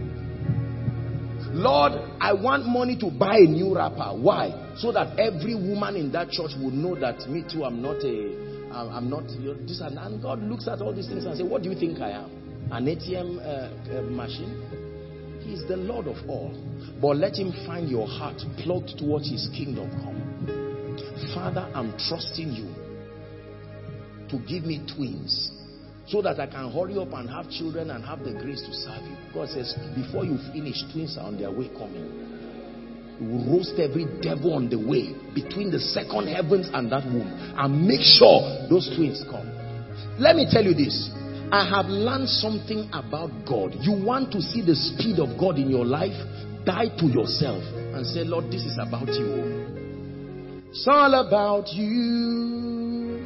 Speaker 2: Lord, I want money to buy a new wrapper. Why? So that every woman in that church will know that me too, I'm not a, I'm not, you know, this and that. And God looks at all these things and says, what do you think I am? An A T M uh, uh, machine? He is the Lord of all. But let him find your heart plugged towards his kingdom come. Father, I'm trusting you to give me twins, so that I can hurry up and have children and have the grace to serve you. God says, before you finish, twins are on their way coming. You will roast every devil on the way between the second heavens and that womb, and make sure those twins come. Let me tell you this. I have learned something about God. You want to see the speed of God in your life? Die to yourself and say, Lord, this is about you. It's all about you,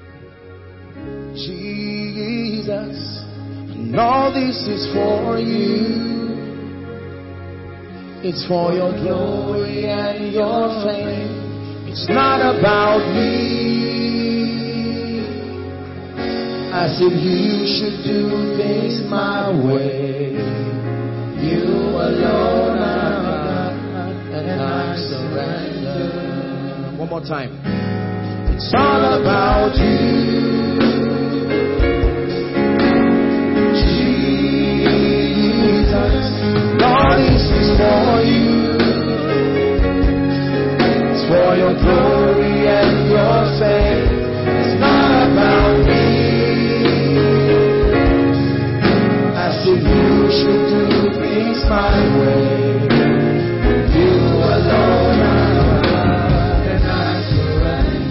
Speaker 2: Jesus, and all this is for you. It's for your glory and your fame. It's not about me, as if you should do things my way. You alone are God, and I surrender. One more time. It's all about you, all this is for you. It's for your glory and your fame. It's not about me, as if you should do things my way. You alone are God, and I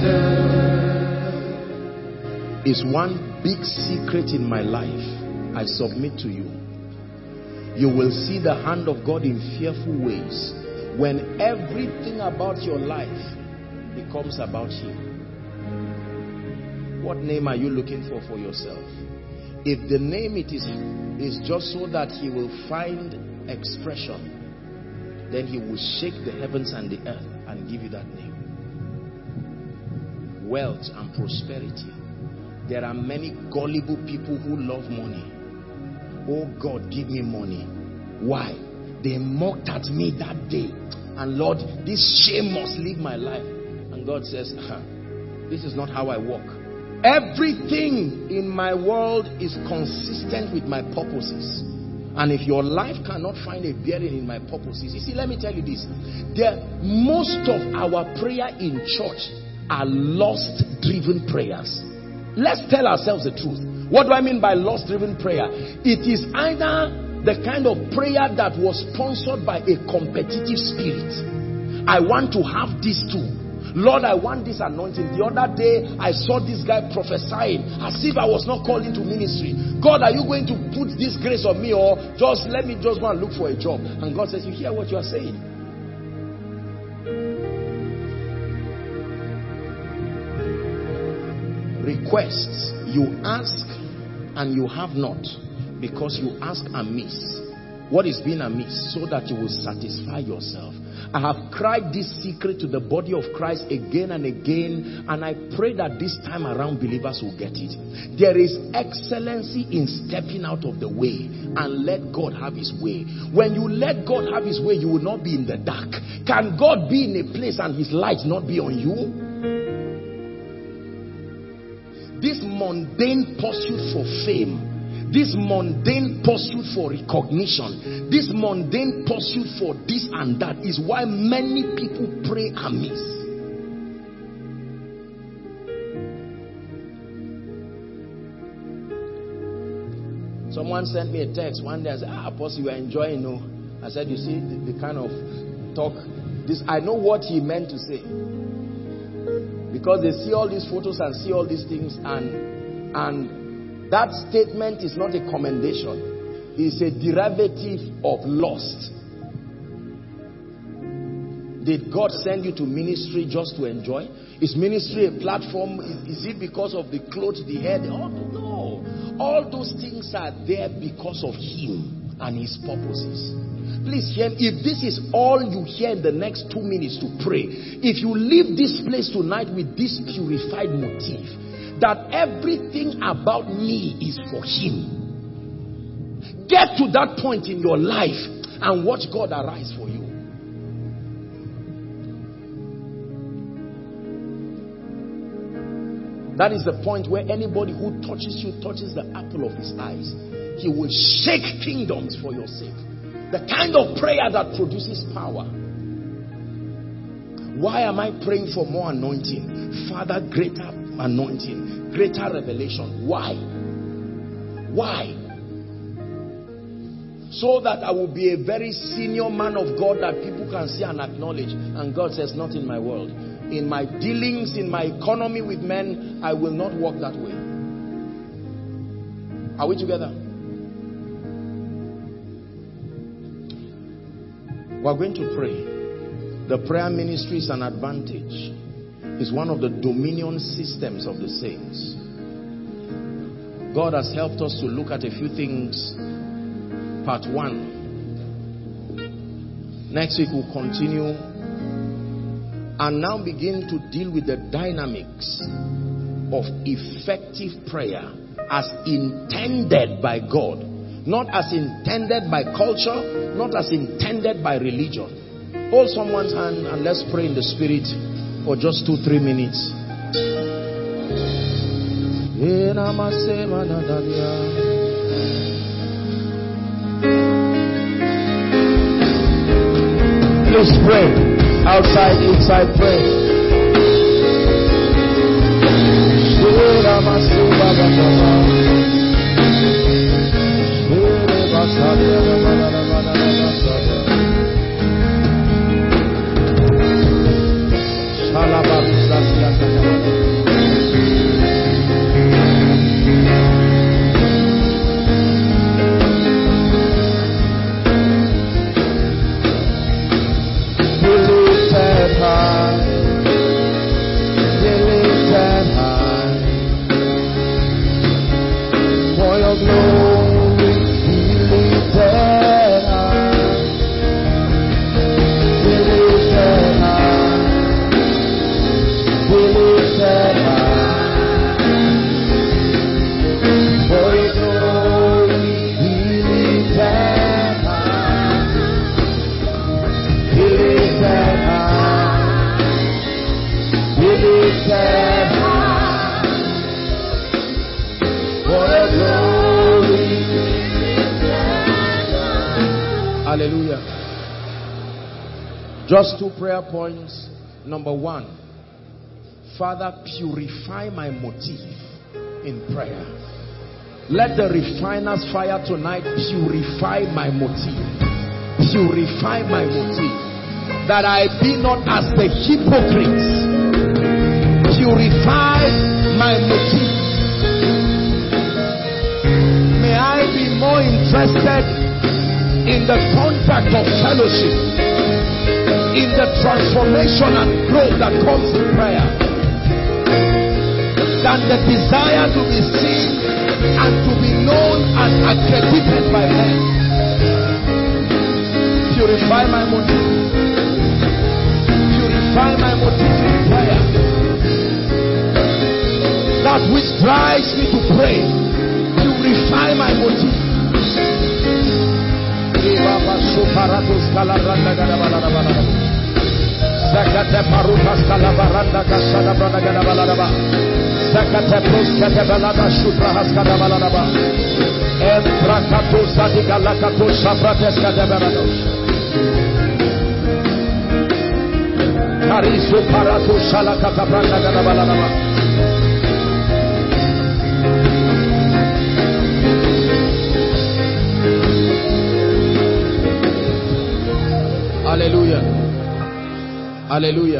Speaker 2: surrender. It's one big secret in my life. I submit to you. You will see the hand of God in fearful ways when everything about your life becomes about him. What name are you looking for for yourself? If the name it is is just so that he will find expression, then he will shake the heavens and the earth and give you that name. Wealth and prosperity. There are many gullible people who love money. Oh God, give me money. Why? They mocked at me that day. And Lord, this shame must leave my life. And God says, this is not how I walk. Everything in my world is consistent with my purposes. And if your life cannot find a bearing in my purposes, you see, let me tell you this. There, most of our prayer in church are lust-driven prayers. Let's tell ourselves the truth. What do I mean by lust-driven prayer? It is either the kind of prayer that was sponsored by a competitive spirit. I want to have this too. Lord, I want this anointing. The other day, I saw this guy prophesying as if I was not called into ministry. God, are you going to put this grace on me, or just let me just go and look for a job? And God says, you hear what you are saying? Requests. You ask and you have not, because you ask amiss. What is being amiss? So that you will satisfy yourself. I have cried this secret to the body of Christ again and again, and I pray that this time around believers will get it. There is excellency in stepping out of the way and let God have his way. When you let God have his way, you will not be in the dark. Can God be in a place and his light not be on you? This mundane pursuit for fame, this mundane pursuit for recognition, this mundane pursuit for this and that is why many people pray amiss. Someone sent me a text one day. I said, ah, Apostle, you are enjoying, no? I said, you see the, the kind of talk, this, I know what he meant to say. Because they see all these photos and see all these things, and and that statement is not a commendation. It's a derivative of lust. Did God send you to ministry just to enjoy? Is ministry a platform? Is, is it because of the clothes, the hair? The, oh, no. All those things are there because of him and his purposes. Please hear me. If this is all you hear in the next two minutes to pray, if you leave this place tonight with this purified motive, that everything about me is for him, get to that point in your life and watch God arise for you. That is the point where anybody who touches you touches the apple of his eyes. He will shake kingdoms for your sake. The kind of prayer that produces power. Why am I praying for more anointing? Father, greater anointing, greater revelation. Why? Why? So that I will be a very senior man of God that people can see and acknowledge. And God says, not in my world. In my dealings, in my economy with men, I will not walk that way. Are we together? We're going to pray. The prayer ministry is an advantage. It's one of the dominion systems of the saints. God has helped us to look at a few things. Part one. Next week we'll continue and now begin to deal with the dynamics of effective prayer as intended by God. Not as intended by culture, not as intended by religion. Hold someone's hand and let's pray in the spirit for just two, three minutes. Please pray. Outside, inside, pray. Just two prayer points. Number one, Father, purify my motive in prayer. Let the refiner's fire tonight purify my motive. Purify my motive. That I be not as the hypocrites. Purify my motive. May I be more interested in the contact of fellowship, in the transformation and growth that comes in prayer, than the desire to be seen and to be known and accredited by men. Purify my motive. Purify my motive in prayer. That which drives me to pray. Purify my motive. Zakate parutas kalabaranda kasada brada gada baladaba. Zakate proskate balada shupra haskada baladaba. Emprakato sadika lakato shabrates kade balados. Karisu parato shalakata branda gada baladaba. Hallelujah. Hallelujah.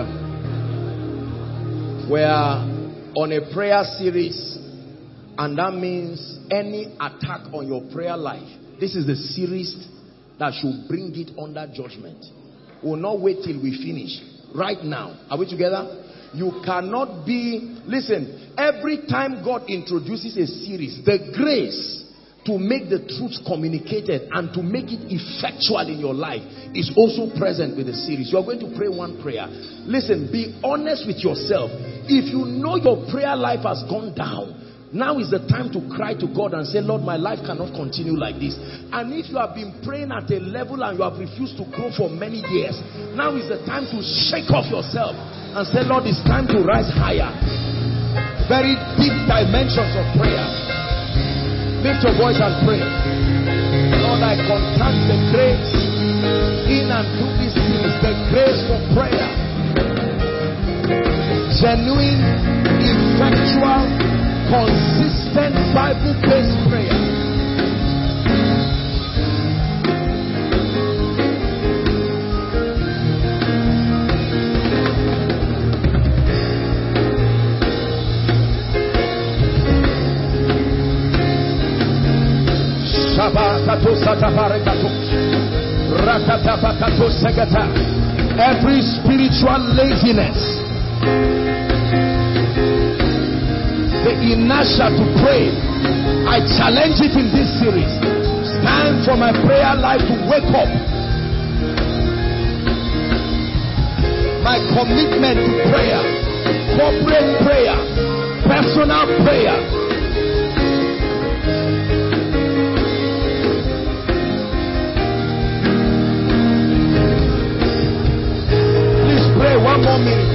Speaker 2: We are on a prayer series, and that means any attack on your prayer life, this is the series that should bring it under judgment. We will not wait till we finish. Right now. Are we together? You cannot be, listen, every time God introduces a series, the grace to make the truth communicated and to make it effectual in your life is also present with the series. You are going to pray one prayer. Listen, be honest with yourself. If you know your prayer life has gone down, now is the time to cry to God and say, Lord, my life cannot continue like this. And if you have been praying at a level and you have refused to grow for many years, now is the time to shake off yourself and say, Lord, it's time to rise higher. Very deep dimensions of prayer. Lift your voice and pray. Lord, I contact the grace in and through this series, the grace for prayer. Genuine, effectual, consistent, Bible-based prayer. Every spiritual laziness, the inertia to pray, I challenge it in this series. It's time for my prayer life to wake up. My commitment to prayer, corporate prayer, personal prayer. One more minute.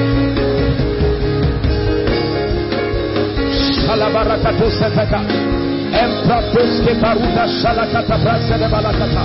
Speaker 2: Shalabarakato setaka. Empratoske paruta shalakata prase de balakata.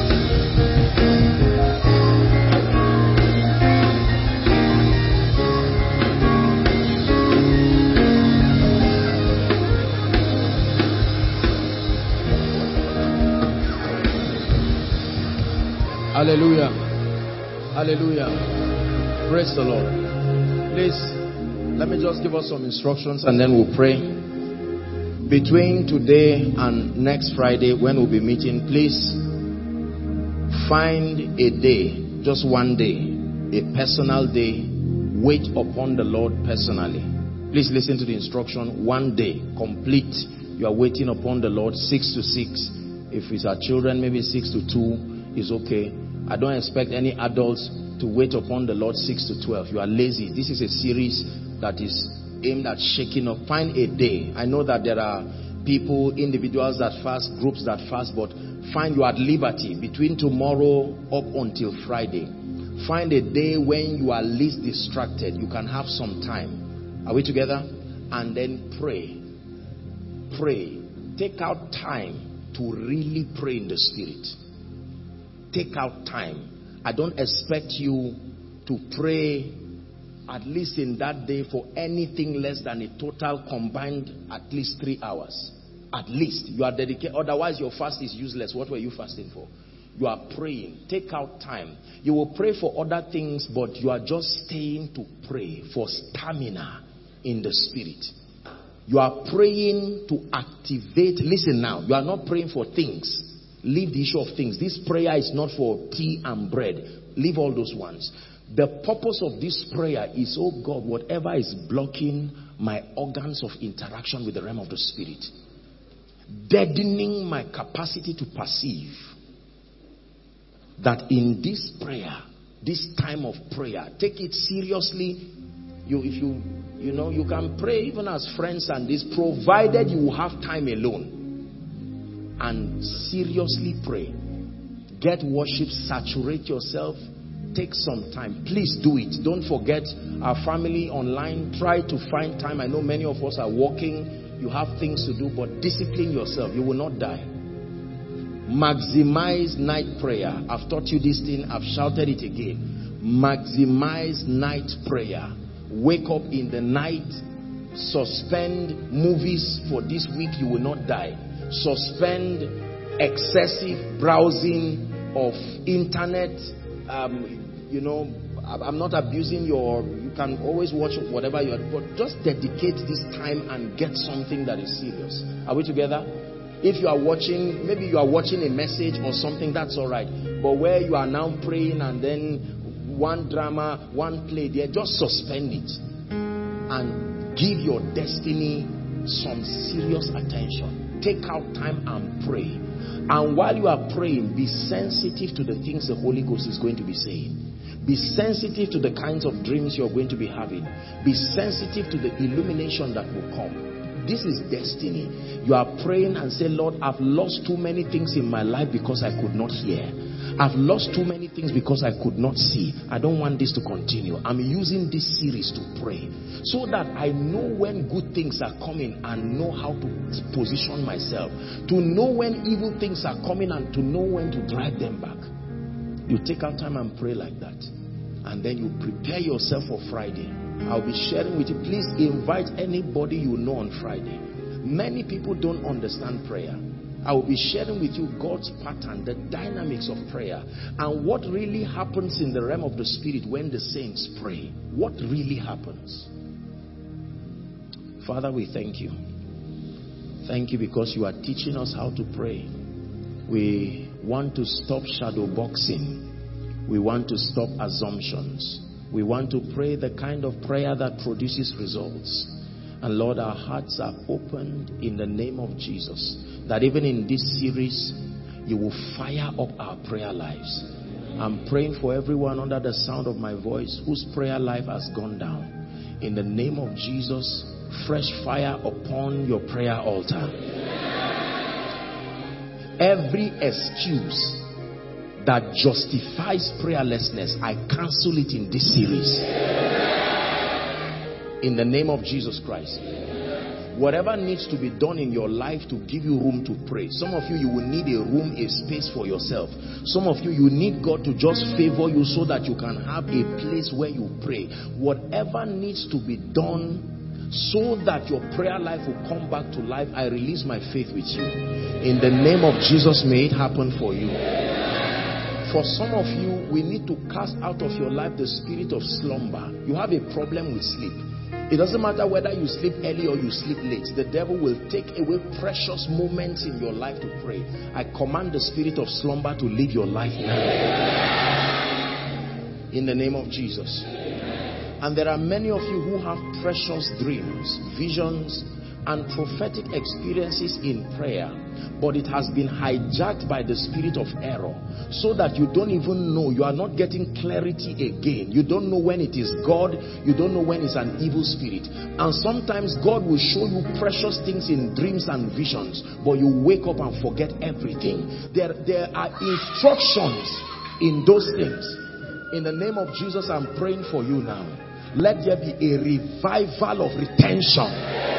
Speaker 2: Hallelujah. Hallelujah. Praise the Lord. Please, let me just give us some instructions and then we'll pray. Between today and next Friday when we'll be meeting, please find a day, just one day, a personal day. Wait upon the Lord personally. Please listen to the instruction. One day, complete. You are waiting upon the Lord six to six. If it's our children, maybe six to two is okay. I don't expect any adults to wait upon the Lord six to twelve. You are lazy. This is a series that is aimed at shaking up. Find a day. I know that there are people, individuals that fast, groups that fast, but find you at liberty between tomorrow up until Friday. Find a day when you are least distracted. You can have some time. Are we together? And then pray. Pray. Take out time to really pray in the Spirit. Take out time. I don't expect you to pray at least in that day for anything less than a total combined at least three hours. At least. You are dedicated. Otherwise your fast is useless. What were you fasting for? You are praying. Take out time. You will pray for other things, but you are just staying to pray for stamina in the spirit. You are praying to activate. Listen now. You are not praying for things. Leave the issue of things. This prayer is not for tea and bread. Leave all those ones. The purpose of this prayer is, oh God, whatever is blocking my organs of interaction with the realm of the spirit, deadening my capacity to perceive, that in this prayer, this time of prayer, take it seriously. You, if you, you know, you can pray even as friends and this, provided you have time alone, and seriously pray. Get worship, saturate yourself, take some time. Please do it. Don't forget our family online. Try to find time. I know many of us are working. You have things to do, but discipline yourself. You will not die. Maximize night prayer. I've taught you this thing. I've shouted it again. Maximize night prayer. Wake up in the night. Suspend movies for this week. You will not die. Suspend excessive browsing of internet. Um, you know, I'm not abusing your, you can always watch whatever you are, but just dedicate this time and get something that is serious. Are we together? If you are watching, maybe you are watching a message or something, that's all right. But where you are now praying and then one drama, one play there, just suspend it and give your destiny some serious attention. Take out time and pray. And while you are praying, be sensitive to the things the Holy Ghost is going to be saying. Be sensitive to the kinds of dreams you're going to be having. Be sensitive to the illumination that will come. This is destiny. You are praying and say, Lord, I've lost too many things in my life because I could not hear. I've lost too many things because I could not see. I don't want this to continue. I'm using this series to pray so that I know when good things are coming and know how to position myself. To know when evil things are coming and to know when to drive them back. You take out time and pray like that. And then you prepare yourself for Friday. I'll be sharing with you. Please invite anybody you know on Friday. Many people don't understand prayer. I will be sharing with you God's pattern, the dynamics of prayer, and what really happens in the realm of the spirit when the saints pray. What really happens? Father, we thank you. Thank you because you are teaching us how to pray. We want to stop shadow boxing. We want to stop assumptions. We want to pray the kind of prayer that produces results. And Lord, our hearts are opened in the name of Jesus, that even in this series, you will fire up our prayer lives. I'm praying for everyone under the sound of my voice whose prayer life has gone down. In the name of Jesus, fresh fire upon your prayer altar. Every excuse that justifies prayerlessness, I cancel it in this series. In the name of Jesus Christ. Whatever needs to be done in your life to give you room to pray. Some of you, you will need a room, a space for yourself. Some of you, you need God to just favor you so that you can have a place where you pray. Whatever needs to be done so that your prayer life will come back to life, I release my faith with you. In the name of Jesus, may it happen for you. For some of you, we need to cast out of your life the spirit of slumber. You have a problem with sleep. It doesn't matter whether you sleep early or you sleep late. The devil will take away precious moments in your life to pray. I command the spirit of slumber to leave your life now. In the name of Jesus. And there are many of you who have precious dreams, visions, and prophetic experiences in prayer, but it has been hijacked by the spirit of error, so that you don't even know, you are not getting clarity again. You don't know when it is God, you don't know when it's an evil spirit. And sometimes God will show you precious things in dreams and visions, but you wake up and forget everything. There, there are instructions in those things. In the name of Jesus, I'm praying for you now. Let there be a revival of retention.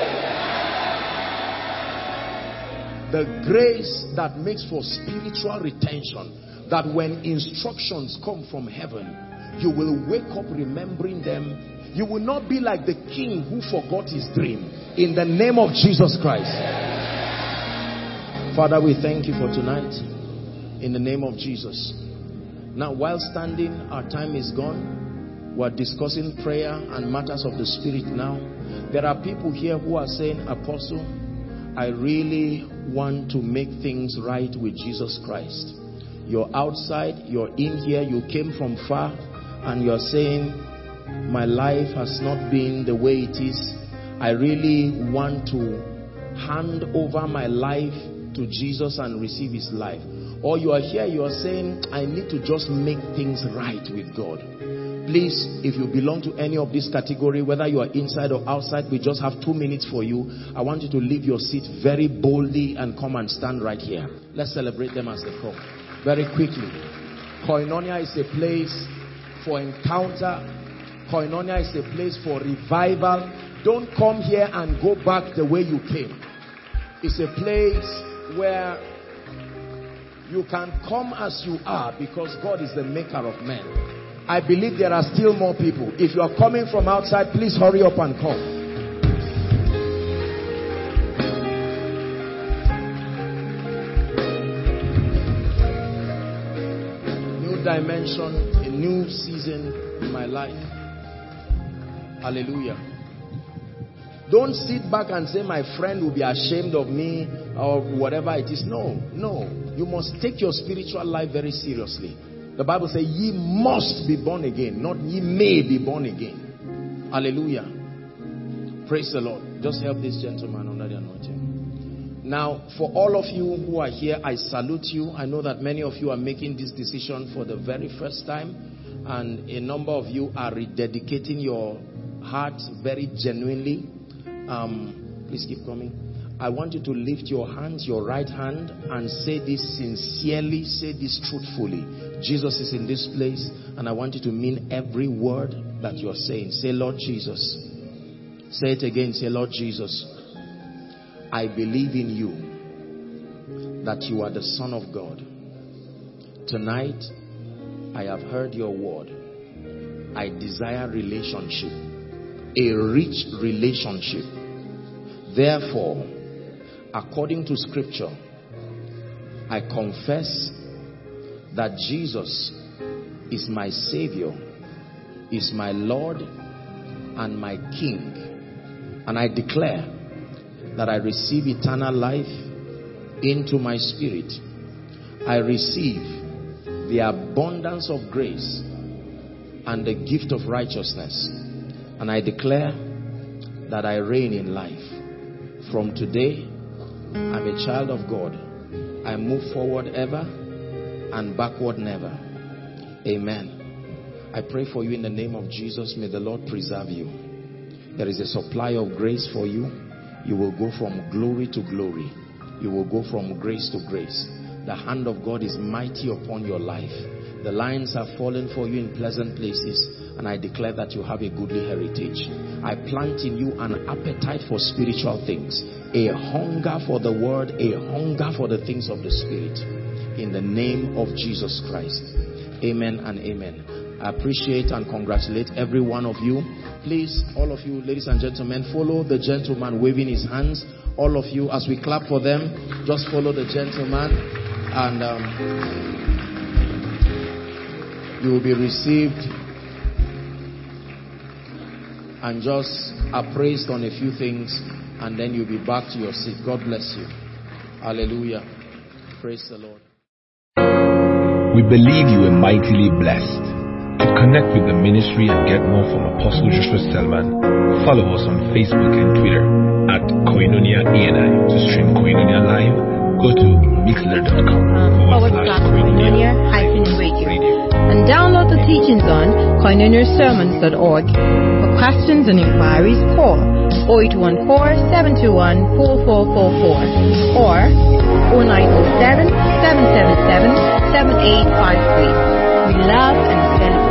Speaker 2: The grace that makes for spiritual retention. that when instructions come from heaven, you will wake up remembering them. You will not be like the king who forgot his dream. In the name of Jesus Christ. Father, we thank you for tonight. In the name of Jesus. Now, while standing, our time is gone. We're discussing prayer and matters of the spirit now. There are people here who are saying, Apostle, I really want to make things right with Jesus Christ. You're outside, you're in here, you came from far, and you're saying, my life has not been the way it is. I really want to hand over my life to Jesus and receive his life. Or you are here, you are saying, I need to just make things right with God. Please, if you belong to any of this category, whether you are inside or outside, we just have two minutes for you. I want you to leave your seat very boldly and come and stand right here. Let's celebrate them as they come. Very quickly. Koinonia is a place for encounter. Koinonia is a place for revival. Don't come here and go back the way you came. It's a place where you can come as you are because God is the maker of men. I believe there are still more people. If you are coming from outside, please hurry up and come. New dimension, a new season in my life. Hallelujah. Don't sit back and say my friend will be ashamed of me or whatever it is. No, no. You must take your spiritual life very seriously. The Bible says ye must be born again, not ye may be born again. Hallelujah. Praise the Lord. Just help this gentleman under the anointing. Now, for all of you who are here, I salute you. I know that many of you are making this decision for the very first time, and a number of you are rededicating your heart very genuinely. Um, please keep coming. I want you to lift your hands, your right hand, and say this sincerely, say this truthfully. Jesus is in this place, and I want you to mean every word that you're saying. Say, Lord Jesus. Say it again. Say, Lord Jesus, I believe in you, that you are the Son of God. Tonight, I have heard your word. I desire relationship, a rich relationship. Therefore, according to scripture, I confess that Jesus is my Savior, is my Lord and my King. And I declare that I receive eternal life into my spirit. I receive the abundance of grace and the gift of righteousness. And I declare that I reign in life. From today, I'm a child of God. I move forward ever and backward never. Amen. I pray for you in the name of Jesus. May the Lord preserve you. There is a supply of grace for you. You will go from glory to glory. You will go from grace to grace. The hand of God is mighty upon your life. The lines are falling for you in pleasant places, and I declare that you have a goodly heritage. I plant in you an appetite for spiritual things, a hunger for the word, a hunger for the things of the spirit. In the name of Jesus Christ. Amen and amen. I appreciate and congratulate every one of you. Please, all of you, ladies and gentlemen, follow the gentleman waving his hands. All of you, as we clap for them, just follow the gentleman, and um, you will be received and just appraised on a few things, and then you'll be back to your seat. God bless you. Hallelujah. Praise the Lord.
Speaker 3: We believe you are mightily blessed. To connect with the ministry and get more from Apostle Joshua Selman, follow us on Facebook and Twitter at Koinonia A N I. To stream Koinonia live, go to mixler dot com
Speaker 1: forward slash Koinonia hyphen radio. And download the teachings on koinonia sermons dot org. For questions and inquiries, call oh eight one four, seven two one, four four four four or oh nine oh seven, seven seven seven, seven eight five three. We love and celebrate